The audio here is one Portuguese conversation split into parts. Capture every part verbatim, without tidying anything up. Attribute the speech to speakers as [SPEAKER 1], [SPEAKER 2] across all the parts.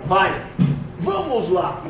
[SPEAKER 1] Vai! Vamos lá!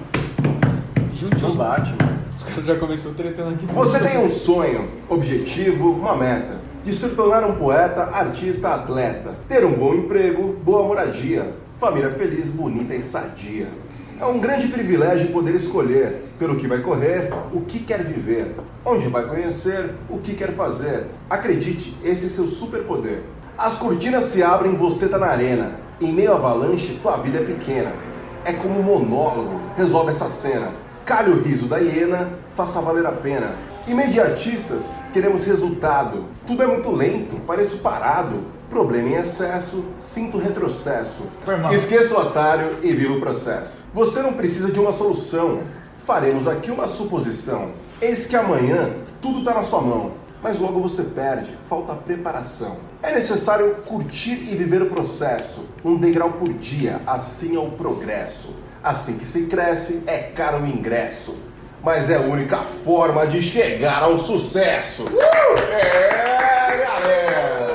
[SPEAKER 2] Junte os bate, mano.
[SPEAKER 3] Os caras já começou tretando aqui.
[SPEAKER 2] Você tem um sonho, objetivo, uma meta de se tornar um poeta, artista, atleta, ter um bom emprego, boa moradia, família feliz, bonita e sadia. É um grande privilégio poder escolher pelo que vai correr, o que quer viver, onde vai conhecer, o que quer fazer. Acredite, esse é seu superpoder. As cortinas se abrem, você tá na arena. Em meio à avalanche, tua vida é pequena. É como um monólogo, resolve essa cena. Calhe o riso da hiena, faça valer a pena. Imediatistas, queremos resultado. Tudo é muito lento, pareço parado. Problema em excesso, sinto retrocesso. Esqueça o atalho e viva o processo. Você não precisa de uma solução. Faremos aqui uma suposição. Eis que amanhã tudo está na sua mão, mas logo você perde, falta preparação. É necessário curtir e viver o processo. Um degrau por dia, assim é o progresso. Assim que se cresce, é caro o ingresso. Mas é a única forma de chegar ao sucesso. Uh! É, galera!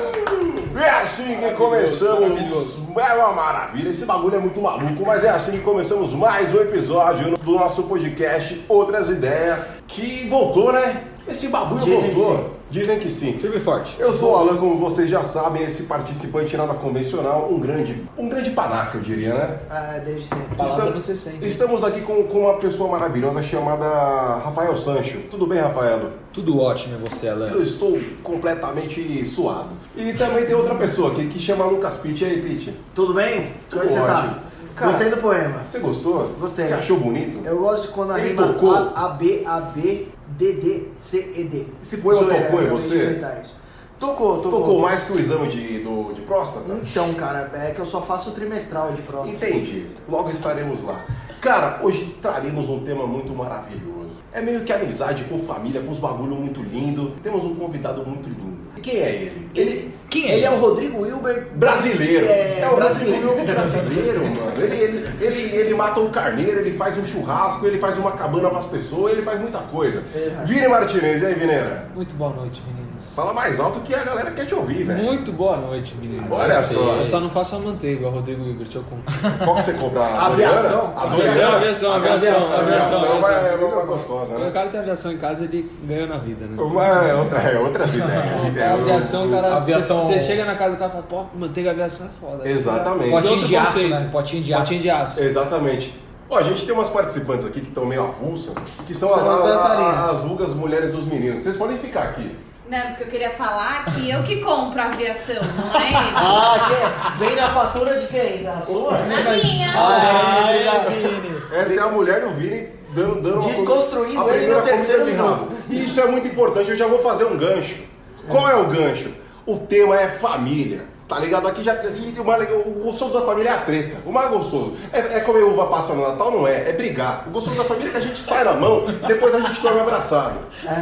[SPEAKER 2] É assim que começamos. É uma maravilha, esse bagulho é muito maluco, mas é assim que começamos mais um episódio do nosso podcast Outras Ideias, que voltou, né? Esse bagulho
[SPEAKER 1] Dizem
[SPEAKER 2] voltou.
[SPEAKER 1] que sim.
[SPEAKER 2] Dizem que sim.
[SPEAKER 3] Firme e forte.
[SPEAKER 2] Eu sou o Alan, como vocês já sabem, esse participante nada convencional, um grande, um grande panaca, eu diria, né?
[SPEAKER 1] Ah, desde sempre.
[SPEAKER 3] Palavra
[SPEAKER 2] Estamos-
[SPEAKER 3] no sessenta.
[SPEAKER 2] Estamos aqui com, com uma pessoa maravilhosa chamada Rafael Sancho. Tudo bem, Rafael?
[SPEAKER 3] Tudo ótimo, é você, Alan.
[SPEAKER 2] Eu estou completamente suado. E também tem outra pessoa aqui que chama Lucas Pitt. E aí, Pitt?
[SPEAKER 1] Tudo bem?
[SPEAKER 2] Tudo
[SPEAKER 1] Como é que você
[SPEAKER 2] ótimo.
[SPEAKER 1] tá?
[SPEAKER 2] Cara,
[SPEAKER 1] Gostei do poema.
[SPEAKER 2] Você gostou?
[SPEAKER 1] Gostei.
[SPEAKER 2] Você achou bonito?
[SPEAKER 1] Eu gosto de quando a
[SPEAKER 2] Ele
[SPEAKER 1] rima
[SPEAKER 2] tocou?
[SPEAKER 1] A, A, B, A, B, D, D, C, E, D.
[SPEAKER 2] Esse poema
[SPEAKER 1] Zoeira,
[SPEAKER 2] tocou em
[SPEAKER 1] eu acabei
[SPEAKER 2] você?
[SPEAKER 1] de inventar isso. Tocou, tocou.
[SPEAKER 2] Tocou mais que o exame de, do, de próstata?
[SPEAKER 1] Então, cara, é que eu só faço o trimestral de próstata.
[SPEAKER 2] Entendi. Logo estaremos lá. Cara, hoje traremos um tema muito maravilhoso. É meio que amizade com família, com uns bagulho muito lindo. Temos um convidado muito lindo. Quem é ele?
[SPEAKER 1] Ele,
[SPEAKER 3] Quem é
[SPEAKER 1] ele
[SPEAKER 3] ele?
[SPEAKER 1] é o Rodrigo Wilber.
[SPEAKER 2] Brasileiro.
[SPEAKER 1] É,
[SPEAKER 2] o
[SPEAKER 1] brasileiro.
[SPEAKER 2] brasileiro brasileiro, mano. Ele, ele, ele, ele mata um carneiro, ele faz um churrasco, ele faz uma cabana pras pessoas, ele faz muita coisa.
[SPEAKER 1] É.
[SPEAKER 2] Vini Martinez, e aí, Vineira?
[SPEAKER 3] Muito boa noite, meninos.
[SPEAKER 2] Fala mais alto que a galera quer te ouvir, velho.
[SPEAKER 3] Muito boa noite, meninos.
[SPEAKER 2] Olha só.
[SPEAKER 3] Eu só não faço a manteiga, igual o Rodrigo Hilbert, eu compro.
[SPEAKER 2] Qual que você compra? A
[SPEAKER 1] Aviação.
[SPEAKER 2] Doriana? A
[SPEAKER 3] Aviação,
[SPEAKER 2] Doriana?
[SPEAKER 3] aviação,
[SPEAKER 2] A
[SPEAKER 3] aviação,
[SPEAKER 2] A aviação
[SPEAKER 3] aviação.
[SPEAKER 2] vai- é uma gostosa,
[SPEAKER 3] Quando o
[SPEAKER 2] né?
[SPEAKER 3] cara tem aviação em casa, ele ganha na vida, né?
[SPEAKER 2] Uma, é outra, é outras ideias.
[SPEAKER 3] A aviação, cara,
[SPEAKER 4] aviação-
[SPEAKER 3] você chega na casa do cara e fala, pô, manteiga aviação é foda.
[SPEAKER 2] Exatamente.
[SPEAKER 3] Outro
[SPEAKER 4] Potinho de aço,
[SPEAKER 3] conceito.
[SPEAKER 4] né? Potinho de aço.
[SPEAKER 3] Potinho de aço.
[SPEAKER 2] Exatamente. Ó, a gente tem umas participantes aqui que estão meio avulsas, que são,
[SPEAKER 1] São
[SPEAKER 2] as,
[SPEAKER 1] as
[SPEAKER 2] as,
[SPEAKER 1] dançarinas.
[SPEAKER 2] as vulgas mulheres dos meninos. Vocês podem ficar aqui.
[SPEAKER 5] Não, porque eu queria falar que eu que compro a aviação, não é ele.
[SPEAKER 1] Ah, que é? Vem na fatura de quem? Da sua?
[SPEAKER 5] A minha.
[SPEAKER 1] Ah,
[SPEAKER 2] Essa é a mulher do Vini dando, dando uma-
[SPEAKER 1] Desconstruindo
[SPEAKER 2] a
[SPEAKER 1] ele
[SPEAKER 2] primeira
[SPEAKER 1] no terceiro
[SPEAKER 2] comida de rabo.
[SPEAKER 1] minuto.
[SPEAKER 2] E isso é muito importante, eu já vou fazer um gancho. Qual é o gancho? O tema é família. Tá ligado? Aqui já. E o, mais, o gostoso da família é a treta. O mais gostoso. É, é comer uva passa no Natal? Não é. É brigar. O gostoso da família é que a gente sai na mão, depois a gente dorme abraçado.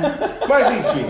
[SPEAKER 2] Mas enfim.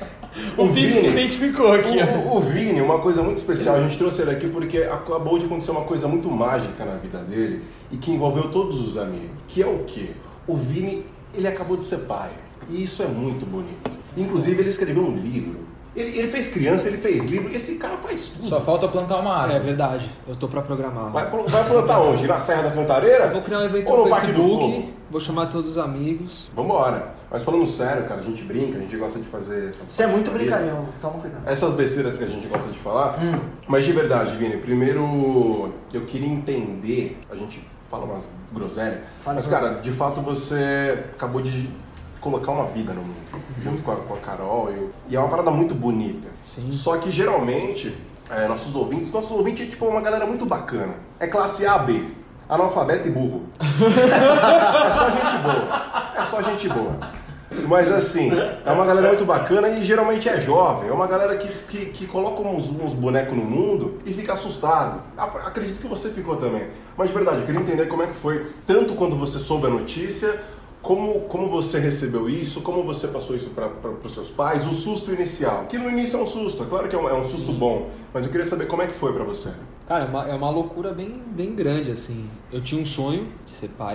[SPEAKER 4] O Vini se identificou aqui,
[SPEAKER 2] O, o, o Vini, uma coisa muito especial, a gente trouxe ele aqui porque acabou de acontecer uma coisa muito mágica na vida dele e que envolveu todos os amigos. Que é o quê? O Vini, ele acabou de ser pai. E isso é muito bonito. Inclusive, ele escreveu um livro. Ele, ele fez criança, ele fez livro, e esse cara faz tudo.
[SPEAKER 4] Só falta plantar uma
[SPEAKER 3] É
[SPEAKER 4] árvore.
[SPEAKER 3] verdade, eu tô pra programar.
[SPEAKER 2] Vai, pl- vai plantar onde? Na Serra da Cantareira?
[SPEAKER 3] Eu vou criar um evento
[SPEAKER 2] Ou no
[SPEAKER 3] no
[SPEAKER 2] Parque do Povo?
[SPEAKER 3] Facebook, vou chamar todos os amigos.
[SPEAKER 2] Vambora. Mas falando sério, cara, a gente brinca, a gente gosta de fazer essas
[SPEAKER 1] Você é muito
[SPEAKER 2] brincadeiras.
[SPEAKER 1] brincalhão, toma cuidado.
[SPEAKER 2] Essas besteiras que a gente gosta de falar. Mas de verdade, Vini, primeiro eu queria entender, a gente fala umas groselhas,
[SPEAKER 1] Fala
[SPEAKER 2] mas
[SPEAKER 1] pra
[SPEAKER 2] cara, de fato você acabou de colocar uma vida no mundo, junto com a, com a Carol, e, eu- e é uma parada muito bonita.
[SPEAKER 3] Sim.
[SPEAKER 2] Só que geralmente, é, nossos ouvintes, nosso ouvinte é tipo uma galera muito bacana. É classe A, B, analfabeto e burro. É só gente boa, é só gente boa. Mas assim, é uma galera muito bacana e geralmente é jovem. É uma galera que, que, que coloca uns, uns bonecos no mundo e fica assustado. Ac- Acredito que você ficou também. Mas de verdade, eu queria entender como é que foi, tanto quando você soube a notícia, como, como você recebeu isso, como você passou isso para os seus pais, o susto inicial. Que no início é um susto, é claro que é um, é um susto bom, mas eu queria saber como é que foi para você.
[SPEAKER 3] Cara, é uma, é uma loucura bem, bem grande, assim. Eu tinha um sonho de ser pai.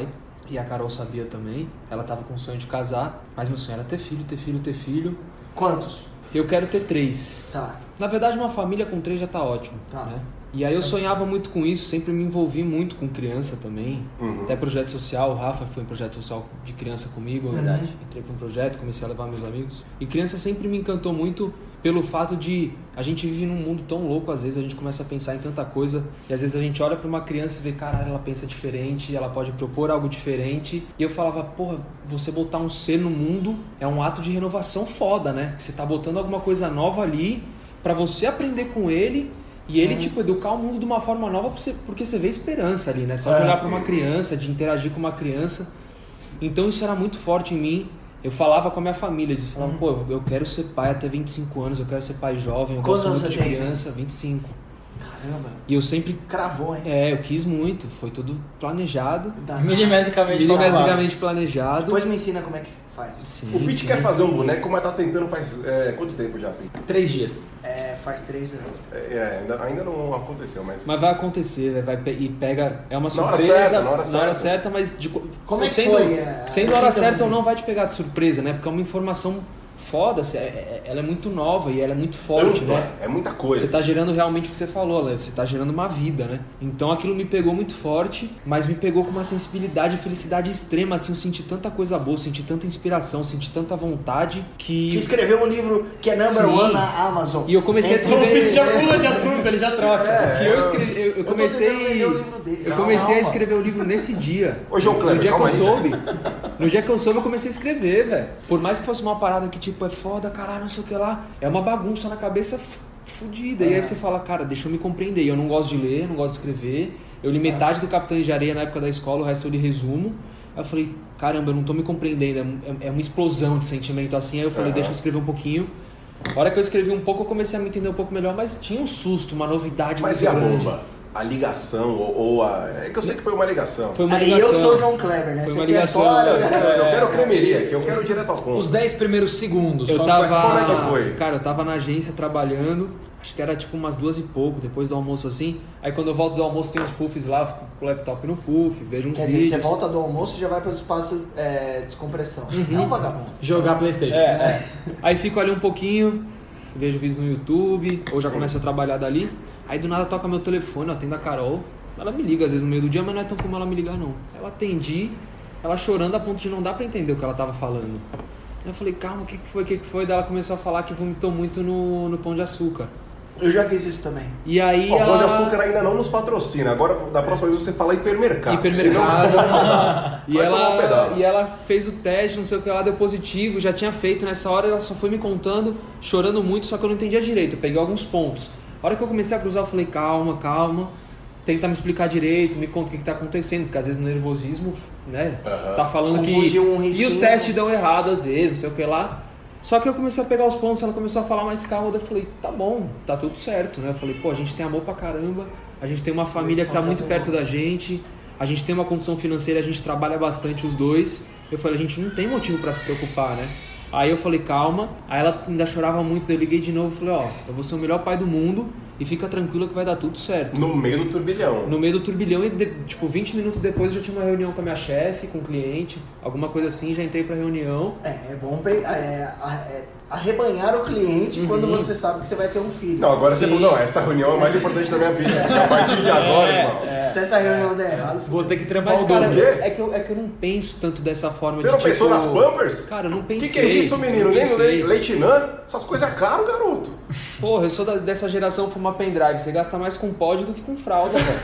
[SPEAKER 3] E a Carol sabia também. Ela tava com o sonho de casar. Mas meu sonho era ter filho, ter filho, ter filho.
[SPEAKER 1] Quantos?
[SPEAKER 3] Eu quero ter três.
[SPEAKER 1] Tá.
[SPEAKER 3] Na verdade, uma família com três já tá ótimo.
[SPEAKER 1] Tá.
[SPEAKER 3] Né? E aí eu sonhava muito com isso, sempre me envolvi muito com criança também.
[SPEAKER 2] Uhum.
[SPEAKER 3] Até projeto social, o Rafa foi um projeto social de criança comigo, na verdade.
[SPEAKER 1] Uhum.
[SPEAKER 3] Entrei para um projeto, comecei a levar meus amigos. E criança sempre me encantou muito pelo fato de a gente vive num mundo tão louco, às vezes a gente começa a pensar em tanta coisa e às vezes a gente olha para uma criança e vê, caralho, ela pensa diferente, ela pode propor algo diferente. E eu falava, porra, você botar um ser no mundo é um ato de renovação foda, né? Que você tá botando alguma coisa nova ali para você aprender com ele e ele, hum. tipo, educar o mundo de uma forma nova porque você vê esperança ali, né? Só
[SPEAKER 1] é.
[SPEAKER 3] olhar para uma criança, de interagir com uma criança. Então isso era muito forte em mim. Eu falava com a minha família, eles falavam, hum. pô, eu quero ser pai até vinte e cinco anos, eu quero ser pai jovem, eu
[SPEAKER 1] Quantos
[SPEAKER 3] gosto muito
[SPEAKER 1] você
[SPEAKER 3] de
[SPEAKER 1] tem?
[SPEAKER 3] criança, vinte e cinco.
[SPEAKER 1] Caramba.
[SPEAKER 3] E eu sempre...
[SPEAKER 1] Cravou, hein?
[SPEAKER 3] É, eu quis muito, foi tudo planejado.
[SPEAKER 1] Dá.
[SPEAKER 4] Milimetricamente
[SPEAKER 3] Milimetricamente planejado.
[SPEAKER 1] Depois me ensina como é que faz.
[SPEAKER 3] Sim,
[SPEAKER 2] O Pete
[SPEAKER 3] sim.
[SPEAKER 2] quer fazer um boneco, mas tá tentando faz é, quanto tempo já, Pete?
[SPEAKER 4] Três dias.
[SPEAKER 1] É, faz três anos.
[SPEAKER 2] É, é, ainda, ainda não aconteceu, mas...
[SPEAKER 3] Mas vai acontecer, né? Vai pe- e pega... É uma
[SPEAKER 2] Na hora
[SPEAKER 3] surpresa,
[SPEAKER 2] certa, na hora certa.
[SPEAKER 3] certa, mas... De,
[SPEAKER 1] Como é que
[SPEAKER 3] sendo,
[SPEAKER 1] foi? É,
[SPEAKER 3] Sendo a hora
[SPEAKER 1] achei
[SPEAKER 3] certa ou
[SPEAKER 1] também.
[SPEAKER 3] não, vai te pegar de surpresa, né? Porque é uma informação foda, é- é- ela é muito nova e ela é muito forte,
[SPEAKER 2] Ampla,
[SPEAKER 3] né?
[SPEAKER 2] É muita coisa.
[SPEAKER 3] Você tá gerando realmente o que você falou, Alex, você tá gerando uma vida, né? Então aquilo me pegou muito forte, mas me pegou com uma sensibilidade e felicidade extrema, assim, eu senti tanta coisa boa, senti tanta inspiração, senti tanta vontade que...
[SPEAKER 1] Que escreveu um livro que é number
[SPEAKER 3] Sim.
[SPEAKER 1] one na Amazon.
[SPEAKER 3] E eu comecei a
[SPEAKER 1] Entrou-
[SPEAKER 4] O Pete
[SPEAKER 3] escrever...
[SPEAKER 4] já pula de assunto, ele já troca.
[SPEAKER 3] que eu, escrevi, eu, eu
[SPEAKER 1] Eu tô
[SPEAKER 3] comecei,
[SPEAKER 1] tentando vender o livro dele.
[SPEAKER 3] eu
[SPEAKER 1] Calma,
[SPEAKER 3] comecei a
[SPEAKER 1] calma.
[SPEAKER 3] escrever o livro nesse dia.
[SPEAKER 2] Ô, João Kleber,
[SPEAKER 3] no dia que eu
[SPEAKER 2] calma aí.
[SPEAKER 3] soube, no dia que eu soube, eu comecei a escrever, velho. Por mais que fosse uma parada que tipo é foda, caralho, não sei o que lá, é uma bagunça na cabeça f- fudida.
[SPEAKER 1] É.
[SPEAKER 3] E aí você fala, cara, deixa eu me compreender. Eu não gosto de ler, não gosto de escrever. Eu li metade do Capitães de Areia na época da escola, o resto eu li resumo. Aí eu falei, caramba, eu não tô me compreendendo. É, é uma explosão de sentimento assim. Aí eu falei,
[SPEAKER 2] Uhum.
[SPEAKER 3] deixa eu escrever um pouquinho. A hora que eu escrevi um pouco, eu comecei a me entender um pouco melhor, mas tinha um susto, uma novidade
[SPEAKER 2] Mas
[SPEAKER 3] muito
[SPEAKER 2] e a
[SPEAKER 3] grande.
[SPEAKER 2] bomba? A ligação, ou, ou a... É que eu sei que foi uma ligação.
[SPEAKER 3] Foi uma
[SPEAKER 1] Aí
[SPEAKER 3] ligação.
[SPEAKER 1] eu sou o João Kleber, né?
[SPEAKER 3] Foi
[SPEAKER 1] Você
[SPEAKER 3] uma
[SPEAKER 1] quer
[SPEAKER 3] ligação,
[SPEAKER 1] só...
[SPEAKER 2] Eu quero, eu quero cremeria, que eu quero direto ao ponto.
[SPEAKER 4] Os dez primeiros segundos.
[SPEAKER 3] Eu
[SPEAKER 4] qual
[SPEAKER 3] tava,
[SPEAKER 4] foi a sensação?
[SPEAKER 2] Como é que foi?
[SPEAKER 3] Cara, eu tava na agência trabalhando, acho que era tipo umas duas e pouco, depois do almoço assim. Aí quando eu volto do almoço tem uns puffs lá, fico com o laptop no puff, vejo uns
[SPEAKER 1] Quer dizer,
[SPEAKER 3] vídeos.
[SPEAKER 1] você volta do almoço e já vai para o espaço é, descompressão. É um vagabundo.
[SPEAKER 4] Jogar Playstation.
[SPEAKER 3] É, é. Aí fico ali um pouquinho, vejo vídeos no YouTube, ou já começo a trabalhar dali. Aí do nada toca meu telefone, eu atendo a Carol. Ela me liga às vezes no meio do dia, mas não é tão como ela me ligar não. Eu atendi, ela chorando a ponto de não dar pra entender o que ela tava falando. Aí eu falei, calma, o que que foi, o que que foi? Daí ela começou a falar que vomitou muito no, no Pão de Açúcar.
[SPEAKER 1] Eu já fiz isso também.
[SPEAKER 3] E aí
[SPEAKER 2] Ó, o
[SPEAKER 3] ela...
[SPEAKER 2] Pão de Açúcar ainda não nos patrocina. Agora, da próxima vez, você fala hipermercado.
[SPEAKER 3] Hipermercado. E
[SPEAKER 2] Vai tomar um
[SPEAKER 3] ela,
[SPEAKER 2] pedal.
[SPEAKER 3] e ela fez o teste, não sei o que lá, deu positivo, já tinha feito. Nessa hora ela só foi me contando, chorando muito, só que eu não entendia direito. Eu peguei alguns pontos. A hora que eu comecei a cruzar, eu falei, calma, calma. Tenta me explicar direito, me conta o que, que tá acontecendo, porque às vezes no nervosismo, né,
[SPEAKER 2] Aham.
[SPEAKER 3] tá falando que...
[SPEAKER 1] Confundiu um
[SPEAKER 3] e
[SPEAKER 1] risquinho.
[SPEAKER 3] os testes dão errado às vezes, não sei o que lá. Só que eu comecei a pegar os pontos, ela começou a falar mais calma, daí eu falei, tá bom, tá tudo certo, né? Eu falei, pô, a gente tem amor pra caramba, a gente tem uma família que tá muito perto da gente, a gente tem uma condição financeira, a gente trabalha bastante os dois. Eu falei, a gente não tem motivo pra se preocupar, né? Aí eu falei, calma. Aí ela ainda chorava muito, daí eu liguei de novo e falei, ó, eu vou ser o melhor pai do mundo e fica tranquila que vai dar tudo certo.
[SPEAKER 2] No meio do turbilhão.
[SPEAKER 3] No meio do turbilhão e, de, tipo, vinte minutos depois eu já tinha uma reunião com a minha chefe, com o cliente, alguma coisa assim, já entrei pra reunião.
[SPEAKER 1] É, é bom pe- é, a- é, arrebanhar o cliente quando
[SPEAKER 3] Uhum.
[SPEAKER 1] você sabe que você vai ter um filho.
[SPEAKER 2] Não, agora você
[SPEAKER 3] Sim.
[SPEAKER 2] falou, não, essa reunião é a mais importante da minha vida. Porque a partir de agora,
[SPEAKER 3] É,
[SPEAKER 2] irmão.
[SPEAKER 3] é.
[SPEAKER 1] Se essa reunião der errado,
[SPEAKER 4] Vou ter que trampar
[SPEAKER 3] Mas,
[SPEAKER 4] o
[SPEAKER 3] cara,
[SPEAKER 4] dobro.
[SPEAKER 2] quê?
[SPEAKER 3] é que, eu, é que eu não penso tanto dessa forma.
[SPEAKER 2] Você
[SPEAKER 3] de,
[SPEAKER 2] não pensou
[SPEAKER 3] tipo,
[SPEAKER 2] nas Pampers?
[SPEAKER 3] Cara, eu não
[SPEAKER 2] O
[SPEAKER 3] pensei.
[SPEAKER 2] que, que é isso, menino?
[SPEAKER 3] não
[SPEAKER 2] Nem no
[SPEAKER 3] pensei.
[SPEAKER 2] leite, leite Nan? Essas coisas é caro, garoto.
[SPEAKER 3] Porra, eu sou da- dessa geração fuma pendrive. Você gasta mais com pod do que com fralda, velho.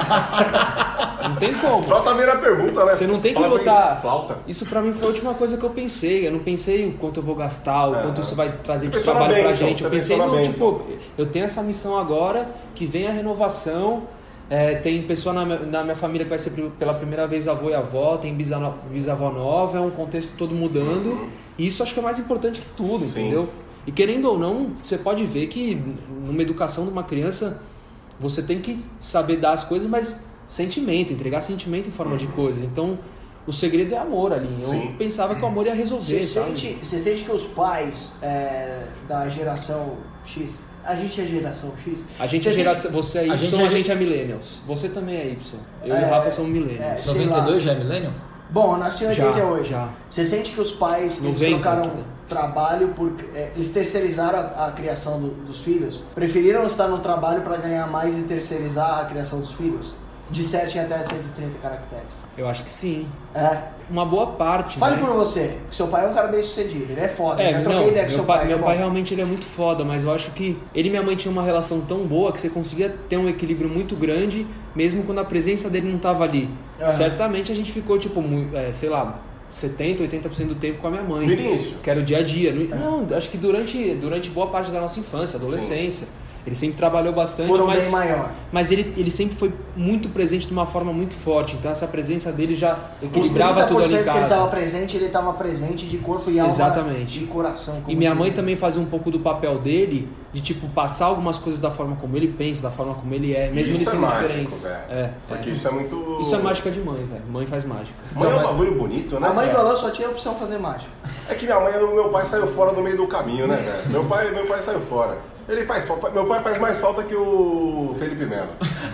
[SPEAKER 3] Não tem como.
[SPEAKER 2] Flauta vira a pergunta, né?
[SPEAKER 3] Você não tem que
[SPEAKER 2] Fala bem,
[SPEAKER 3] botar.
[SPEAKER 2] Flauta.
[SPEAKER 3] Isso pra mim foi a última coisa que eu pensei. Eu não pensei o quanto eu vou gastar, o
[SPEAKER 2] Aham.
[SPEAKER 3] quanto isso vai trazer
[SPEAKER 2] Você
[SPEAKER 3] de
[SPEAKER 2] pensou na
[SPEAKER 3] trabalho pra
[SPEAKER 2] bênção,
[SPEAKER 3] gente. Eu
[SPEAKER 2] você
[SPEAKER 3] pensei
[SPEAKER 2] pensou na
[SPEAKER 3] no
[SPEAKER 2] bênção.
[SPEAKER 3] tipo, eu tenho essa missão agora, que vem a renovação. É, tem pessoa na minha, na minha família que vai ser pela primeira vez avô e avó, tem bisavó, bisavó nova, é um contexto todo mudando. E isso acho que é mais importante que tudo,
[SPEAKER 2] Sim.
[SPEAKER 3] entendeu? E querendo ou não, você pode ver que numa educação de uma criança, você tem que saber dar as coisas, mas sentimento, entregar sentimento em forma de coisas. Então, o segredo é amor ali. Eu
[SPEAKER 2] Sim.
[SPEAKER 3] pensava que o amor ia resolver,
[SPEAKER 1] você
[SPEAKER 3] sabe?
[SPEAKER 1] sente, você sente que os pais é, da geração X, a gente é geração X?
[SPEAKER 3] A gente
[SPEAKER 1] Você
[SPEAKER 3] é
[SPEAKER 1] sente-
[SPEAKER 3] geração, você é
[SPEAKER 4] A
[SPEAKER 3] Y,
[SPEAKER 4] gente
[SPEAKER 3] a
[SPEAKER 4] é
[SPEAKER 3] gente é millennials. Você também é Y. Eu e
[SPEAKER 1] É,
[SPEAKER 3] o Rafa somos
[SPEAKER 1] é,
[SPEAKER 3] millennials.
[SPEAKER 1] sei
[SPEAKER 4] noventa e dois
[SPEAKER 1] lá.
[SPEAKER 4] já é milênio?
[SPEAKER 1] Bom, eu nasci em
[SPEAKER 3] Já,
[SPEAKER 1] oitenta e oito.
[SPEAKER 3] já.
[SPEAKER 1] Você sente que os pais eles
[SPEAKER 3] noventa,
[SPEAKER 1] trocaram
[SPEAKER 3] né?
[SPEAKER 1] trabalho, por, é, eles terceirizaram a, a criação do, dos filhos? Preferiram estar no trabalho para ganhar mais e terceirizar a criação dos filhos? De sete até cento e trinta caracteres.
[SPEAKER 3] Eu acho que sim.
[SPEAKER 1] É.
[SPEAKER 3] Uma boa parte.
[SPEAKER 1] Fale
[SPEAKER 3] né?
[SPEAKER 1] por você, que seu pai é um cara bem sucedido, ele é foda.
[SPEAKER 3] É,
[SPEAKER 1] já troquei
[SPEAKER 3] não,
[SPEAKER 1] ideia com
[SPEAKER 3] meu
[SPEAKER 1] seu
[SPEAKER 3] pai,
[SPEAKER 1] pai.
[SPEAKER 3] meu
[SPEAKER 1] tá
[SPEAKER 3] pai
[SPEAKER 1] bom?
[SPEAKER 3] realmente ele é muito foda, mas eu acho que ele e minha mãe tinham uma relação tão boa que você conseguia ter um equilíbrio muito grande, mesmo quando a presença dele não tava ali.
[SPEAKER 1] Aham.
[SPEAKER 3] Certamente a gente ficou, tipo, muito, é, sei lá, setenta, oitenta por cento do tempo com a minha mãe.
[SPEAKER 2] No início?
[SPEAKER 3] Que era o dia a dia. No- Não, acho que durante, durante boa parte da nossa infância, adolescência. Ele sempre trabalhou bastante,
[SPEAKER 1] Por um
[SPEAKER 3] mas,
[SPEAKER 1] bem maior.
[SPEAKER 3] mas ele, ele sempre foi muito presente de uma forma muito forte. Então essa presença dele já
[SPEAKER 1] Os
[SPEAKER 3] equilibrava
[SPEAKER 1] trinta
[SPEAKER 3] tudo
[SPEAKER 1] por
[SPEAKER 3] ali em
[SPEAKER 1] cento que ele
[SPEAKER 3] casa.
[SPEAKER 1] estava presente, ele estava presente de corpo e alma
[SPEAKER 3] Exatamente.
[SPEAKER 1] e coração. como
[SPEAKER 3] E minha
[SPEAKER 1] diz.
[SPEAKER 3] mãe também fazia um pouco do papel dele, de tipo, passar algumas coisas da forma como ele pensa, da forma como ele é, mesmo ele
[SPEAKER 2] Isso é
[SPEAKER 3] sendo
[SPEAKER 2] mágico,
[SPEAKER 3] diferente.
[SPEAKER 2] velho.
[SPEAKER 3] É,
[SPEAKER 2] Porque
[SPEAKER 3] é.
[SPEAKER 2] isso é muito...
[SPEAKER 3] Isso é mágica de mãe, velho. Mãe faz mágica.
[SPEAKER 2] Mãe é um
[SPEAKER 4] Então, mas-
[SPEAKER 2] bagulho bonito, né?
[SPEAKER 1] A mãe do
[SPEAKER 2] cara?
[SPEAKER 1] Alan só tinha a opção de fazer mágica.
[SPEAKER 2] É que minha mãe, o meu pai saiu fora no meio do caminho, né, velho? Meu pai, meu pai saiu fora. Ele faz falta. Meu pai faz mais falta que o Felipe Melo.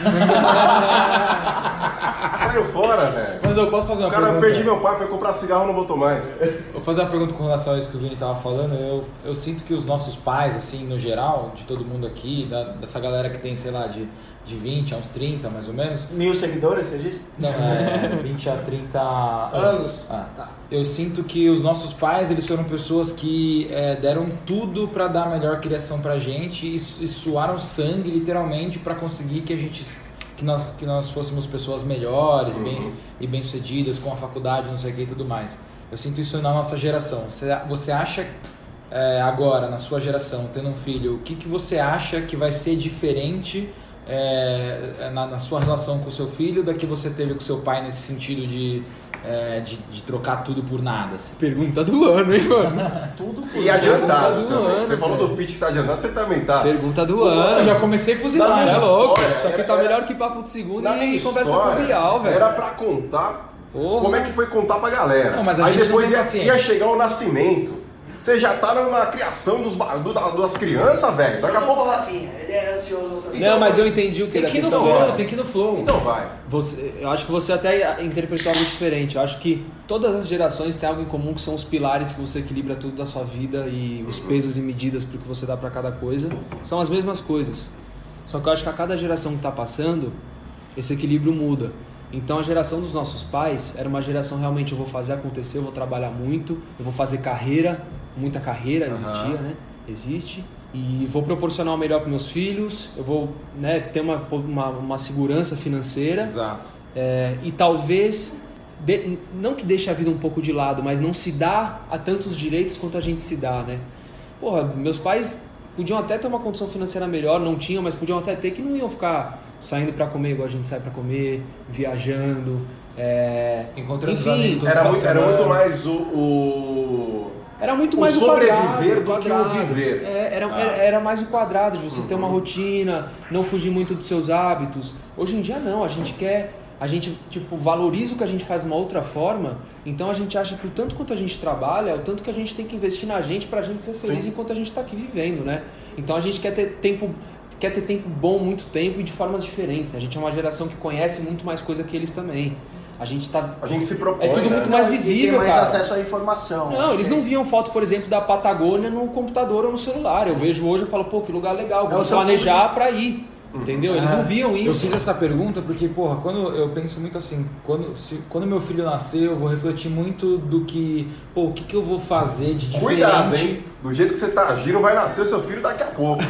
[SPEAKER 2] Saiu fora, velho.
[SPEAKER 4] Mas eu posso fazer uma
[SPEAKER 2] O cara, eu
[SPEAKER 4] pergunta?
[SPEAKER 2] perdi meu pai, foi comprar cigarro, não voltou mais.
[SPEAKER 4] Vou fazer uma pergunta com relação a isso que o Vini tava falando. Eu, eu sinto que os nossos pais, assim, no geral, de todo mundo aqui, da- dessa galera que tem, sei lá, de, de vinte a uns trinta, mais ou menos.
[SPEAKER 1] Mil seguidores, você disse?
[SPEAKER 4] Não, é vinte a trinta anos.
[SPEAKER 1] Anos.
[SPEAKER 4] Ah.
[SPEAKER 1] Tá.
[SPEAKER 4] Eu sinto que os nossos pais, eles foram pessoas que é, deram tudo pra dar a melhor criação pra gente e, su- e suaram sangue, literalmente, pra conseguir que a gente que nós, que nós fôssemos pessoas melhores
[SPEAKER 2] Uhum.
[SPEAKER 4] bem, e bem-sucedidas, com a faculdade, não sei o que e tudo mais. Eu sinto isso na nossa geração. Você, você acha, é, agora, na sua geração, tendo um filho, o que, que você acha que vai ser diferente é, na, na sua relação com o seu filho da que você teve com o seu pai nesse sentido de, é, de, de trocar tudo por nada? Assim?
[SPEAKER 3] Pergunta do ano, hein, mano?
[SPEAKER 1] Tudo por
[SPEAKER 2] E adiantado
[SPEAKER 3] do
[SPEAKER 2] também.
[SPEAKER 3] ano,
[SPEAKER 2] Você falou
[SPEAKER 3] velho.
[SPEAKER 2] do Pitch que tá adiantado, você também tá.
[SPEAKER 3] Pergunta do
[SPEAKER 2] Pô,
[SPEAKER 3] ano.
[SPEAKER 4] Eu já comecei a fuzilar.
[SPEAKER 2] Na
[SPEAKER 3] Você é
[SPEAKER 2] minha
[SPEAKER 3] louco.
[SPEAKER 2] história,
[SPEAKER 3] Isso aqui
[SPEAKER 2] era-
[SPEAKER 3] tá
[SPEAKER 2] era-
[SPEAKER 3] melhor que papo de segunda
[SPEAKER 2] Na minha
[SPEAKER 3] e conversa
[SPEAKER 2] história,
[SPEAKER 3] convivial, velho.
[SPEAKER 2] era pra contar
[SPEAKER 3] Porra.
[SPEAKER 2] como é que foi contar pra galera.
[SPEAKER 4] Não, mas a
[SPEAKER 2] Aí
[SPEAKER 4] gente
[SPEAKER 2] depois
[SPEAKER 4] não tem
[SPEAKER 2] ia,
[SPEAKER 4] paciência.
[SPEAKER 2] ia chegar o nascimento. Você já tá na criação dos, ba- do- da- das crianças, velho. Daqui a pouco...
[SPEAKER 1] Rafinha, ele é ansioso.
[SPEAKER 3] Não, mas eu entendi o que
[SPEAKER 4] Tem
[SPEAKER 3] era
[SPEAKER 4] que ir no
[SPEAKER 3] questão.
[SPEAKER 4] flow,
[SPEAKER 3] Era.
[SPEAKER 4] tem que ir no flow.
[SPEAKER 2] Então vai.
[SPEAKER 3] Você, eu acho que você até interpretou algo diferente. Eu acho que todas as gerações têm algo em comum, que são os pilares que você equilibra tudo da sua vida e os pesos e medidas pro que você dá pra cada coisa. São as mesmas coisas. Só que eu acho que a cada geração que tá passando, esse equilíbrio muda. Então a geração dos nossos pais era uma geração realmente, eu vou fazer acontecer, eu vou trabalhar muito, eu vou fazer carreira, muita carreira existia, né? Existe. E vou proporcionar o melhor para meus filhos, eu vou, né, ter uma, uma, uma segurança financeira.
[SPEAKER 4] Exato.
[SPEAKER 3] É, e talvez, de- não que deixe a vida um pouco de lado, mas não se dá a tantos direitos quanto a gente se dá, né? Porra, meus pais podiam até ter uma condição financeira melhor, não tinham, mas podiam até ter, que não iam ficar saindo pra comer igual a gente sai pra comer, viajando, é...
[SPEAKER 4] Encontrando os
[SPEAKER 3] enfim,
[SPEAKER 4] amigos.
[SPEAKER 2] Era muito, era muito
[SPEAKER 4] Semana.
[SPEAKER 2] mais o... o...
[SPEAKER 3] era muito
[SPEAKER 2] o
[SPEAKER 3] mais
[SPEAKER 2] sobreviver
[SPEAKER 3] o quadrado,
[SPEAKER 2] do que o
[SPEAKER 3] quadrado.
[SPEAKER 2] viver.
[SPEAKER 3] É, era,
[SPEAKER 2] Ah.
[SPEAKER 3] era, era mais o quadrado, de você ter uma rotina, não fugir muito dos seus hábitos. Hoje em dia não, a gente quer, a gente tipo, valoriza o que a gente faz de uma outra forma, então a gente acha que o tanto quanto a gente trabalha, é o tanto que a gente tem que investir na gente pra gente ser feliz
[SPEAKER 2] Sim.
[SPEAKER 3] enquanto a gente tá aqui vivendo, né? Então a gente quer ter tempo, quer ter tempo bom, muito tempo e de formas diferentes, né? A gente é uma geração que conhece muito mais coisa que eles também. A gente tá...
[SPEAKER 2] A gente se propõe,
[SPEAKER 3] É tudo
[SPEAKER 2] né?
[SPEAKER 3] muito mais
[SPEAKER 1] E
[SPEAKER 3] visível,
[SPEAKER 1] tem mais
[SPEAKER 3] cara.
[SPEAKER 1] acesso à informação.
[SPEAKER 3] Não,
[SPEAKER 1] Acho
[SPEAKER 3] eles
[SPEAKER 1] que-
[SPEAKER 3] não viam foto, por exemplo, da Patagônia no computador ou no celular. Eu vejo hoje, eu falo, pô, que lugar legal,
[SPEAKER 1] É
[SPEAKER 3] vou
[SPEAKER 1] o seu
[SPEAKER 3] planejar pra ir. Entendeu? Eles não viam
[SPEAKER 4] Eu
[SPEAKER 3] isso.
[SPEAKER 4] fiz essa pergunta porque, porra, quando eu penso muito assim, quando, se, quando meu filho nascer, eu vou refletir muito do que, pô, o que, que eu vou fazer de diferente.
[SPEAKER 2] Cuidado, hein? Do jeito que você tá agindo, vai nascer seu filho daqui a pouco.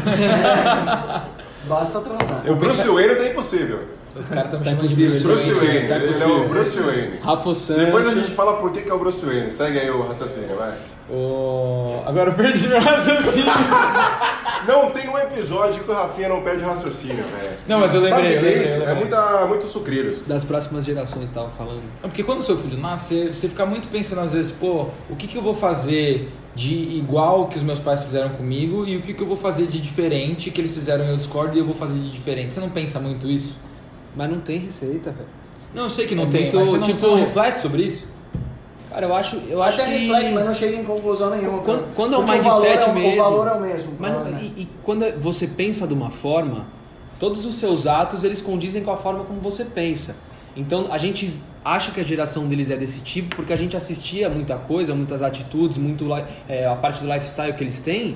[SPEAKER 1] Basta transar.
[SPEAKER 2] O Bruce Wayne tá impossível.
[SPEAKER 4] Os caras estão me
[SPEAKER 3] Tá
[SPEAKER 4] chamando
[SPEAKER 3] impossível,
[SPEAKER 4] de
[SPEAKER 2] Bruce
[SPEAKER 3] impossível,
[SPEAKER 2] Wayne,
[SPEAKER 3] tá
[SPEAKER 2] ele é
[SPEAKER 3] impossível.
[SPEAKER 2] o Bruce Wayne.
[SPEAKER 3] Rafa Santos.
[SPEAKER 2] Depois a gente fala por que que é o Bruce Wayne. Segue aí o raciocínio, vai.
[SPEAKER 4] O... Agora eu perdi meu raciocínio.
[SPEAKER 2] Não tem um episódio que o Rafinha não perde raciocínio, velho.
[SPEAKER 4] Não, mas eu lembrei,
[SPEAKER 2] Sabe o
[SPEAKER 4] eu
[SPEAKER 2] que é
[SPEAKER 4] lembrei,
[SPEAKER 2] isso?
[SPEAKER 4] eu
[SPEAKER 2] É
[SPEAKER 4] lembrei.
[SPEAKER 2] muita, muito sucrilhos.
[SPEAKER 3] Das próximas gerações, tava falando.
[SPEAKER 4] Não, porque quando o seu filho nasce, você fica muito pensando às vezes, pô, o que, que eu vou fazer de igual que os meus pais fizeram comigo e o que, que eu vou fazer de diferente que eles fizeram e eu discordo e eu vou fazer de diferente. Você não pensa muito isso?
[SPEAKER 3] Mas não tem receita, velho.
[SPEAKER 4] Não, eu sei que não
[SPEAKER 3] É
[SPEAKER 4] tem,
[SPEAKER 3] muito,
[SPEAKER 4] mas você não,
[SPEAKER 3] tipo,
[SPEAKER 4] você não reflete sobre isso?
[SPEAKER 3] Cara, eu acho, eu acho
[SPEAKER 1] Até
[SPEAKER 3] que...
[SPEAKER 1] reflete, mas não chega em conclusão nenhuma.
[SPEAKER 3] Quando-
[SPEAKER 1] cara.
[SPEAKER 3] quando é um
[SPEAKER 1] Porque o
[SPEAKER 3] mindset
[SPEAKER 1] valor é o-
[SPEAKER 3] mesmo.
[SPEAKER 1] O valor é o mesmo.
[SPEAKER 3] Mas não-
[SPEAKER 1] né?
[SPEAKER 3] e, e quando você pensa de uma forma, todos os seus atos eles condizem com a forma como você pensa. Então a gente acha que a geração deles é desse tipo porque a gente assistia muita coisa, muitas atitudes, muito é, a parte do lifestyle que eles têm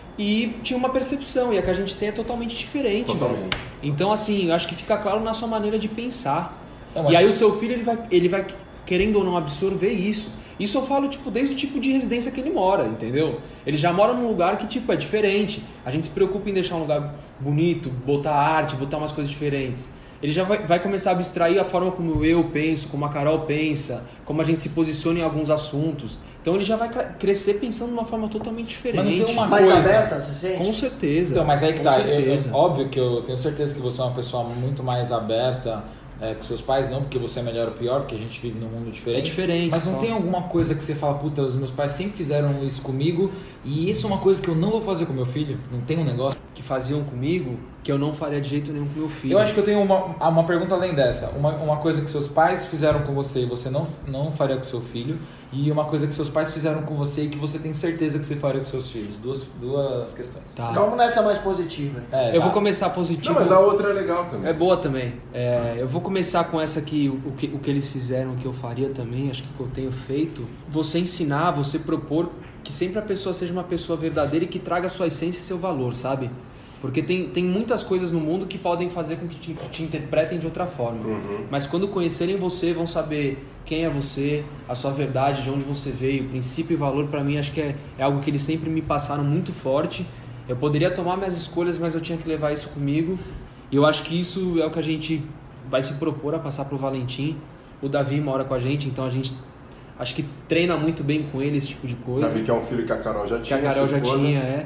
[SPEAKER 3] e tinha uma percepção, e a que a gente tem é totalmente diferente.
[SPEAKER 2] Totalmente.
[SPEAKER 3] Velho. Então assim, eu acho que fica claro na sua maneira de pensar.
[SPEAKER 4] Não,
[SPEAKER 3] e aí o seu filho ele vai, ele vai querendo ou não absorver isso. Isso eu falo tipo desde o tipo de residência que ele mora, entendeu? Ele já mora num lugar que tipo é diferente. A gente se preocupa em deixar um lugar bonito, botar arte, botar umas coisas diferentes. Ele já vai, vai começar a abstrair a forma como eu penso, como a Carol pensa, como a gente se posiciona em alguns assuntos. Então ele já vai crescer pensando de uma forma totalmente diferente.
[SPEAKER 4] Mas não tem uma
[SPEAKER 1] Mais
[SPEAKER 4] coisa...
[SPEAKER 1] aberta, você sente?
[SPEAKER 3] Com certeza.
[SPEAKER 4] Então, mas aí que
[SPEAKER 3] com
[SPEAKER 4] tá. Eu,
[SPEAKER 3] certeza.
[SPEAKER 4] eu- óbvio que eu tenho certeza que você é uma pessoa muito mais aberta é, com seus pais, não porque você é melhor ou pior, porque a gente vive num mundo diferente.
[SPEAKER 3] É diferente,
[SPEAKER 4] Mas não
[SPEAKER 3] só.
[SPEAKER 4] tem alguma coisa que você fala, puta, os meus pais sempre fizeram isso comigo e isso é uma coisa que eu não vou fazer com meu filho? Não tem um negócio?
[SPEAKER 3] Que faziam comigo que eu não faria de jeito nenhum com meu filho.
[SPEAKER 4] Eu acho que eu tenho uma, uma pergunta além dessa. Uma, uma coisa que seus pais fizeram com você e você não, não faria com seu filho. E uma coisa que seus pais fizeram com você e que você tem certeza que você faria com seus filhos. Duas, duas questões.
[SPEAKER 3] Tá.
[SPEAKER 1] Vamos nessa mais positiva.
[SPEAKER 4] É,
[SPEAKER 3] Eu vou
[SPEAKER 4] exato.
[SPEAKER 3] começar positivo.
[SPEAKER 2] Não, mas a outra é legal também.
[SPEAKER 3] É boa também. É, eu vou começar com essa aqui, o que, o que eles fizeram, que eu faria também, acho que eu tenho feito. Você ensinar, você propor que sempre a pessoa seja uma pessoa verdadeira e que traga a sua essência e seu valor, sabe? Porque tem, tem muitas coisas no mundo que podem fazer com que te, te interpretem de outra forma.
[SPEAKER 2] Uhum.
[SPEAKER 3] Mas quando conhecerem você, vão saber quem é você, a sua verdade, de onde você veio, princípio e valor. Pra mim, acho que é, é algo que eles sempre me passaram muito forte. Eu poderia tomar minhas escolhas, mas eu tinha que levar isso comigo. E eu acho que isso é o que a gente vai se propor a passar pro Valentim. O Davi mora com a gente, então a gente acho que treina muito bem com ele esse tipo de coisa.
[SPEAKER 2] Davi, que é um filho que a Carol já
[SPEAKER 3] Que
[SPEAKER 2] tinha.
[SPEAKER 3] a Carol
[SPEAKER 2] sua
[SPEAKER 3] já
[SPEAKER 2] esposa.
[SPEAKER 3] tinha, é.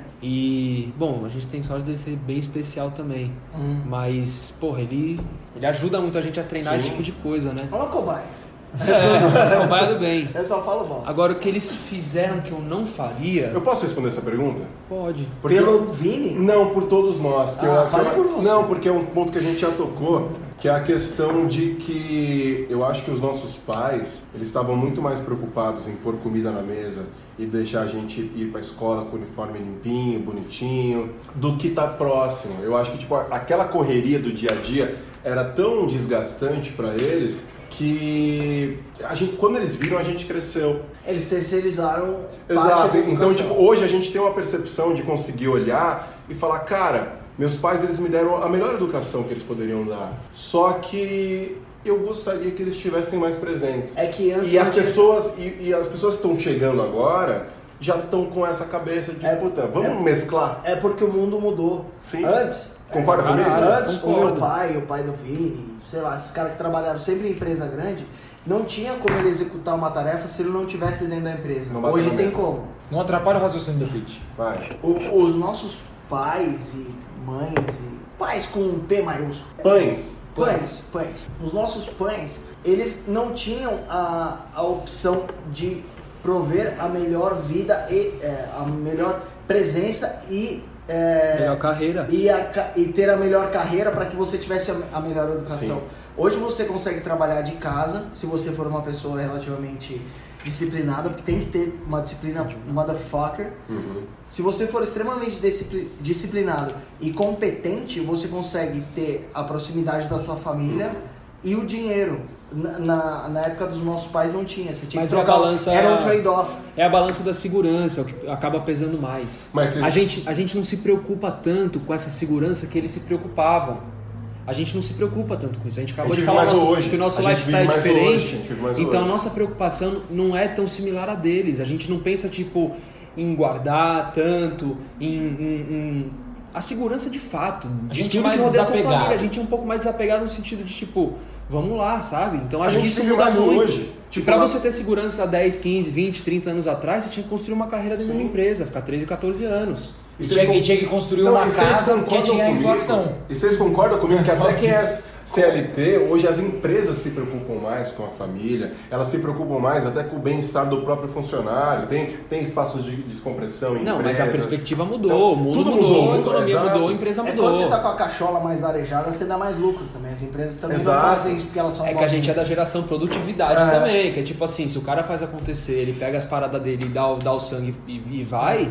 [SPEAKER 3] E, bom, a gente tem sorte dele ser bem especial também.
[SPEAKER 1] Hum.
[SPEAKER 3] Mas, porra, ele, ele ajuda muito a gente a treinar
[SPEAKER 2] Sim.
[SPEAKER 3] esse tipo de coisa, né?
[SPEAKER 1] Olha o cobaia.
[SPEAKER 3] É, cobaia do bem.
[SPEAKER 1] Eu só falo bosta.
[SPEAKER 3] Agora, o que eles fizeram que eu não faria,
[SPEAKER 2] Eu posso responder essa pergunta?
[SPEAKER 3] pode.
[SPEAKER 2] Porque
[SPEAKER 1] Pelo Vini?
[SPEAKER 2] Não, por todos nós. Que
[SPEAKER 1] Ah,
[SPEAKER 2] eu-
[SPEAKER 1] fale
[SPEAKER 2] que eu-
[SPEAKER 1] por você.
[SPEAKER 2] Não, porque é um ponto que a gente já tocou, que é a questão de que eu acho que os nossos pais, eles estavam muito mais preocupados em pôr comida na mesa e deixar a gente ir pra escola com o uniforme limpinho, bonitinho, do que tá próximo. Eu acho que tipo, aquela correria do dia a dia era tão desgastante pra eles que a gente, quando eles viram, a gente cresceu.
[SPEAKER 1] Eles terceirizaram parte
[SPEAKER 2] Exato.
[SPEAKER 1] da
[SPEAKER 2] Então,
[SPEAKER 1] educação.
[SPEAKER 2] tipo, hoje a gente tem uma percepção de conseguir olhar e falar, cara, meus pais eles me deram a melhor educação que eles poderiam dar. Só que eu gostaria que eles estivessem mais presentes.
[SPEAKER 1] É que antes
[SPEAKER 2] E as
[SPEAKER 1] não tinha-
[SPEAKER 2] pessoas e, e as pessoas que estão chegando agora já estão com essa cabeça de
[SPEAKER 1] É-
[SPEAKER 2] puta, vamos
[SPEAKER 1] é-
[SPEAKER 2] mesclar.
[SPEAKER 1] É porque o mundo mudou.
[SPEAKER 2] Sim.
[SPEAKER 1] Antes.
[SPEAKER 2] Concorda
[SPEAKER 1] é,
[SPEAKER 2] comigo?
[SPEAKER 1] Antes, o
[SPEAKER 3] Concordo.
[SPEAKER 1] meu pai, o pai do Vini, sei lá, esses caras que trabalharam sempre em empresa grande, não tinha como ele executar uma tarefa se ele não estivesse dentro da empresa.
[SPEAKER 2] Não bateu
[SPEAKER 1] Hoje
[SPEAKER 2] na
[SPEAKER 1] tem
[SPEAKER 2] mesa.
[SPEAKER 1] como.
[SPEAKER 4] Não atrapalha o raciocínio do Pitch.
[SPEAKER 2] Vai.
[SPEAKER 1] O- os nossos pais e mães e pais com um P maiúsculo.
[SPEAKER 2] Pães.
[SPEAKER 1] Pães, pães. Os nossos pães, eles não tinham a, a opção de prover a melhor vida e é, a melhor presença e é,
[SPEAKER 3] Melhor carreira.
[SPEAKER 1] e, a ca- e ter a melhor carreira para que você tivesse a, a melhor educação.
[SPEAKER 2] Sim.
[SPEAKER 1] Hoje você consegue trabalhar de casa, se você for uma pessoa relativamente disciplinada, porque tem que ter uma disciplina motherfucker.
[SPEAKER 2] Uhum.
[SPEAKER 1] Se você for extremamente discipli- disciplinado e competente, você consegue ter a proximidade da sua família e o dinheiro. Na, na, na época dos nossos pais não tinha, você tinha
[SPEAKER 3] Mas
[SPEAKER 1] que
[SPEAKER 3] é a
[SPEAKER 1] trocar,
[SPEAKER 3] balança-
[SPEAKER 1] era um trade-off.
[SPEAKER 3] É a balança da segurança, o que acaba pesando mais.
[SPEAKER 2] Mas vocês-
[SPEAKER 3] a, gente, a gente não se preocupa tanto com essa segurança que eles se preocupavam. A gente não se preocupa tanto com isso. A gente acabou
[SPEAKER 2] A gente
[SPEAKER 3] de
[SPEAKER 2] vive
[SPEAKER 3] falar
[SPEAKER 2] mais
[SPEAKER 3] nosso,
[SPEAKER 2] hoje.
[SPEAKER 3] que o nosso
[SPEAKER 2] A gente
[SPEAKER 3] lifestyle é
[SPEAKER 2] vive mais
[SPEAKER 3] diferente.
[SPEAKER 2] hoje, a gente vive mais
[SPEAKER 3] Então a
[SPEAKER 2] hoje.
[SPEAKER 3] nossa preocupação não é tão similar à deles. A gente não pensa tipo em guardar tanto, em, em- em a segurança de fato.
[SPEAKER 4] A
[SPEAKER 3] de
[SPEAKER 4] gente
[SPEAKER 3] tudo
[SPEAKER 4] é mais
[SPEAKER 3] que rodeia essa
[SPEAKER 4] desapegado.
[SPEAKER 3] família. A gente é um pouco mais desapegado no sentido de tipo, vamos lá, sabe? Então
[SPEAKER 2] A
[SPEAKER 3] acho que
[SPEAKER 2] gente
[SPEAKER 3] isso
[SPEAKER 2] vive
[SPEAKER 3] muda
[SPEAKER 2] mais
[SPEAKER 3] muito.
[SPEAKER 2] hoje.
[SPEAKER 3] E
[SPEAKER 2] Tipo,
[SPEAKER 3] pra
[SPEAKER 2] lá-
[SPEAKER 3] você ter segurança há dez, quinze, vinte, trinta anos atrás, você tinha que construir uma carreira dentro de uma empresa, ficar treze, quatorze anos.
[SPEAKER 4] E
[SPEAKER 2] E
[SPEAKER 4] tinha,
[SPEAKER 2] vocês
[SPEAKER 4] que- tinha que construir
[SPEAKER 2] Não,
[SPEAKER 4] uma
[SPEAKER 2] e vocês
[SPEAKER 4] casa porque
[SPEAKER 2] concordam
[SPEAKER 4] tinha a
[SPEAKER 2] comigo?
[SPEAKER 4] inflação.
[SPEAKER 2] E vocês concordam comigo que até quem é C L T, hoje as empresas se preocupam mais com a família, elas se preocupam mais até com o bem-estar do próprio funcionário, tem, tem espaços de descompressão em
[SPEAKER 3] Não, mas a
[SPEAKER 2] empresas.
[SPEAKER 3] perspectiva mudou,
[SPEAKER 2] Então,
[SPEAKER 3] o mundo
[SPEAKER 2] tudo
[SPEAKER 3] mudou,
[SPEAKER 2] mudou,
[SPEAKER 3] a
[SPEAKER 2] mudou,
[SPEAKER 3] economia
[SPEAKER 2] exato.
[SPEAKER 3] mudou, a empresa
[SPEAKER 1] É
[SPEAKER 3] mudou.
[SPEAKER 1] quando você tá com a cachola mais arejada, você dá mais lucro também. As empresas também
[SPEAKER 2] Exato.
[SPEAKER 1] não fazem isso porque elas são
[SPEAKER 3] É que a gente é
[SPEAKER 1] boazinhas.
[SPEAKER 3] da geração produtividade
[SPEAKER 1] É.
[SPEAKER 3] também, que é tipo assim, se o cara faz acontecer, ele pega as paradas dele e dá, o- dá o sangue e, e vai,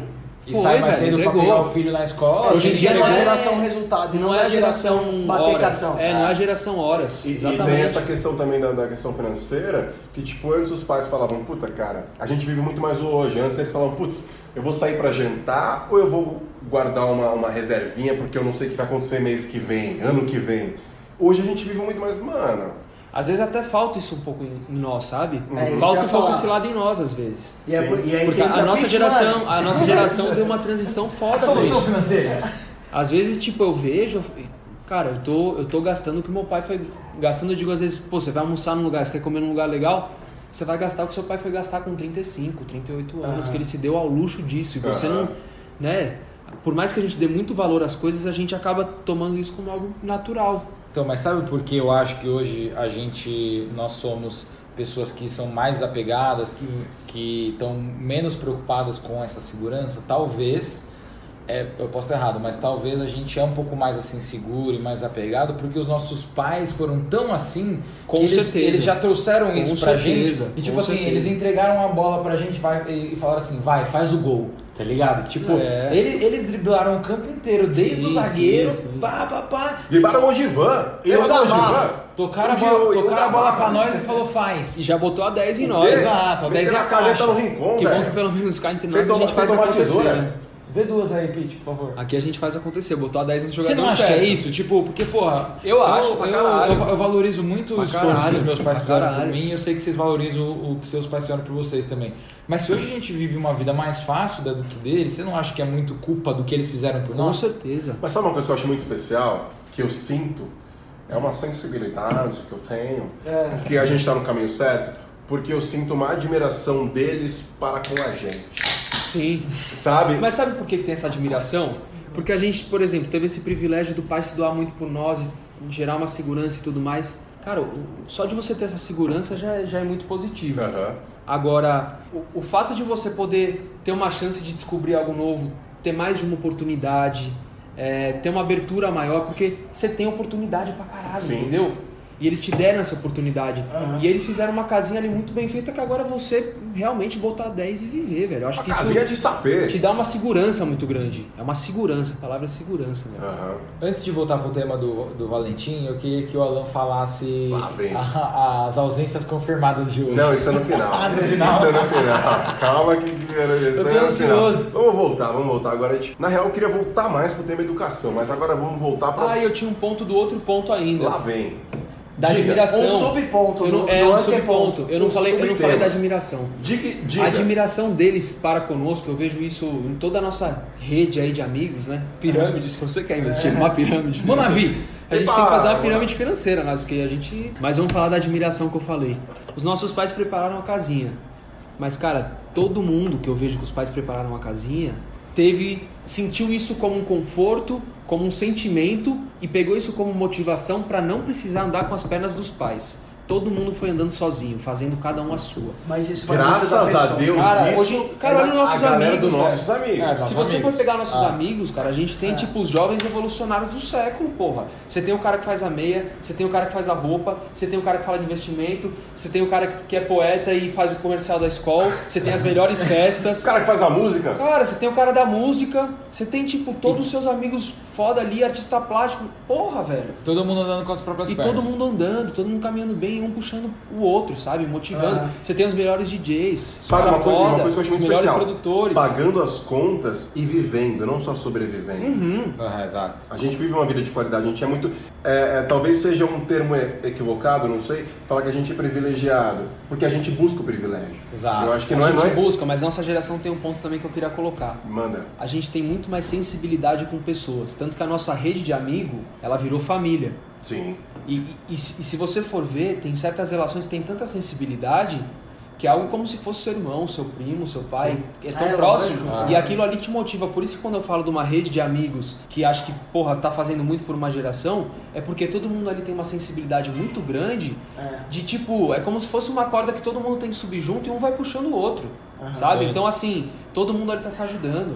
[SPEAKER 4] E
[SPEAKER 3] Foi,
[SPEAKER 4] sai mais
[SPEAKER 3] velho,
[SPEAKER 4] cedo pra
[SPEAKER 3] entregou.
[SPEAKER 4] pegar o filho na escola.
[SPEAKER 3] Hoje em dia
[SPEAKER 1] é
[SPEAKER 3] não
[SPEAKER 1] uma
[SPEAKER 3] é-
[SPEAKER 1] geração resultado,
[SPEAKER 3] Não é a geração
[SPEAKER 1] bater
[SPEAKER 3] horas.
[SPEAKER 1] cartão.
[SPEAKER 3] É, não é a geração horas.
[SPEAKER 2] E, e
[SPEAKER 3] Exatamente.
[SPEAKER 2] tem essa questão também da, da questão financeira, que tipo, antes os pais falavam, puta cara, a gente vive muito mais o hoje. Antes eles falavam, putz, eu vou sair pra jantar ou eu vou guardar uma, uma reservinha porque eu não sei o que vai acontecer mês que vem, ano que vem. Hoje a gente vive muito mais, mano...
[SPEAKER 3] Às vezes até falta isso um pouco em em nós, sabe?
[SPEAKER 1] É, isso que
[SPEAKER 3] falta
[SPEAKER 1] eu
[SPEAKER 3] um
[SPEAKER 1] ia
[SPEAKER 3] pouco
[SPEAKER 1] falar.
[SPEAKER 3] esse lado em nós, às vezes.
[SPEAKER 1] E, é, por- e aí
[SPEAKER 3] Porque
[SPEAKER 1] que entra
[SPEAKER 3] a nossa
[SPEAKER 1] pitch,
[SPEAKER 3] geração,
[SPEAKER 1] mano.
[SPEAKER 3] a nossa geração deu uma transição foda,
[SPEAKER 4] Solução
[SPEAKER 3] velho.
[SPEAKER 4] financeira.
[SPEAKER 3] Às vezes, tipo, eu vejo, cara, eu tô, eu tô gastando o que meu pai foi gastando. Eu digo, às vezes, pô, você vai almoçar num lugar, você quer comer num lugar legal, você vai gastar o que seu pai foi gastar com trinta e cinco, trinta e oito anos,
[SPEAKER 1] Aham.
[SPEAKER 3] que ele se deu ao luxo disso. E você
[SPEAKER 2] Aham.
[SPEAKER 3] não, né? Por mais que a gente dê muito valor às coisas, a gente acaba tomando isso como algo natural.
[SPEAKER 4] Então, mas sabe por que eu acho que hoje a gente, nós somos pessoas que são mais apegadas, que que estão menos preocupadas com essa segurança? Talvez, é, eu posso estar errado, mas talvez a gente é um pouco mais assim seguro e mais apegado porque os nossos pais foram tão assim
[SPEAKER 3] Com
[SPEAKER 4] que eles,
[SPEAKER 3] certeza.
[SPEAKER 4] eles já trouxeram
[SPEAKER 3] Com
[SPEAKER 4] isso pra
[SPEAKER 3] certeza,
[SPEAKER 4] gente. E tipo
[SPEAKER 3] com
[SPEAKER 4] assim,
[SPEAKER 3] certeza.
[SPEAKER 4] eles entregaram a bola pra gente vai, e falaram assim, vai, faz o gol. Tá ligado? Tipo,
[SPEAKER 3] É.
[SPEAKER 4] eles, eles driblaram o campo inteiro, desde
[SPEAKER 3] Sim,
[SPEAKER 4] o zagueiro,
[SPEAKER 3] sim, sim.
[SPEAKER 4] pá, pá, pá.
[SPEAKER 2] Driblaram o Givan.
[SPEAKER 1] E o
[SPEAKER 2] Lembra do
[SPEAKER 1] Gamarra.
[SPEAKER 2] Givan?
[SPEAKER 4] Tocaram a
[SPEAKER 2] O
[SPEAKER 4] bola,
[SPEAKER 2] Gio- e o
[SPEAKER 4] tocaram a bola
[SPEAKER 2] Gamarra.
[SPEAKER 4] pra nós e falou, faz.
[SPEAKER 3] E já botou a dez em
[SPEAKER 2] O
[SPEAKER 3] nós.
[SPEAKER 2] quê?
[SPEAKER 4] Exato, a dez
[SPEAKER 2] Meteram
[SPEAKER 4] é
[SPEAKER 2] a
[SPEAKER 4] a
[SPEAKER 2] caneta
[SPEAKER 4] caixa.
[SPEAKER 2] no rincon,
[SPEAKER 3] Que bom
[SPEAKER 2] velho.
[SPEAKER 3] que pelo menos cá entre
[SPEAKER 2] Você
[SPEAKER 3] nós a gente
[SPEAKER 2] toma-
[SPEAKER 3] faz
[SPEAKER 2] você toma
[SPEAKER 3] acontecer,
[SPEAKER 2] tesoura?
[SPEAKER 3] né?
[SPEAKER 4] Vê duas aí, Pete, por favor.
[SPEAKER 3] Aqui a gente faz acontecer, botou a dez no jogador
[SPEAKER 4] Você não acha
[SPEAKER 3] certo.
[SPEAKER 4] que é isso? Tipo, porque, porra,
[SPEAKER 3] Eu acho,
[SPEAKER 4] eu,
[SPEAKER 3] pra
[SPEAKER 4] eu,
[SPEAKER 3] caralho.
[SPEAKER 4] eu, eu valorizo muito o
[SPEAKER 3] Pra
[SPEAKER 4] esforço
[SPEAKER 3] caralho,
[SPEAKER 4] que os meus pais
[SPEAKER 3] pra
[SPEAKER 4] fizeram por
[SPEAKER 3] caralho.
[SPEAKER 4] mim e eu sei que vocês valorizam o, o que seus pais fizeram por vocês também. Mas se hoje a gente vive uma vida mais fácil da do que deles, você não acha que é muito culpa do que eles fizeram por
[SPEAKER 3] Com
[SPEAKER 4] nós?
[SPEAKER 3] certeza.
[SPEAKER 2] Mas sabe uma coisa que eu acho muito especial, que eu sinto, é uma sensibilidade que eu tenho,
[SPEAKER 1] É.
[SPEAKER 2] que a gente está no caminho certo, porque eu sinto uma admiração deles para com a gente,
[SPEAKER 3] Sim.
[SPEAKER 2] sabe?
[SPEAKER 3] Mas sabe por que que tem essa admiração? Porque a gente, por exemplo, teve esse privilégio do pai se doar muito por nós e gerar uma segurança e tudo mais. Cara, o- só de você ter essa segurança já, é- já é muito positivo.
[SPEAKER 2] Aham.
[SPEAKER 3] Agora, o, o fato de você poder ter uma chance de descobrir algo novo, ter mais de uma oportunidade, é, ter uma abertura maior, porque você tem oportunidade pra caralho,
[SPEAKER 2] Sim.
[SPEAKER 3] entendeu? E eles te deram essa oportunidade.
[SPEAKER 1] Aham.
[SPEAKER 3] E eles fizeram uma casinha ali muito bem feita que agora você realmente botar dez e viver, velho. Eu acho
[SPEAKER 2] Uma
[SPEAKER 3] que isso
[SPEAKER 2] casinha de sapê.
[SPEAKER 3] te dá uma segurança muito grande. É uma segurança, a palavra é segurança, velho.
[SPEAKER 2] Aham.
[SPEAKER 4] Antes de voltar pro tema do, do Valentim, eu queria que o Alan falasse
[SPEAKER 2] Lá vem.
[SPEAKER 4] a- as ausências confirmadas de hoje.
[SPEAKER 2] Não, isso é no final.
[SPEAKER 4] Ah, no final?
[SPEAKER 2] Isso é no final. Calma que que era isso.
[SPEAKER 4] Eu tô
[SPEAKER 2] é no final.
[SPEAKER 4] ansioso.
[SPEAKER 2] Vamos voltar, vamos voltar. Agora, tipo, na real, eu queria voltar mais pro tema educação, mas agora vamos voltar para.
[SPEAKER 3] Ah, e eu tinha um ponto do outro ponto ainda.
[SPEAKER 2] Lá vem.
[SPEAKER 3] Da
[SPEAKER 2] Diga.
[SPEAKER 3] admiração.
[SPEAKER 1] Um subponto
[SPEAKER 3] Eu não,
[SPEAKER 1] do-
[SPEAKER 3] é
[SPEAKER 1] do
[SPEAKER 3] um
[SPEAKER 1] anteponto.
[SPEAKER 3] subponto. Eu não
[SPEAKER 2] Um
[SPEAKER 3] falei, eu não
[SPEAKER 2] subtema.
[SPEAKER 3] falei da admiração.
[SPEAKER 2] Diga, diga.
[SPEAKER 3] A admiração deles para conosco, eu vejo isso em toda a nossa rede aí de amigos, né? Pirâmide, se você quer investir numa pirâmide.
[SPEAKER 4] Monavi.
[SPEAKER 3] A gente
[SPEAKER 2] Epa,
[SPEAKER 3] tem que fazer uma
[SPEAKER 2] vamos
[SPEAKER 3] pirâmide financeira, mas porque a gente. Mas vamos falar da admiração que eu falei. Os nossos pais prepararam a casinha. Mas, cara, todo mundo que eu vejo que os pais prepararam a casinha teve. Sentiu isso como um conforto, como um sentimento e pegou isso como motivação para não precisar andar com as pernas dos pais. Todo mundo foi andando sozinho, fazendo cada um a sua.
[SPEAKER 1] Mas isso vai muito
[SPEAKER 2] Graças
[SPEAKER 1] da
[SPEAKER 2] a
[SPEAKER 1] pessoa.
[SPEAKER 2] Deus,
[SPEAKER 3] Cara,
[SPEAKER 2] isso
[SPEAKER 3] hoje- cara,
[SPEAKER 2] é
[SPEAKER 3] olha os nossos
[SPEAKER 2] a galera
[SPEAKER 3] amigos,
[SPEAKER 2] dos nossos
[SPEAKER 3] velho.
[SPEAKER 2] amigos.
[SPEAKER 4] É,
[SPEAKER 3] Se
[SPEAKER 4] nossos
[SPEAKER 3] você for
[SPEAKER 4] amigos.
[SPEAKER 3] pegar nossos
[SPEAKER 4] Ah.
[SPEAKER 3] amigos, cara, a gente tem
[SPEAKER 1] É.
[SPEAKER 3] tipo os jovens revolucionários do século, porra. Você tem o cara que faz a meia, você tem o cara que faz a roupa, você tem o cara que fala de investimento, você tem o cara que é poeta e faz o comercial da escola, você tem as melhores
[SPEAKER 2] O
[SPEAKER 3] festas.
[SPEAKER 2] cara que faz a música.
[SPEAKER 3] Cara, você tem o cara da música, você tem tipo todos os seus amigos foda ali, artista plástico. Porra, velho.
[SPEAKER 4] Todo mundo andando com as próprias
[SPEAKER 3] E
[SPEAKER 4] pernas.
[SPEAKER 3] todo mundo andando, todo mundo caminhando bem, um puxando o outro, sabe? Motivando.
[SPEAKER 1] Ah.
[SPEAKER 3] Você tem os melhores D Js, os
[SPEAKER 2] Sabe
[SPEAKER 3] cara
[SPEAKER 2] uma coisa,
[SPEAKER 3] foda,
[SPEAKER 2] uma coisa que eu acho
[SPEAKER 3] os
[SPEAKER 2] muito
[SPEAKER 3] melhores
[SPEAKER 2] especial?
[SPEAKER 3] produtores.
[SPEAKER 2] Pagando as contas e vivendo, não só sobrevivendo.
[SPEAKER 3] Uhum.
[SPEAKER 4] Ah, exato.
[SPEAKER 2] A gente vive uma vida de qualidade, a gente é muito. é, é, talvez seja um termo e- equivocado, não sei, falar que a gente é privilegiado, porque a gente busca o privilégio.
[SPEAKER 4] Exato.
[SPEAKER 2] Eu acho que
[SPEAKER 3] A
[SPEAKER 2] não é.
[SPEAKER 3] gente
[SPEAKER 2] Não é...
[SPEAKER 3] busca, mas nossa geração tem um ponto também que eu queria colocar.
[SPEAKER 2] Manda.
[SPEAKER 3] A gente tem muito mais sensibilidade com pessoas, tanto que a nossa rede de amigo, ela virou família.
[SPEAKER 2] Sim.
[SPEAKER 3] E, e- e se e se você for ver, tem certas relações que tem tanta sensibilidade que é algo como se fosse seu irmão, seu primo, seu pai, é tão
[SPEAKER 1] É,
[SPEAKER 3] próximo.
[SPEAKER 1] lógico.
[SPEAKER 3] E aquilo ali te motiva. Por isso que quando eu falo de uma rede de amigos que acho que, porra, tá fazendo muito por uma geração, é porque todo mundo ali tem uma sensibilidade muito grande
[SPEAKER 1] É.
[SPEAKER 3] de tipo, é como se fosse uma corda que todo mundo tem que subir junto e um vai puxando o outro,
[SPEAKER 1] Aham.
[SPEAKER 3] sabe?
[SPEAKER 4] Sim.
[SPEAKER 3] Então assim, todo mundo ali tá se ajudando.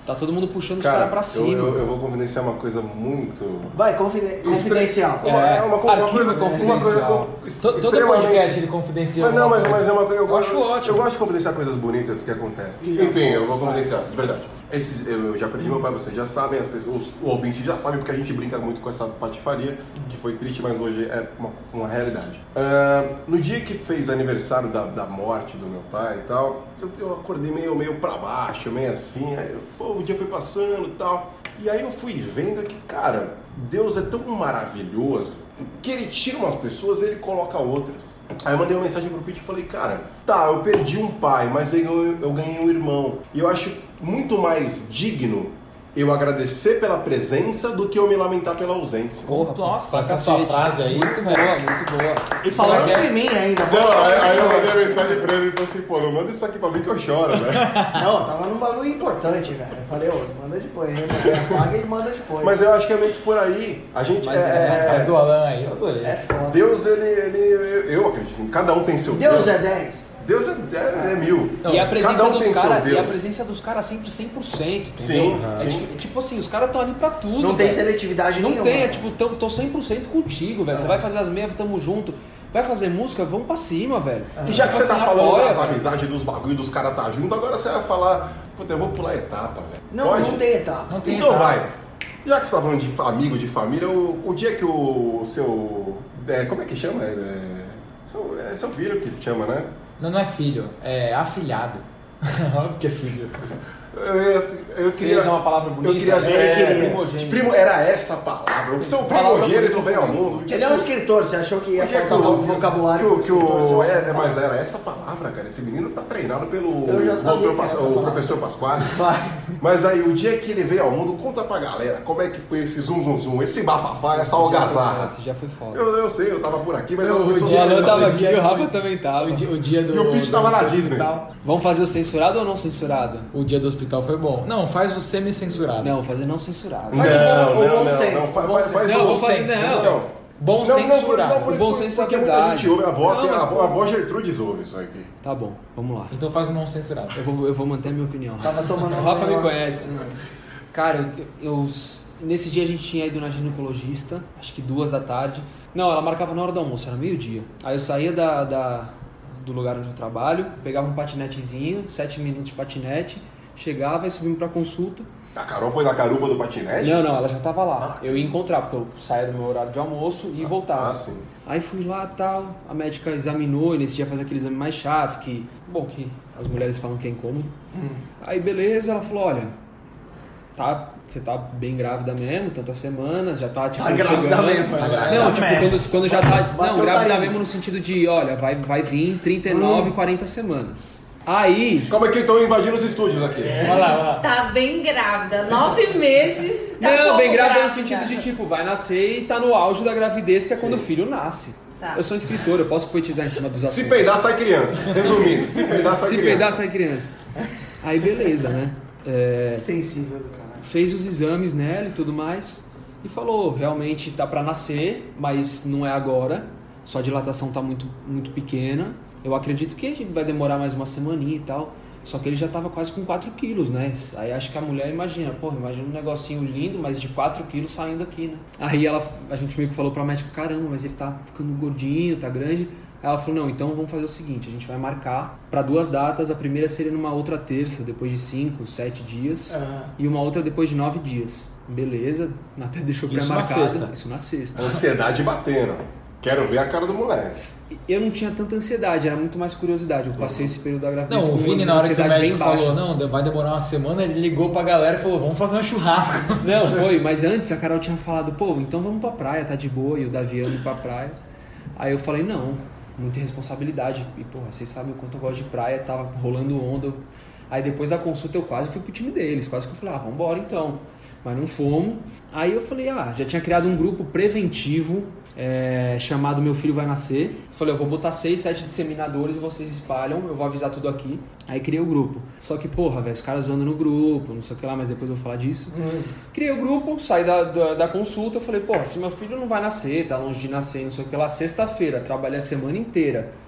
[SPEAKER 3] Tá todo mundo puxando
[SPEAKER 2] Cara,
[SPEAKER 3] os caras pra
[SPEAKER 2] eu,
[SPEAKER 3] cima.
[SPEAKER 2] eu, eu vou confidenciar uma coisa muito...
[SPEAKER 1] Vai, confide- confidencial.
[SPEAKER 2] Uma,
[SPEAKER 3] É,
[SPEAKER 2] é uma, uma
[SPEAKER 3] arquivo
[SPEAKER 2] coisa, uma coisa
[SPEAKER 4] confidencial.
[SPEAKER 2] com-
[SPEAKER 4] To- Todo
[SPEAKER 2] extremamente...
[SPEAKER 4] podcast ele confidencia.
[SPEAKER 2] Mas não, mas,
[SPEAKER 4] alguma
[SPEAKER 2] mas é uma coisa. Eu,
[SPEAKER 4] Eu
[SPEAKER 2] gosto,
[SPEAKER 4] acho ótimo.
[SPEAKER 2] Eu gosto de confidenciar coisas bonitas que acontecem. Enfim, eu vou confidenciar, de verdade. Esses, eu, eu já perdi meu pai, vocês já sabem, as pessoas, os ouvintes já sabem, porque a gente brinca muito com essa patifaria, que foi triste, mas hoje é uma, uma realidade. Uh, no dia que fez aniversário da, da morte do meu pai e tal, eu, eu acordei meio, meio pra baixo, meio assim, aí eu, pô, o dia foi passando e tal. E aí eu fui vendo que, cara, Deus é tão maravilhoso que ele tira umas pessoas e ele coloca outras. Aí eu mandei uma mensagem pro Pete e falei, cara, tá, eu perdi um pai, mas eu, eu ganhei um irmão. E eu acho muito mais digno eu agradecer pela presença do que eu me lamentar pela ausência.
[SPEAKER 3] Porra,
[SPEAKER 4] Nossa,
[SPEAKER 3] pra
[SPEAKER 4] essa sua
[SPEAKER 3] cacete.
[SPEAKER 4] frase aí.
[SPEAKER 3] Muito boa, muito boa.
[SPEAKER 1] E falando
[SPEAKER 4] Será que
[SPEAKER 1] de mim ainda.
[SPEAKER 2] Não, aí, aí eu mandei a mensagem pra ele e falei assim, pô, não manda isso aqui pra mim que eu choro, né?
[SPEAKER 1] Não, tava num bagulho importante, velho. Eu falei, ô, manda depois. Apaga e manda depois.
[SPEAKER 2] Mas eu acho que é meio que por aí. A gente
[SPEAKER 3] Mas
[SPEAKER 2] é...
[SPEAKER 4] Essa frase do Alan aí, eu adorei.
[SPEAKER 1] É foda.
[SPEAKER 2] Deus, ele, ele... Eu, eu acredito, cada um tem seu
[SPEAKER 1] Deus
[SPEAKER 2] Deus.
[SPEAKER 1] é dez.
[SPEAKER 2] Deus é, é, é mil.
[SPEAKER 4] Não,
[SPEAKER 3] e a presença
[SPEAKER 2] cada um
[SPEAKER 3] dos
[SPEAKER 2] tem seu
[SPEAKER 3] caras,
[SPEAKER 2] Deus.
[SPEAKER 3] e a presença dos caras sempre cem por cento, entendeu?
[SPEAKER 2] Sim,
[SPEAKER 3] É
[SPEAKER 2] sim.
[SPEAKER 3] tipo, tipo assim, os caras estão ali pra tudo.
[SPEAKER 1] Não tem
[SPEAKER 3] velho.
[SPEAKER 1] seletividade
[SPEAKER 3] Não
[SPEAKER 1] nenhuma.
[SPEAKER 3] tem, é tipo, tô, tô cem por cento contigo, velho. Você vai fazer as meias, tamo junto. Vai fazer música, vamos pra cima, velho.
[SPEAKER 2] E já que você tá
[SPEAKER 3] Assim,
[SPEAKER 2] falando
[SPEAKER 3] apoia,
[SPEAKER 2] das
[SPEAKER 3] velho.
[SPEAKER 2] amizades, dos bagulho, dos caras tá junto, agora você vai falar, puta, eu vou pular etapa, velho.
[SPEAKER 1] Não,
[SPEAKER 2] Pode?
[SPEAKER 1] não tem etapa.
[SPEAKER 4] Não tem
[SPEAKER 2] Então
[SPEAKER 4] etapa.
[SPEAKER 2] vai. Já que você tá falando de amigo, de família, o, o dia que o seu... É, como é que chama? É, seu, é seu filho que chama, né?
[SPEAKER 4] Não, não é filho, é afilhado. Óbvio que é filho.
[SPEAKER 2] Eu, eu, eu queria...
[SPEAKER 3] Você usa uma palavra bonita?
[SPEAKER 2] Eu queria...
[SPEAKER 1] Ele
[SPEAKER 2] é,
[SPEAKER 1] queria.
[SPEAKER 3] primogênito.
[SPEAKER 2] Primo, era essa a palavra. O seu
[SPEAKER 3] Palavra
[SPEAKER 2] primogênito
[SPEAKER 3] bonita.
[SPEAKER 2] veio ao mundo. O dia
[SPEAKER 1] Ele é
[SPEAKER 2] que-
[SPEAKER 1] um escritor, você achou que ia
[SPEAKER 2] Por que que
[SPEAKER 1] faltar
[SPEAKER 2] o-
[SPEAKER 1] um vocabulário?
[SPEAKER 2] que o-
[SPEAKER 1] pro
[SPEAKER 2] que o-
[SPEAKER 1] escritor, só-
[SPEAKER 2] é, é, mas era essa palavra, cara. Esse menino tá treinado pelo
[SPEAKER 1] Eu já sabia
[SPEAKER 2] doutor
[SPEAKER 1] que
[SPEAKER 2] Pas-
[SPEAKER 1] era essa
[SPEAKER 2] o
[SPEAKER 1] palavra.
[SPEAKER 2] professor Pasquale.
[SPEAKER 1] Vai.
[SPEAKER 2] Mas aí, o dia que ele veio ao mundo, conta pra galera como é que foi esse zum zum zum, esse bafafá, essa algazarra.
[SPEAKER 3] Esse já foi foda.
[SPEAKER 2] Eu, eu sei, eu tava por aqui, mas
[SPEAKER 4] Eu-
[SPEAKER 2] as
[SPEAKER 4] o
[SPEAKER 2] pessoas
[SPEAKER 3] O
[SPEAKER 4] dia-
[SPEAKER 2] não
[SPEAKER 3] Alan tava
[SPEAKER 2] sabem.
[SPEAKER 3] aqui e o Rafa também tava.
[SPEAKER 4] O dia, o dia do.
[SPEAKER 2] E o Pete tava na Disney.
[SPEAKER 3] Vamos fazer o censurado ou não censurado?
[SPEAKER 4] O dia do hospital foi bom. Não, faz o semi-censurado.
[SPEAKER 3] Não, fazer não censurado.
[SPEAKER 1] Faz o bom- o bom senso,
[SPEAKER 2] não,
[SPEAKER 1] o
[SPEAKER 2] fa-
[SPEAKER 1] bom
[SPEAKER 2] faz,
[SPEAKER 1] senso.
[SPEAKER 2] faz
[SPEAKER 3] Não,
[SPEAKER 2] o
[SPEAKER 3] vou fazer-
[SPEAKER 2] senso,
[SPEAKER 3] não.
[SPEAKER 2] não.
[SPEAKER 4] Bom
[SPEAKER 2] Não, não, por,
[SPEAKER 4] censurado.
[SPEAKER 2] não, por,
[SPEAKER 3] O bom
[SPEAKER 2] por-
[SPEAKER 3] senso é
[SPEAKER 2] porque muita
[SPEAKER 3] verdade.
[SPEAKER 2] gente ouve, a avó,
[SPEAKER 3] Não,
[SPEAKER 2] tem, a,
[SPEAKER 3] mas,
[SPEAKER 2] avó,
[SPEAKER 3] pô.
[SPEAKER 2] a avó Gertrudes ouve isso aqui.
[SPEAKER 3] Tá bom, vamos lá.
[SPEAKER 4] Então faz o não censurado.
[SPEAKER 3] Eu vou, eu vou manter a minha opinião.
[SPEAKER 1] Tava tomando
[SPEAKER 3] O Rafa me
[SPEAKER 1] uma-
[SPEAKER 3] conhece. Cara, eu, eu- nesse dia a gente tinha ido na ginecologista, acho que duas da tarde. Não, ela marcava na hora do almoço, era meio-dia. Aí eu saía da, da- do lugar onde eu trabalho, pegava um patinetezinho, sete minutos de patinete, chegava e subimos pra consulta.
[SPEAKER 2] A Carol foi na caruba do patinete?
[SPEAKER 3] Não, não, ela já tava lá.
[SPEAKER 2] Ah,
[SPEAKER 3] Eu ia encontrar, porque eu saía do meu horário de almoço e voltava.
[SPEAKER 2] Ah, sim.
[SPEAKER 3] Aí fui lá e tal, a médica examinou e nesse dia faz aquele exame mais chato, que, bom, que as mulheres falam que é incômodo. Aí beleza, ela falou, olha, tá, você tá bem grávida mesmo, tantas semanas, já tá tipo
[SPEAKER 1] Tá grávida
[SPEAKER 3] chegando.
[SPEAKER 1] mesmo,
[SPEAKER 3] Tá
[SPEAKER 1] é.
[SPEAKER 3] grávida. Não, tipo, quando, quando já tá,
[SPEAKER 1] Bateu
[SPEAKER 3] não, grávida
[SPEAKER 1] carinho.
[SPEAKER 3] mesmo no sentido de, olha, vai, vai vir trinta e nove, quarenta semanas. Aí,
[SPEAKER 2] Como é que estão invadindo os estúdios aqui?
[SPEAKER 4] Vai lá, vai lá.
[SPEAKER 5] Tá bem grávida, nove meses. Tá
[SPEAKER 3] não,
[SPEAKER 5] pouco
[SPEAKER 3] bem grávida no sentido de tipo, vai nascer e tá no auge da gravidez, que é quando o filho nasce.
[SPEAKER 5] Tá.
[SPEAKER 3] Eu sou escritor, eu posso poetizar em cima dos assuntos.
[SPEAKER 2] Se peidar, sai criança. Resumindo, se peidar, sai
[SPEAKER 3] Se
[SPEAKER 2] criança.
[SPEAKER 3] peidar, sai criança. Aí beleza, né? É,
[SPEAKER 1] Sensível do caralho.
[SPEAKER 3] fez os exames nela e tudo mais e falou, realmente tá pra nascer, mas não é agora. Sua dilatação tá muito, muito pequena. Eu acredito que a gente vai demorar mais uma semaninha e tal. Só que ele já tava quase com quatro quilos, né? Aí acho que a mulher imagina, porra, imagina um negocinho lindo, mas de quatro quilos saindo aqui, né? Aí ela, a gente meio que falou pra médica, caramba, mas ele tá ficando gordinho, tá grande. Aí ela falou, não, então vamos fazer o seguinte, a gente vai marcar pra duas datas, a primeira seria numa outra terça, depois de cinco, sete dias,
[SPEAKER 1] Aham.
[SPEAKER 3] e uma outra depois de nove dias. Beleza, até deixou
[SPEAKER 4] Isso na
[SPEAKER 3] pré-marcado.
[SPEAKER 4] sexta.
[SPEAKER 3] Isso na sexta.
[SPEAKER 2] Ansiedade batendo. Quero ver a cara do moleque.
[SPEAKER 3] Eu não tinha tanta ansiedade, era muito mais curiosidade. Eu passei esse período da gravidez
[SPEAKER 4] Não, o
[SPEAKER 3] com
[SPEAKER 4] Vini,
[SPEAKER 3] uma
[SPEAKER 4] na hora que o
[SPEAKER 3] ansiedade
[SPEAKER 4] médico
[SPEAKER 3] bem baixa.
[SPEAKER 4] falou, não, vai demorar uma semana, ele ligou pra galera e falou, vamos fazer um churrasco.
[SPEAKER 3] Não, foi, mas antes a Carol tinha falado, pô, então vamos pra praia, tá de boa, e o Davi ia pra praia. Aí eu falei, não, muita irresponsabilidade. E, porra, vocês sabem o quanto eu gosto de praia, tava rolando onda. Aí depois da consulta eu quase fui pro time deles, quase que eu falei, ah, vambora então. Mas não fomos. Aí eu falei, ah, já tinha criado um grupo preventivo, é, chamado Meu Filho Vai Nascer. Falei, eu vou botar seis, sete disseminadores e vocês espalham, eu vou avisar tudo aqui. Aí criei o grupo. Só que, porra, velho, os caras zoando no grupo, não sei o que lá, mas depois eu vou falar disso.
[SPEAKER 1] Hum.
[SPEAKER 3] Criei o grupo, saí da, da, da consulta, eu falei, porra, se meu filho não vai nascer, tá longe de nascer, não sei o que lá, sexta-feira, trabalhei a semana inteira.